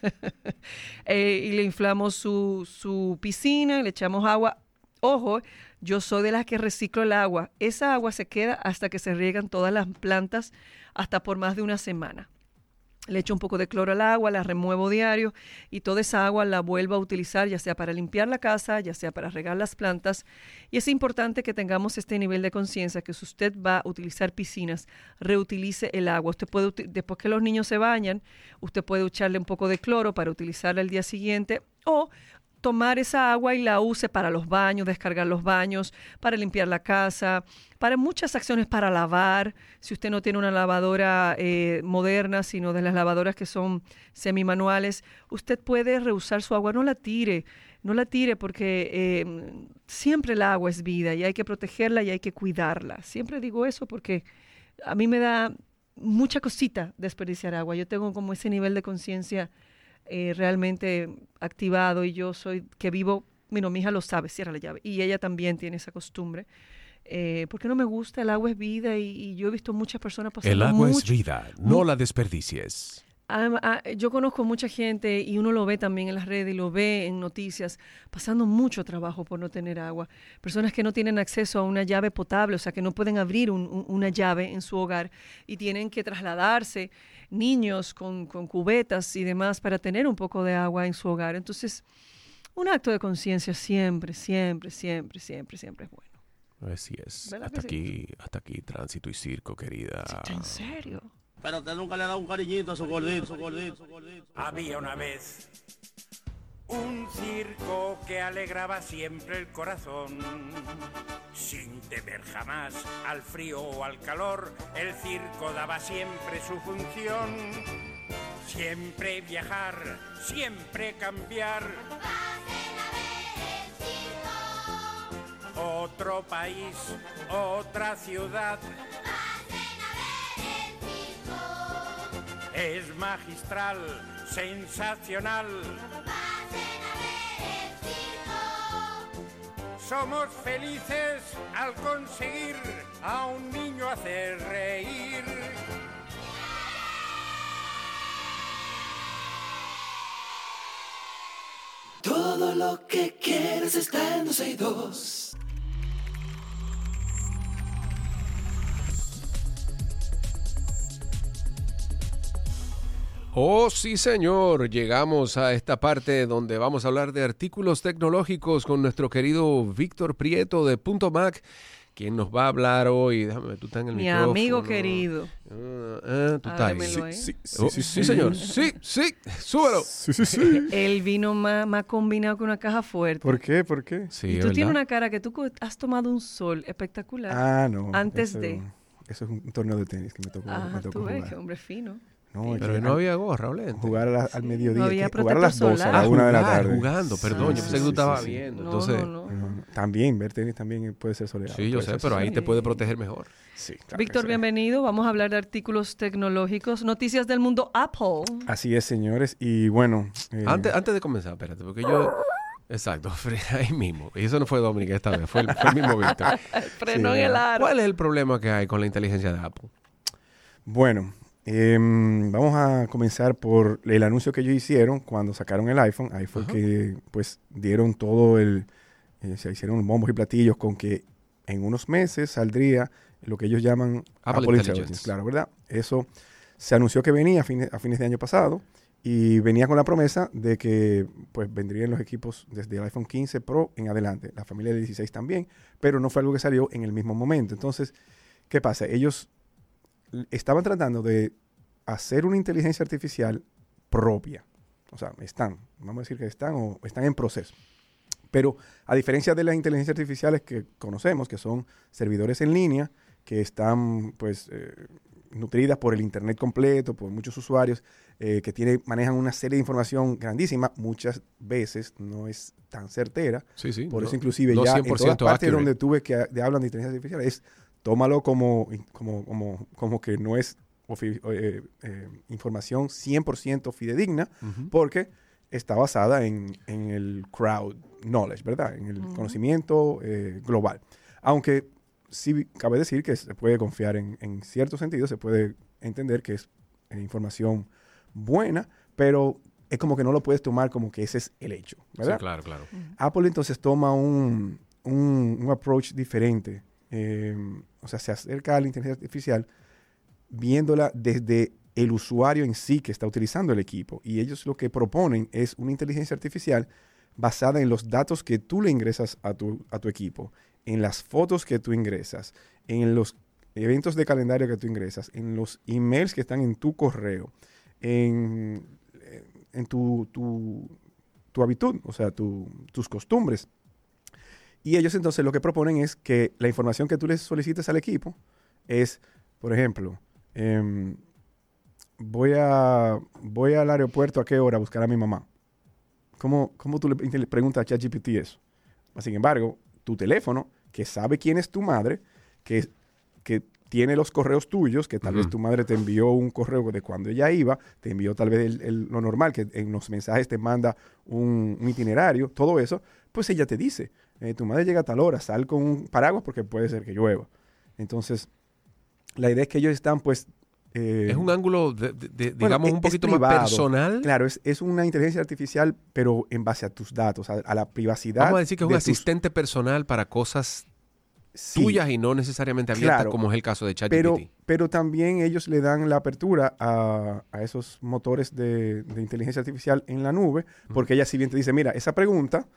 Speaker 2: Y le inflamos su piscina, le echamos agua. Ojo, yo soy de las que reciclo el agua. Esa agua se queda hasta que se riegan todas las plantas, hasta por más de una semana. Le echo un poco de cloro al agua, la remuevo diario y toda esa agua la vuelvo a utilizar, ya sea para limpiar la casa, ya sea para regar las plantas. Y es importante que tengamos este nivel de conciencia, que si usted va a utilizar piscinas, reutilice el agua. Usted puede, después que los niños se bañan, usted puede echarle un poco de cloro para utilizarla el día siguiente o tomar esa agua y la use para los baños, descargar los baños, para limpiar la casa, para muchas acciones, para lavar. Si usted no tiene una lavadora moderna, sino de las lavadoras que son semimanuales, usted puede reusar su agua. No la tire porque siempre el agua es vida y hay que protegerla y hay que cuidarla. Siempre digo eso porque a mí me da mucha cosita desperdiciar agua. Yo tengo como ese nivel de conciencia realmente activado y yo soy que vivo, mi hija lo sabe, cierra la llave, y ella también tiene esa costumbre, porque no me gusta, el agua es vida y yo he visto muchas personas pasando
Speaker 1: el agua es vida, no la desperdicies.
Speaker 2: Yo conozco mucha gente y uno lo ve también en las redes y lo ve en noticias, pasando mucho trabajo por no tener agua. Personas que no tienen acceso a una llave potable, o sea, que no pueden abrir una llave en su hogar y tienen que trasladarse, niños con cubetas y demás para tener un poco de agua en su hogar. Entonces, un acto de conciencia siempre, siempre, siempre, siempre, siempre es bueno.
Speaker 1: Así es. Hasta aquí tránsito y circo, querida.
Speaker 2: ¿En serio?
Speaker 20: Pero usted nunca le ha dado un cariñito a su gordito,
Speaker 21: Había una vez
Speaker 20: Un circo que alegraba siempre el corazón. Sin temer jamás al frío o al calor, el circo daba siempre su función. Siempre viajar, siempre cambiar.
Speaker 6: Pasen a ver el circo.
Speaker 20: Otro país, otra ciudad.
Speaker 6: Pasen a ver el circo.
Speaker 20: Es magistral, sensacional.
Speaker 6: Pasen a ver el circo.
Speaker 20: Somos felices al conseguir a un niño hacer reír.
Speaker 4: Todo lo que quieres está en 12y2.
Speaker 1: Oh, sí, señor. Llegamos a esta parte donde vamos a hablar de artículos tecnológicos con nuestro querido Víctor Prieto de Punto Mac, quien nos va a hablar hoy. Déjame, tú estás en el micrófono.
Speaker 2: Mi amigo querido.
Speaker 1: Tú estás ahí.
Speaker 2: Sí,
Speaker 1: señor. Sí, súbelo.
Speaker 21: Sí.
Speaker 2: El vino más combinado que una caja fuerte.
Speaker 21: ¿Por qué? ¿Por qué?
Speaker 1: Sí,
Speaker 2: y tú tienes una cara que tú has tomado un sol espectacular.
Speaker 21: Ah, no.
Speaker 2: Antes
Speaker 21: eso,
Speaker 2: de.
Speaker 21: Eso es un torneo de tenis que me tocó,
Speaker 2: Tú ves,
Speaker 21: jugar.
Speaker 2: qué hombre fino.
Speaker 21: No,
Speaker 1: pero no había gorra, Olente.
Speaker 21: Jugar al mediodía.
Speaker 2: No había
Speaker 21: Jugar a las 12, a la 1 de la tarde.
Speaker 1: Jugando, perdón. Yo pensé que tú estabas viendo. Entonces,
Speaker 21: También, ver tenis también puede ser soleado.
Speaker 1: Sí, yo sé, pero ahí te puede proteger mejor.
Speaker 21: Sí, claro.
Speaker 2: Víctor, bienvenido. Vamos a hablar de artículos tecnológicos, noticias del mundo Apple.
Speaker 21: Así es, señores. Y bueno...
Speaker 1: Antes de comenzar, espérate, porque yo... Exacto, ahí mismo. Y eso no fue Dominic esta vez, fue el mismo Víctor.
Speaker 2: Frenó en el aro.
Speaker 1: ¿Cuál es el problema que hay con la inteligencia de Apple?
Speaker 21: Bueno... vamos a comenzar por el anuncio que ellos hicieron cuando sacaron el iPhone. Ahí fue que pues dieron todo se hicieron bombos y platillos con que en unos meses saldría lo que ellos llaman Apple Intelligence. Claro, ¿verdad? Eso se anunció que venía a fines de año pasado y venía con la promesa de que pues vendrían los equipos desde el iPhone 15 Pro en adelante, la familia del 16 también, pero no fue algo que salió en el mismo momento. Entonces, ¿qué pasa? Ellos estaban tratando de hacer una inteligencia artificial propia. O sea, vamos a decir que están en proceso. Pero a diferencia de las inteligencias artificiales que conocemos, que son servidores en línea, que están pues nutridas por el Internet completo, por muchos usuarios, que manejan una serie de información grandísima, muchas veces no es tan certera.
Speaker 1: Sí,
Speaker 21: por eso inclusive ya en todas partes donde tuve que hablan de inteligencia artificial es tómalo como que no es información 100% fidedigna, porque está basada en el crowd knowledge, ¿verdad? En el conocimiento global. Aunque sí cabe decir que se puede confiar en cierto sentido, se puede entender que es información buena, pero es como que no lo puedes tomar como que ese es el hecho, ¿verdad?
Speaker 1: Sí, claro.
Speaker 21: Apple entonces toma un approach diferente. O sea, se acerca a la inteligencia artificial viéndola desde el usuario en sí que está utilizando el equipo. Y ellos lo que proponen es una inteligencia artificial basada en los datos que tú le ingresas a tu equipo, en las fotos que tú ingresas, en los eventos de calendario que tú ingresas, en los emails que están en tu correo, en tu habitud, o sea, tus costumbres. Y ellos entonces lo que proponen es que la información que tú les solicites al equipo es, por ejemplo, voy al aeropuerto a qué hora a buscar a mi mamá. ¿Cómo tú le preguntas a ChatGPT eso? Sin embargo, tu teléfono, que sabe quién es tu madre, que tiene los correos tuyos, que tal vez tu madre te envió un correo de cuando ella iba, te envió tal vez lo normal, que en los mensajes te manda un itinerario, todo eso, pues ella te dice, tu madre llega a tal hora, sal con un paraguas porque puede ser que llueva. Entonces, la idea es que ellos están pues...
Speaker 1: es un ángulo, digamos, un poquito más personal.
Speaker 21: Claro, es una inteligencia artificial, pero en base a tus datos, a la privacidad.
Speaker 1: Vamos a decir que es un asistente personal para cosas tuyas y no necesariamente abiertas, como es el caso de ChatGPT.
Speaker 21: Pero también ellos le dan la apertura a esos motores de inteligencia artificial en la nube, porque ella si bien te dice, mira, esa pregunta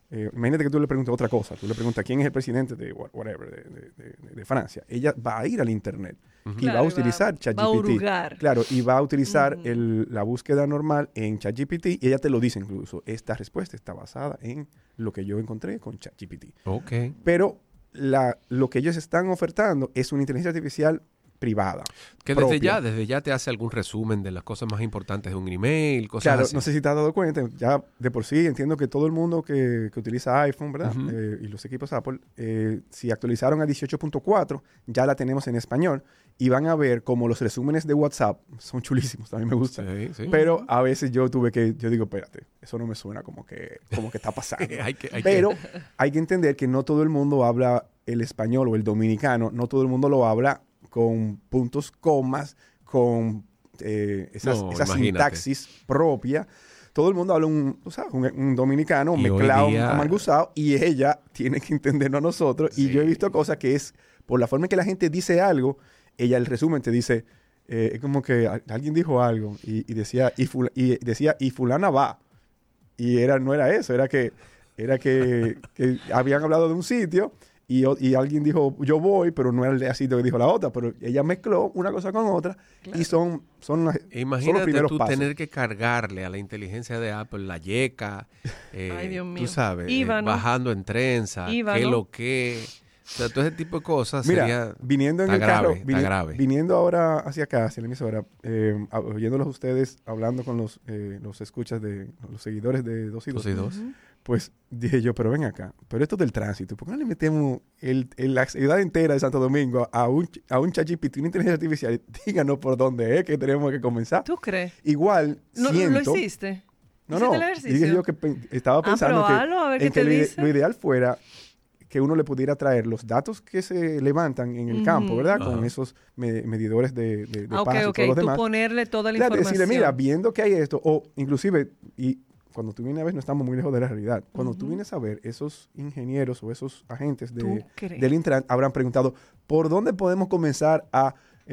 Speaker 21: imagínate que tú le preguntas otra cosa. Tú le preguntas quién es el presidente de whatever, de Francia. Ella va a ir al internet y va a utilizar ChatGPT.
Speaker 2: Va a hurgar.
Speaker 21: Claro, y va a utilizar la búsqueda normal en ChatGPT y ella te lo dice incluso. Esta respuesta está basada en lo que yo encontré con ChatGPT.
Speaker 1: Ok.
Speaker 21: Pero lo que ellos están ofertando es una inteligencia artificial privada.
Speaker 1: Que desde ya te hace algún resumen de las cosas más importantes de un email, cosas
Speaker 21: claro,
Speaker 1: así.
Speaker 21: no sé si te has dado cuenta, ya de por sí entiendo que todo el mundo que utiliza iPhone, ¿verdad? Y los equipos Apple, si actualizaron a 18.4, ya la tenemos en español y van a ver como los resúmenes de WhatsApp son chulísimos, también me gustan. Sí. Pero a veces yo digo, espérate, eso no me suena como que está pasando. Pero hay que entender que no todo el mundo habla el español o el dominicano, no todo el mundo lo habla con puntos, comas, con esa sintaxis propia. Todo el mundo habla un dominicano mezclado, un amarguzado, y ella tiene que entendernos a nosotros. Sí. Y yo he visto cosas que es, por la forma en que la gente dice algo, ella el resumen te dice, es como que alguien dijo algo y decía, y fulana va. Y no era eso, era que habían hablado de un sitio y alguien dijo, yo voy, pero no era el así que dijo la otra, pero ella mezcló una cosa con otra, claro. Y son
Speaker 1: imagínate
Speaker 21: los primeros
Speaker 1: tú
Speaker 21: pasos.
Speaker 1: Tener que cargarle a la inteligencia de Apple la yeca,
Speaker 2: Ay, Dios mío.
Speaker 1: Tú sabes,
Speaker 2: Íbano.
Speaker 1: Bajando en trenza,
Speaker 2: Íbano.
Speaker 1: qué lo que... O sea, todo ese tipo de cosas.
Speaker 21: Mira,
Speaker 1: sería,
Speaker 21: viniendo en el
Speaker 1: grave,
Speaker 21: carro,
Speaker 1: grave.
Speaker 21: Viniendo ahora hacia acá, hacia la emisora, oyéndolos ustedes hablando con los escuchas de los seguidores de 2 y 2. Pues dije yo, pero ven acá, pero esto del tránsito, ¿por qué no le metemos la ciudad entera de Santo Domingo a un ChatGPT, una inteligencia artificial? Díganos por dónde es que tenemos que comenzar.
Speaker 2: ¿Tú crees?
Speaker 21: Igual,
Speaker 2: ¿Lo hiciste?
Speaker 21: No, dije yo que estaba pensando lo ideal fuera que uno le pudiera traer los datos que se levantan en el campo, ¿verdad? Con esos medidores de paso y todos los demás.
Speaker 2: Tú ponerle toda la información.
Speaker 21: Decirle, mira, viendo que hay esto, o inclusive, y cuando tú vienes a ver, no estamos muy lejos de la realidad. Cuando tú vienes a ver, esos ingenieros o esos agentes del Intran habrán preguntado, ¿por dónde podemos comenzar a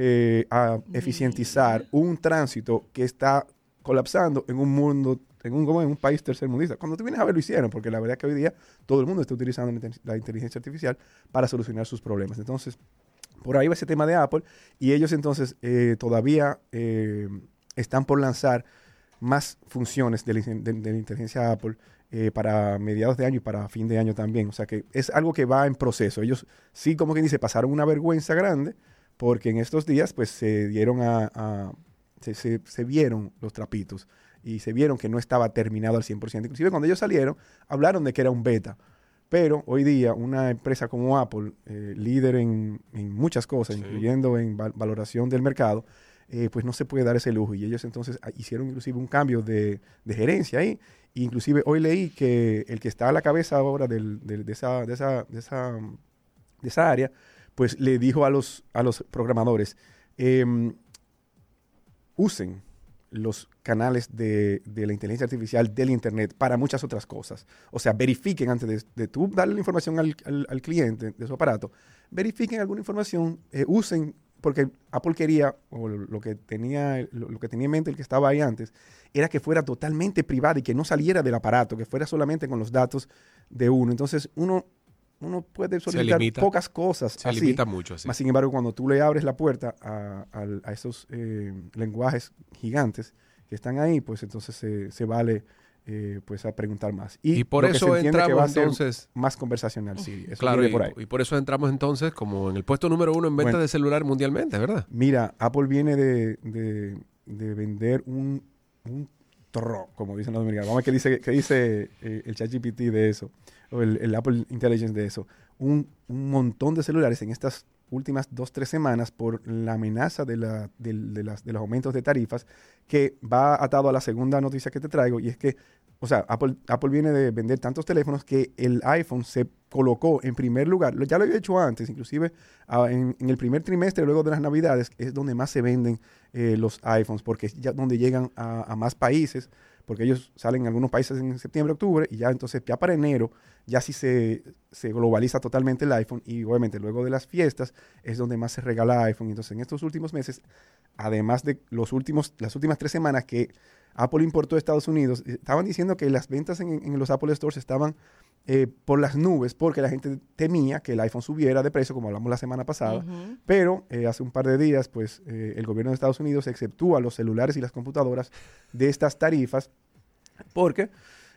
Speaker 21: eficientizar un tránsito que está colapsando en un mundo, en un país tercermundista? Cuando tú vienes a ver, lo hicieron, porque la verdad es que hoy día todo el mundo está utilizando la inteligencia artificial para solucionar sus problemas. Entonces, por ahí va ese tema de Apple, y ellos entonces todavía están por lanzar más funciones de la inteligencia Apple para mediados de año y para fin de año también. O sea que es algo que va en proceso. Ellos sí, como quien dice, pasaron una vergüenza grande, porque en estos días pues se dieron se vieron los trapitos y se vieron que no estaba terminado al 100%. Inclusive cuando ellos salieron, hablaron de que era un beta. Pero hoy día una empresa como Apple, líder en muchas cosas, incluyendo en valoración del mercado, pues no se puede dar ese lujo. Y ellos entonces hicieron inclusive un cambio de gerencia ahí. Inclusive hoy leí que el que está a la cabeza ahora de esa área, pues le dijo a los programadores, usen los canales de la inteligencia artificial del Internet para muchas otras cosas. O sea, verifiquen antes de tú darle la información al cliente de su aparato, verifiquen alguna información, usen, porque Apple quería, o lo que tenía en mente el que estaba ahí antes, era que fuera totalmente privada y que no saliera del aparato, que fuera solamente con los datos de uno. Entonces, uno puede solicitar pocas cosas.
Speaker 1: Se limita mucho así.
Speaker 21: Más sin embargo, cuando tú le abres la puerta a esos lenguajes gigantes que están ahí, pues entonces se vale pues a preguntar más.
Speaker 1: Y por eso entramos entonces
Speaker 21: más conversacional, sí.
Speaker 1: Claro, y por eso entramos entonces como en el puesto número 1 en venta de celular mundialmente, ¿verdad?
Speaker 21: Mira, Apple viene de vender un torro, como dicen los dominicanos. Vamos a ver qué dice el ChatGPT de eso, o el Apple Intelligence de eso. Un montón de celulares en estas últimas 2-3 semanas por la amenaza de los aumentos de tarifas, que va atado a la segunda noticia que te traigo, y es que, o sea, Apple viene de vender tantos teléfonos que el iPhone se colocó en primer lugar. Ya lo había hecho antes, inclusive en el primer trimestre, luego de las Navidades, es donde más se venden los iPhones, porque es ya donde llegan a más países, porque ellos salen en algunos países en septiembre, octubre, y ya entonces ya para enero ya sí se globaliza totalmente el iPhone, y obviamente luego de las fiestas es donde más se regala iPhone. Entonces en estos últimos meses, además de las últimas 3 semanas que Apple importó a Estados Unidos, estaban diciendo que las ventas en los Apple Stores estaban por las nubes, porque la gente temía que el iPhone subiera de precio, como hablamos la semana pasada. Pero hace un par de días, pues, el gobierno de Estados Unidos exceptúa los celulares y las computadoras de estas tarifas, porque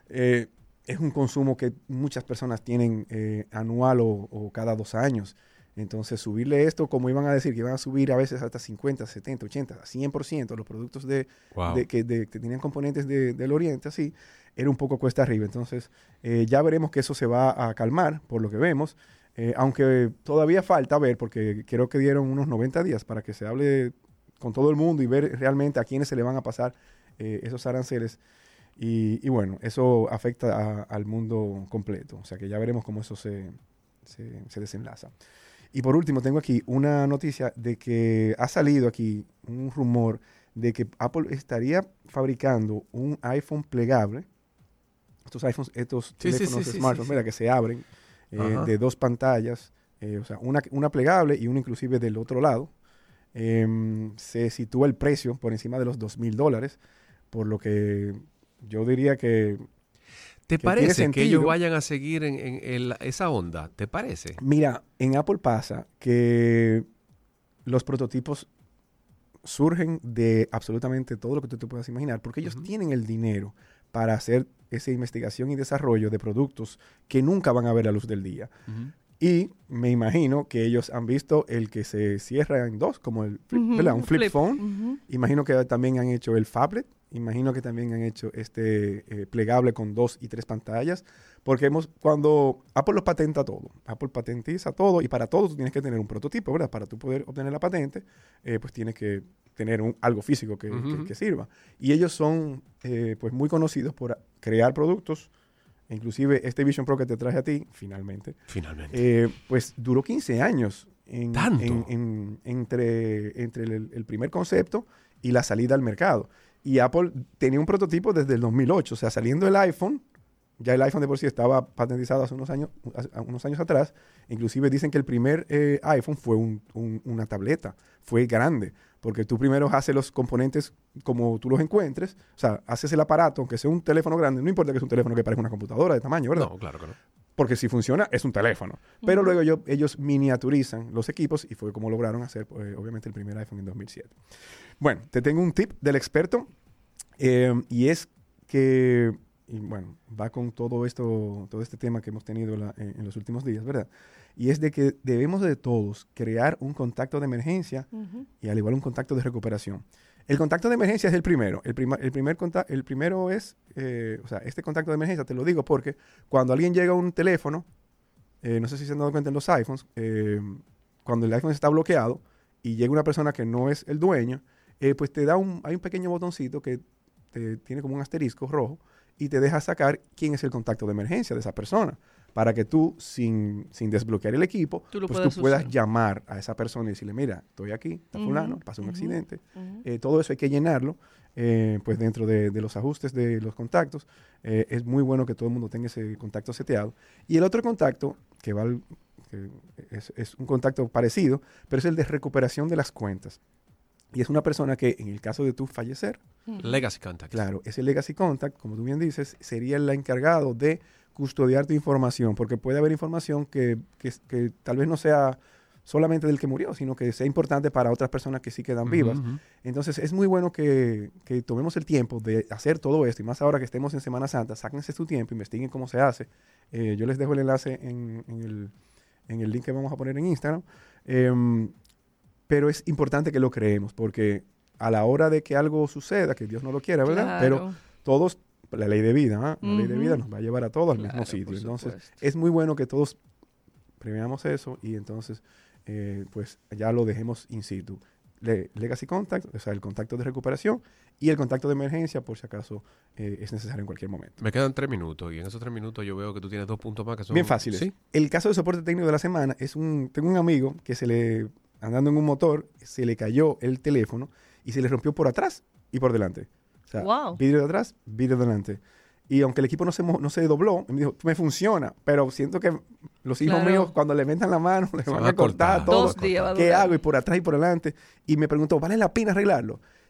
Speaker 21: es un consumo que muchas personas tienen anual o cada 2 años. Entonces, subirle esto, como iban a decir, que iban a subir a veces hasta 50, 70, 80, 100% los productos que tenían componentes del Oriente, así, era un poco cuesta arriba. Entonces, ya veremos que eso se va a calmar, por lo que vemos, aunque todavía falta ver, porque creo que dieron unos 90 días para que se hable con todo el mundo y ver realmente a quiénes se le van a pasar esos aranceles. Y bueno, eso afecta al mundo completo. O sea que ya veremos cómo eso se desenlaza. Y por último, tengo aquí una noticia de que ha salido aquí un rumor de que Apple estaría fabricando un iPhone plegable. Estos teléfonos smartphones, mira, que se abren de 2 pantallas, o sea, una plegable y una inclusive del otro lado. Se sitúa el precio por encima de los $2,000, por lo que yo diría que...
Speaker 1: ¿Te parece que ellos vayan a seguir en esa onda? ¿Te parece?
Speaker 21: Mira, en Apple pasa que los prototipos surgen de absolutamente todo lo que tú te puedas imaginar, porque ellos tienen el dinero para hacer esa investigación y desarrollo de productos que nunca van a ver la luz del día. Y me imagino que ellos han visto el que se cierra en 2, como el flip, ¿verdad? Un flip phone. Imagino que también han hecho el phablet. Imagino que también han hecho plegable con 2 y 3 pantallas, porque cuando Apple lo patenta todo, Apple patentiza todo, y para todo tú tienes que tener un prototipo, ¿verdad? Para tú poder obtener la patente, pues tienes que tener algo físico que sirva. Y ellos son pues muy conocidos por crear productos. Inclusive este Vision Pro que te traje a ti, finalmente. Pues duró 15 años entre el primer concepto y la salida al mercado. Y Apple tenía un prototipo desde el 2008. O sea, saliendo el iPhone, ya el iPhone de por sí estaba patentizado hace unos años atrás. Inclusive dicen que el primer iPhone fue una tableta. Fue grande. Porque tú primero haces los componentes como tú los encuentres. O sea, haces el aparato, aunque sea un teléfono grande. No importa que sea un teléfono que parezca una computadora de tamaño, ¿verdad?
Speaker 1: No, claro que no.
Speaker 21: Porque si funciona, es un teléfono. Pero luego ellos miniaturizan los equipos y fue como lograron hacer, obviamente, el primer iPhone en 2007. Bueno, te tengo un tip del experto y es que, y bueno, va con todo este tema que hemos tenido en los últimos días, ¿verdad? Y es de que debemos de todos crear un contacto de emergencia y al igual un contacto de recuperación. El contacto de emergencia es el primero. El primero es, o sea, este contacto de emergencia, te lo digo porque cuando alguien llega a un teléfono, no sé si se han dado cuenta en los iPhones, cuando el iPhone está bloqueado y llega una persona que no es el dueño, pues te da hay un pequeño botoncito que tiene como un asterisco rojo y te deja sacar quién es el contacto de emergencia de esa persona, para que tú, sin desbloquear el equipo, tú puedas llamar a esa persona y decirle, mira, estoy aquí, está fulano, pasó un accidente. Todo eso hay que llenarlo, pues dentro de los ajustes de los contactos. Es muy bueno que todo el mundo tenga ese contacto seteado. Y el otro contacto, que es un contacto parecido, pero es el de recuperación de las cuentas. Y es una persona que, en el caso de tú fallecer...
Speaker 1: Legacy Contact.
Speaker 21: Claro, ese Legacy Contact, como tú bien dices, sería el encargado de custodiar tu información, porque puede haber información que tal vez no sea solamente del que murió, sino que sea importante para otras personas que sí quedan vivas. Entonces, es muy bueno que tomemos el tiempo de hacer todo esto, y más ahora que estemos en Semana Santa, sáquense su tiempo, investiguen cómo se hace. Yo les dejo el enlace en el link que vamos a poner en Instagram. Pero es importante que lo creemos, porque a la hora de que algo suceda, que Dios no lo quiera, ¿verdad?
Speaker 2: Claro.
Speaker 21: Pero todos, la ley de vida, la ley de vida nos va a llevar a todos al mismo sitio. Entonces, es muy bueno que todos preveamos eso y entonces, pues ya lo dejemos in situ. Legacy Contact, o sea, el contacto de recuperación y el contacto de emergencia, por si acaso es necesario en cualquier momento.
Speaker 1: Me quedan 3 minutos y en esos 3 minutos yo veo que tú tienes 2 puntos más que son...
Speaker 21: Bien fáciles. ¿Sí? El caso de soporte técnico de la semana tengo un amigo que andando en un motor, se le cayó el teléfono y se le rompió por atrás y por delante. O sea, vidrio de atrás, vidrio de delante. Y aunque el equipo no se dobló, me dijo, me funciona, pero siento que los hijos míos, cuando le metan la mano, le van a cortar todo. ¿Qué hago? Y por atrás y por delante. Y me preguntó, ¿vale la pena arreglarlo?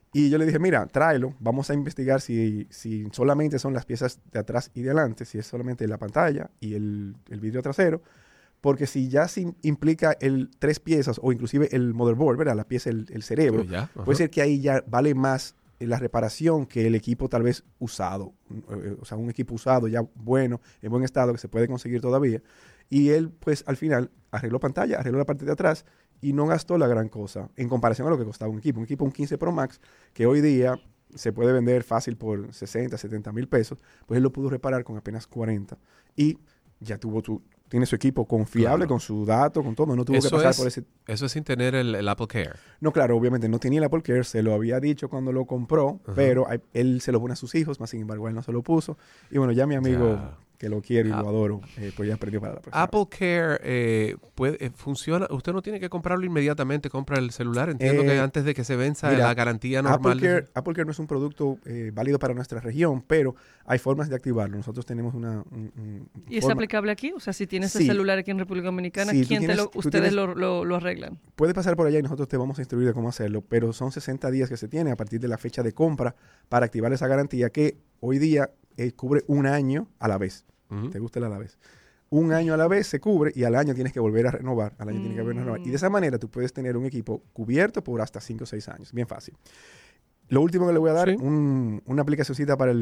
Speaker 21: Y yo le dije, mira, tráelo, vamos a investigar si solamente son las piezas de atrás y de adelante, si es solamente la pantalla y el vidrio trasero, porque si ya implica 3 piezas o inclusive el motherboard, ¿verdad? La pieza, el cerebro, puede ser que ahí ya vale más la reparación que el equipo tal vez usado, o sea, un equipo usado ya bueno, en buen estado, que se puede conseguir todavía. Y él, pues, al final arregló pantalla, arregló la parte de atrás y no gastó la gran cosa en comparación a lo que costaba un equipo. Un 15 Pro Max, que hoy día se puede vender fácil por 60, 70 mil pesos, pues él lo pudo reparar con apenas 40. Y ya tiene su equipo confiable, con su dato, con todo. No tuvo que pasar por ese...
Speaker 1: Eso es sin tener el Apple Care.
Speaker 21: No, claro, obviamente no tenía el Apple Care. Se lo había dicho cuando lo compró, pero él se lo pone a sus hijos, más sin embargo él no se lo puso. Y bueno, ya mi amigo... que lo quiero y lo adoro, pues ya aprendió para la próxima.
Speaker 1: Apple Care funciona. Usted no tiene que comprarlo inmediatamente, compra el celular. Entiendo que antes de que se venza la garantía normal.
Speaker 21: Apple Care no es un producto válido para nuestra región, pero hay formas de activarlo. Nosotros tenemos
Speaker 2: ¿Y es aplicable aquí? O sea, si tienes el celular aquí en República Dominicana, ustedes lo arreglan?
Speaker 21: Puedes pasar por allá y nosotros te vamos a instruir de cómo hacerlo, pero son 60 días que se tiene a partir de la fecha de compra para activar esa garantía que hoy día cubre un año a la vez. ¿Te gusta el a la vez? Un año a la vez se cubre y al año tienes que volver a renovar. Al año tienes que volver a renovar. Y de esa manera tú puedes tener un equipo cubierto por hasta 5 o 6 años. Bien fácil. Lo último que le voy a dar, una aplicacióncita para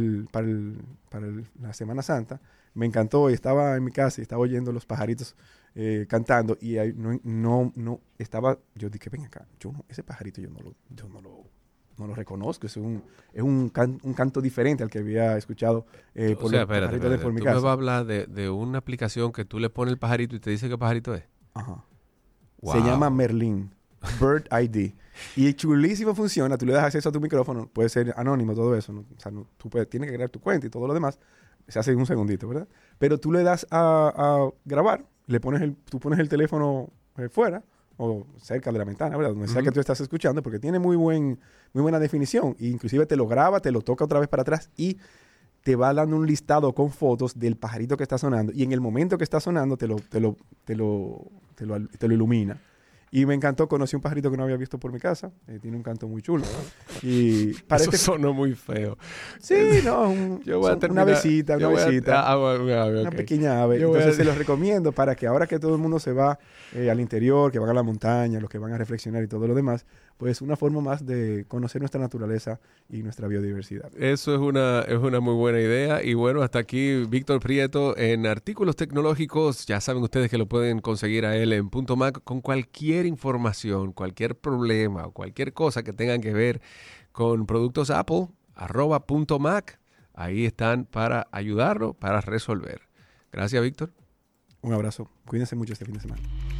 Speaker 21: la Semana Santa. Me encantó y estaba en mi casa y estaba oyendo los pajaritos cantando y ahí no estaba... Yo dije, ven acá, ese pajarito yo no lo reconozco, es un canto diferente al que había escuchado por mi casa.
Speaker 1: Tú me vas a hablar de una aplicación que tú le pones el pajarito y te dice qué pajarito es.
Speaker 21: Ajá. Wow. Se llama Merlin, Bird ID. Y chulísimo, funciona, tú le das acceso a tu micrófono, puede ser anónimo todo eso, ¿no? O sea, tú tienes que crear tu cuenta y todo lo demás, se hace en un segundito, ¿verdad? Pero tú le das a grabar, tú pones el teléfono fuera, o cerca de la ventana, ¿verdad? Donde sea que tú estás escuchando, porque tiene muy buena definición. E inclusive te lo graba, te lo toca otra vez para atrás y te va dando un listado con fotos del pajarito que está sonando. Y en el momento que está sonando te lo ilumina. Y me encantó, conocí un pajarito que no había visto por mi casa. Tiene un canto muy chulo. Y
Speaker 1: parece... Eso sonó muy feo.
Speaker 21: Sí, no, una avecita, una pequeña ave. Entonces se los recomiendo para que ahora que todo el mundo se va al interior, que van a la montaña, los que van a reflexionar y todo lo demás, pues una forma más de conocer nuestra naturaleza y nuestra biodiversidad.
Speaker 1: Eso es una muy buena idea. Y bueno, hasta aquí Víctor Prieto en Artículos Tecnológicos. Ya saben ustedes que lo pueden conseguir a él en .mac con cualquier información, cualquier problema o cualquier cosa que tengan que ver con productos Apple, @.mac. Ahí están para ayudarlo, para resolver. Gracias, Víctor.
Speaker 21: Un abrazo. Cuídense mucho este fin de semana.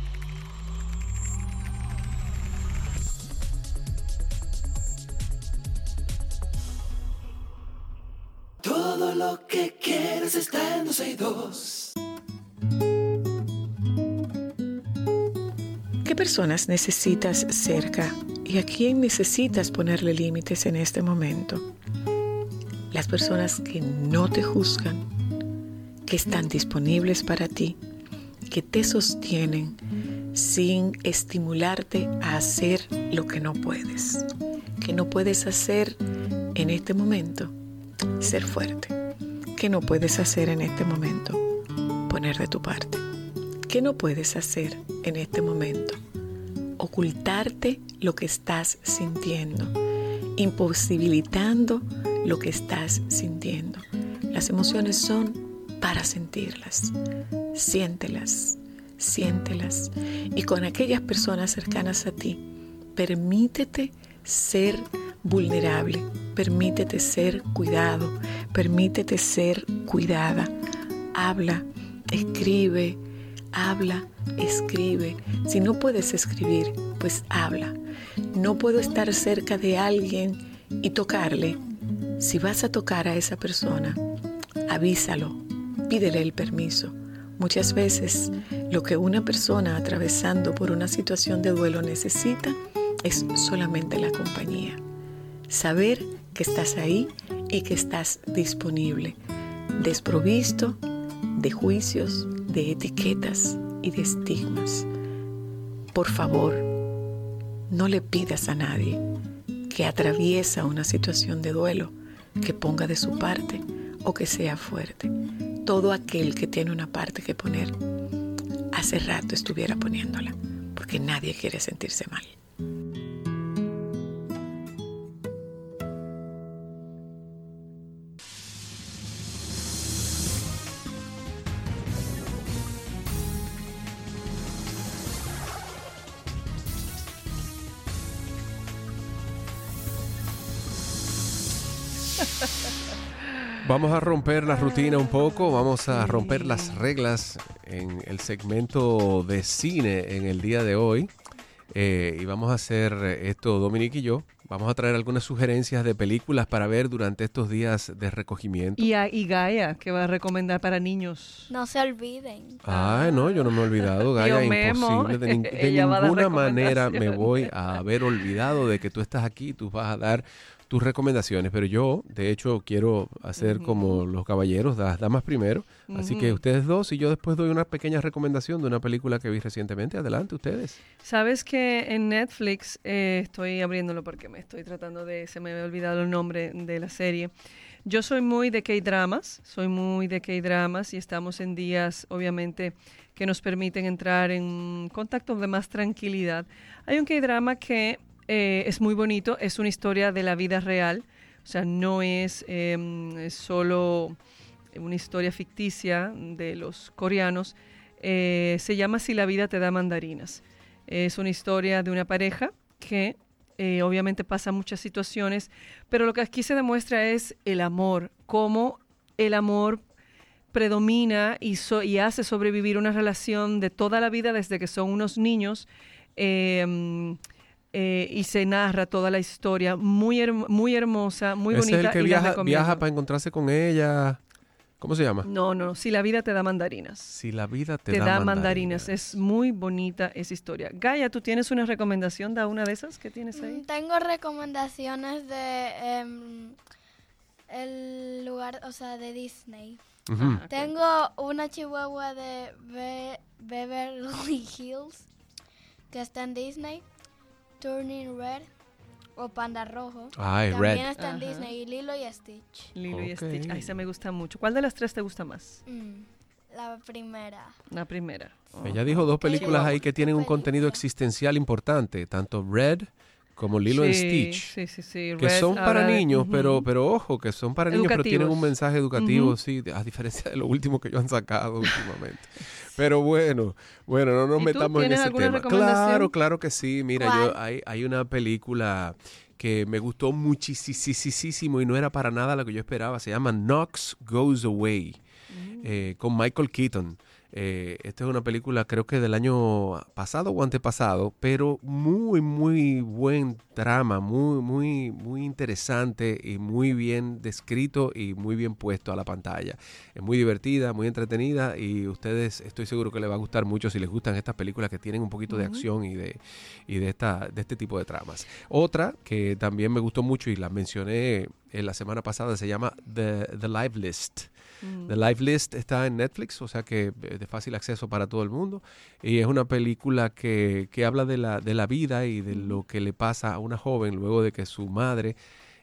Speaker 4: Todo lo que quieres está en 262.
Speaker 10: ¿Qué personas necesitas cerca y a quién necesitas ponerle límites en este momento? Las personas que no te juzgan, que están disponibles para ti, que te sostienen sin estimularte a hacer lo que no puedes. Que no puedes hacer en este momento, ser fuerte. Que no puedes hacer en este momento, poner de tu parte. ¿Qué no puedes hacer en este momento? Ocultarte lo que estás sintiendo, imposibilitando lo que estás sintiendo. Las emociones son para sentirlas. Siéntelas, siéntelas. Y con aquellas personas cercanas a ti, permítete ser vulnerable, permítete ser cuidado, permítete ser cuidada. Habla, escribe. Habla, escribe. Si no puedes escribir, pues habla. No puedo estar cerca de alguien y tocarle. Si vas a tocar a esa persona, avísalo, pídele el permiso. Muchas veces lo que una persona atravesando por una situación de duelo necesita es solamente la compañía. Saber que estás ahí y que estás disponible, desprovisto de juicios, de etiquetas y de estigmas. Por favor, no le pidas a nadie que atraviesa una situación de duelo, que ponga de su parte o que sea fuerte. Todo aquel que tiene una parte que poner, hace rato estuviera poniéndola, porque nadie quiere sentirse mal.
Speaker 1: Vamos a romper la rutina un poco, vamos a romper las reglas en el segmento de cine en el día de hoy. Y vamos a hacer esto, Dominique y yo. Vamos a traer algunas sugerencias de películas para ver durante estos días de recogimiento.
Speaker 2: Y Gaia, que va a recomendar para niños.
Speaker 3: No se olviden.
Speaker 1: Ay, no, yo no me he olvidado, Gaia, imposible. De ninguna manera me voy a haber olvidado de que tú estás aquí, tú vas a dar tus recomendaciones, pero yo, de hecho, quiero hacer como los caballeros, las damas primero, así que ustedes dos y yo después doy una pequeña recomendación de una película que vi recientemente. Adelante, ustedes.
Speaker 2: Sabes que en Netflix, estoy abriéndolo porque me estoy tratando se me había olvidado el nombre de la serie. Yo soy muy de K-dramas, y estamos en días, obviamente, que nos permiten entrar en contacto de más tranquilidad. Hay un K-drama que es muy bonito, es una historia de la vida real, o sea, no es solo una historia ficticia de los coreanos. Se llama Si la vida te da mandarinas. Es una historia de una pareja que obviamente pasa muchas situaciones, pero lo que aquí se demuestra es el amor, cómo el amor predomina y hace sobrevivir una relación de toda la vida desde que son unos niños. Y se narra toda la historia, muy hermosa, muy bonita.
Speaker 1: ¿Es el que viaja para encontrarse con ella? ¿Cómo se llama?
Speaker 2: No, Si la vida te da mandarinas.
Speaker 1: Si la vida te da mandarinas.
Speaker 2: Es muy bonita esa historia. Gaia, ¿tú tienes una recomendación de una de esas que tienes ahí?
Speaker 3: Tengo recomendaciones de el lugar, o sea, de Disney. Tengo una chihuahua de Beverly Hills que está en Disney. Turning Red o Panda Rojo. También
Speaker 1: Red.
Speaker 3: está en Disney. Y Lilo y Stitch.
Speaker 2: Lilo y Stitch. Esa me gusta mucho. ¿Cuál de las tres te gusta más?
Speaker 3: La primera.
Speaker 2: La primera.
Speaker 1: Ella dijo dos películas ahí que tienen un contenido existencial importante. Tanto Red como Lilo y Stitch.
Speaker 2: Sí.
Speaker 1: Que
Speaker 2: Red
Speaker 1: son para niños, pero ojo, que son para niños, pero tienen un mensaje educativo, sí, a diferencia de lo último que ellos han sacado últimamente. Pero bueno, no nos metamos en ese tema. Claro que sí. Mira, hay una película que me gustó muchísimo y no era para nada lo que yo esperaba. Se llama Knox Goes Away, con Michael Keaton. Esta es una película creo que del año pasado o antepasado, pero muy buen trama, muy interesante y muy bien descrito y muy bien puesto a la pantalla. Es muy divertida, muy entretenida y ustedes estoy seguro que les va a gustar mucho si les gustan estas películas que tienen un poquito de acción y de este tipo de tramas. Otra que también me gustó mucho y la mencioné la semana pasada se llama The Live List. The Live List está en Netflix, o sea que es de fácil acceso para todo el mundo. Y es una película que habla de la vida y de lo que le pasa a una joven luego de que su madre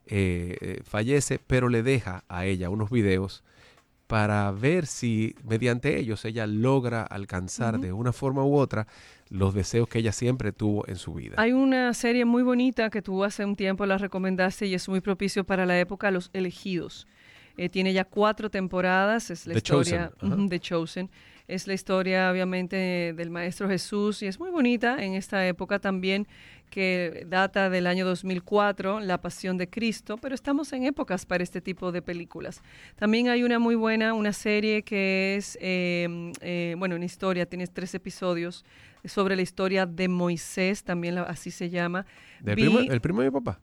Speaker 1: fallece, pero le deja a ella unos videos para ver si mediante ellos ella logra alcanzar de una forma u otra los deseos que ella siempre tuvo en su vida.
Speaker 2: Hay una serie muy bonita que tú hace un tiempo la recomendaste y es muy propicio para la época, Los Elegidos. Tiene ya 4 temporadas, es la historia de Chosen. Es la historia, obviamente, del Maestro Jesús y es muy bonita en esta época también, que data del año 2004, La Pasión de Cristo, pero estamos en épocas para este tipo de películas. También hay una muy buena, una serie que es, una historia, tiene 3 episodios, sobre la historia de Moisés, también así se llama.
Speaker 1: ¿El primo de mi papá?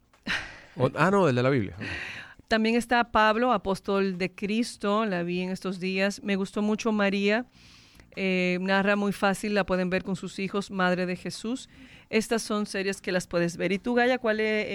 Speaker 1: No, el de la Biblia.
Speaker 2: También está Pablo, apóstol de Cristo, la vi en estos días. Me gustó mucho María, narra muy fácil, la pueden ver con sus hijos, Madre de Jesús. Estas son series que las puedes ver. ¿Y tú, Gaia, cuál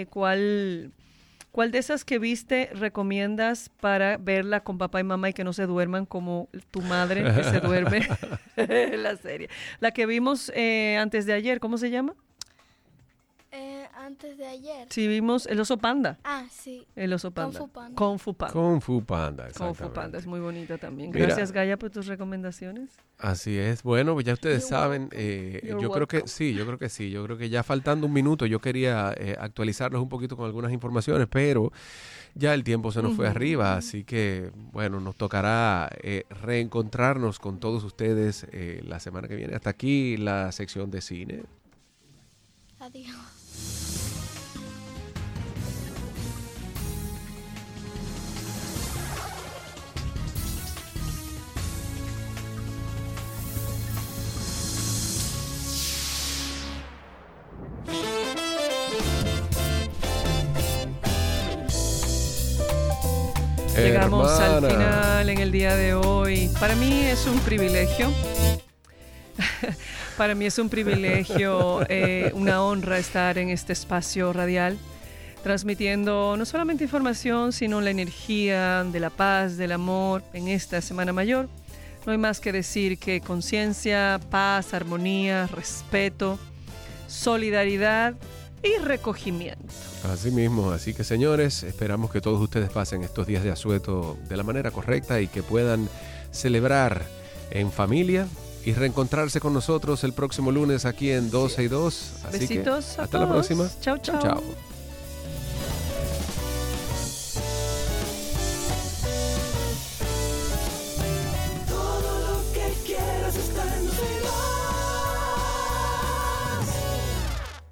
Speaker 2: de esas que viste recomiendas para verla con papá y mamá y que no se duerman como tu madre que se duerme en la serie? La que vimos antes de ayer, ¿cómo se llama?
Speaker 3: antes de ayer.
Speaker 2: Sí, vimos el oso panda.
Speaker 3: Ah, sí.
Speaker 2: El oso panda.
Speaker 3: Kung Fu Panda.
Speaker 1: Kung Fu Panda,
Speaker 2: Kung Fu Panda es muy bonita también.
Speaker 1: Mira,
Speaker 2: Gracias, Gaia, por tus recomendaciones.
Speaker 1: Así es. Bueno, pues ya ustedes saben, yo creo que sí. Yo creo que ya faltando un minuto, yo quería actualizarlos un poquito con algunas informaciones, pero ya el tiempo se nos fue arriba, así que, bueno, nos tocará reencontrarnos con todos ustedes la semana que viene. Hasta aquí la sección de cine.
Speaker 3: Adiós.
Speaker 2: Llegamos al final en el día de hoy. Para mí es un privilegio. Para mí es un privilegio, una honra estar en este espacio radial, transmitiendo no solamente información, sino la energía de la paz, del amor en esta Semana Mayor. No hay más que decir que conciencia, paz, armonía, respeto, solidaridad y recogimiento.
Speaker 1: Así mismo, así que señores, esperamos que todos ustedes pasen estos días de asueto de la manera correcta y que puedan celebrar en familia y reencontrarse con nosotros el próximo lunes aquí en 12 y 2. Así
Speaker 2: Besitos
Speaker 1: que
Speaker 2: a
Speaker 1: hasta la
Speaker 2: todos.
Speaker 1: próxima.
Speaker 2: Chao, chao.
Speaker 1: Chao.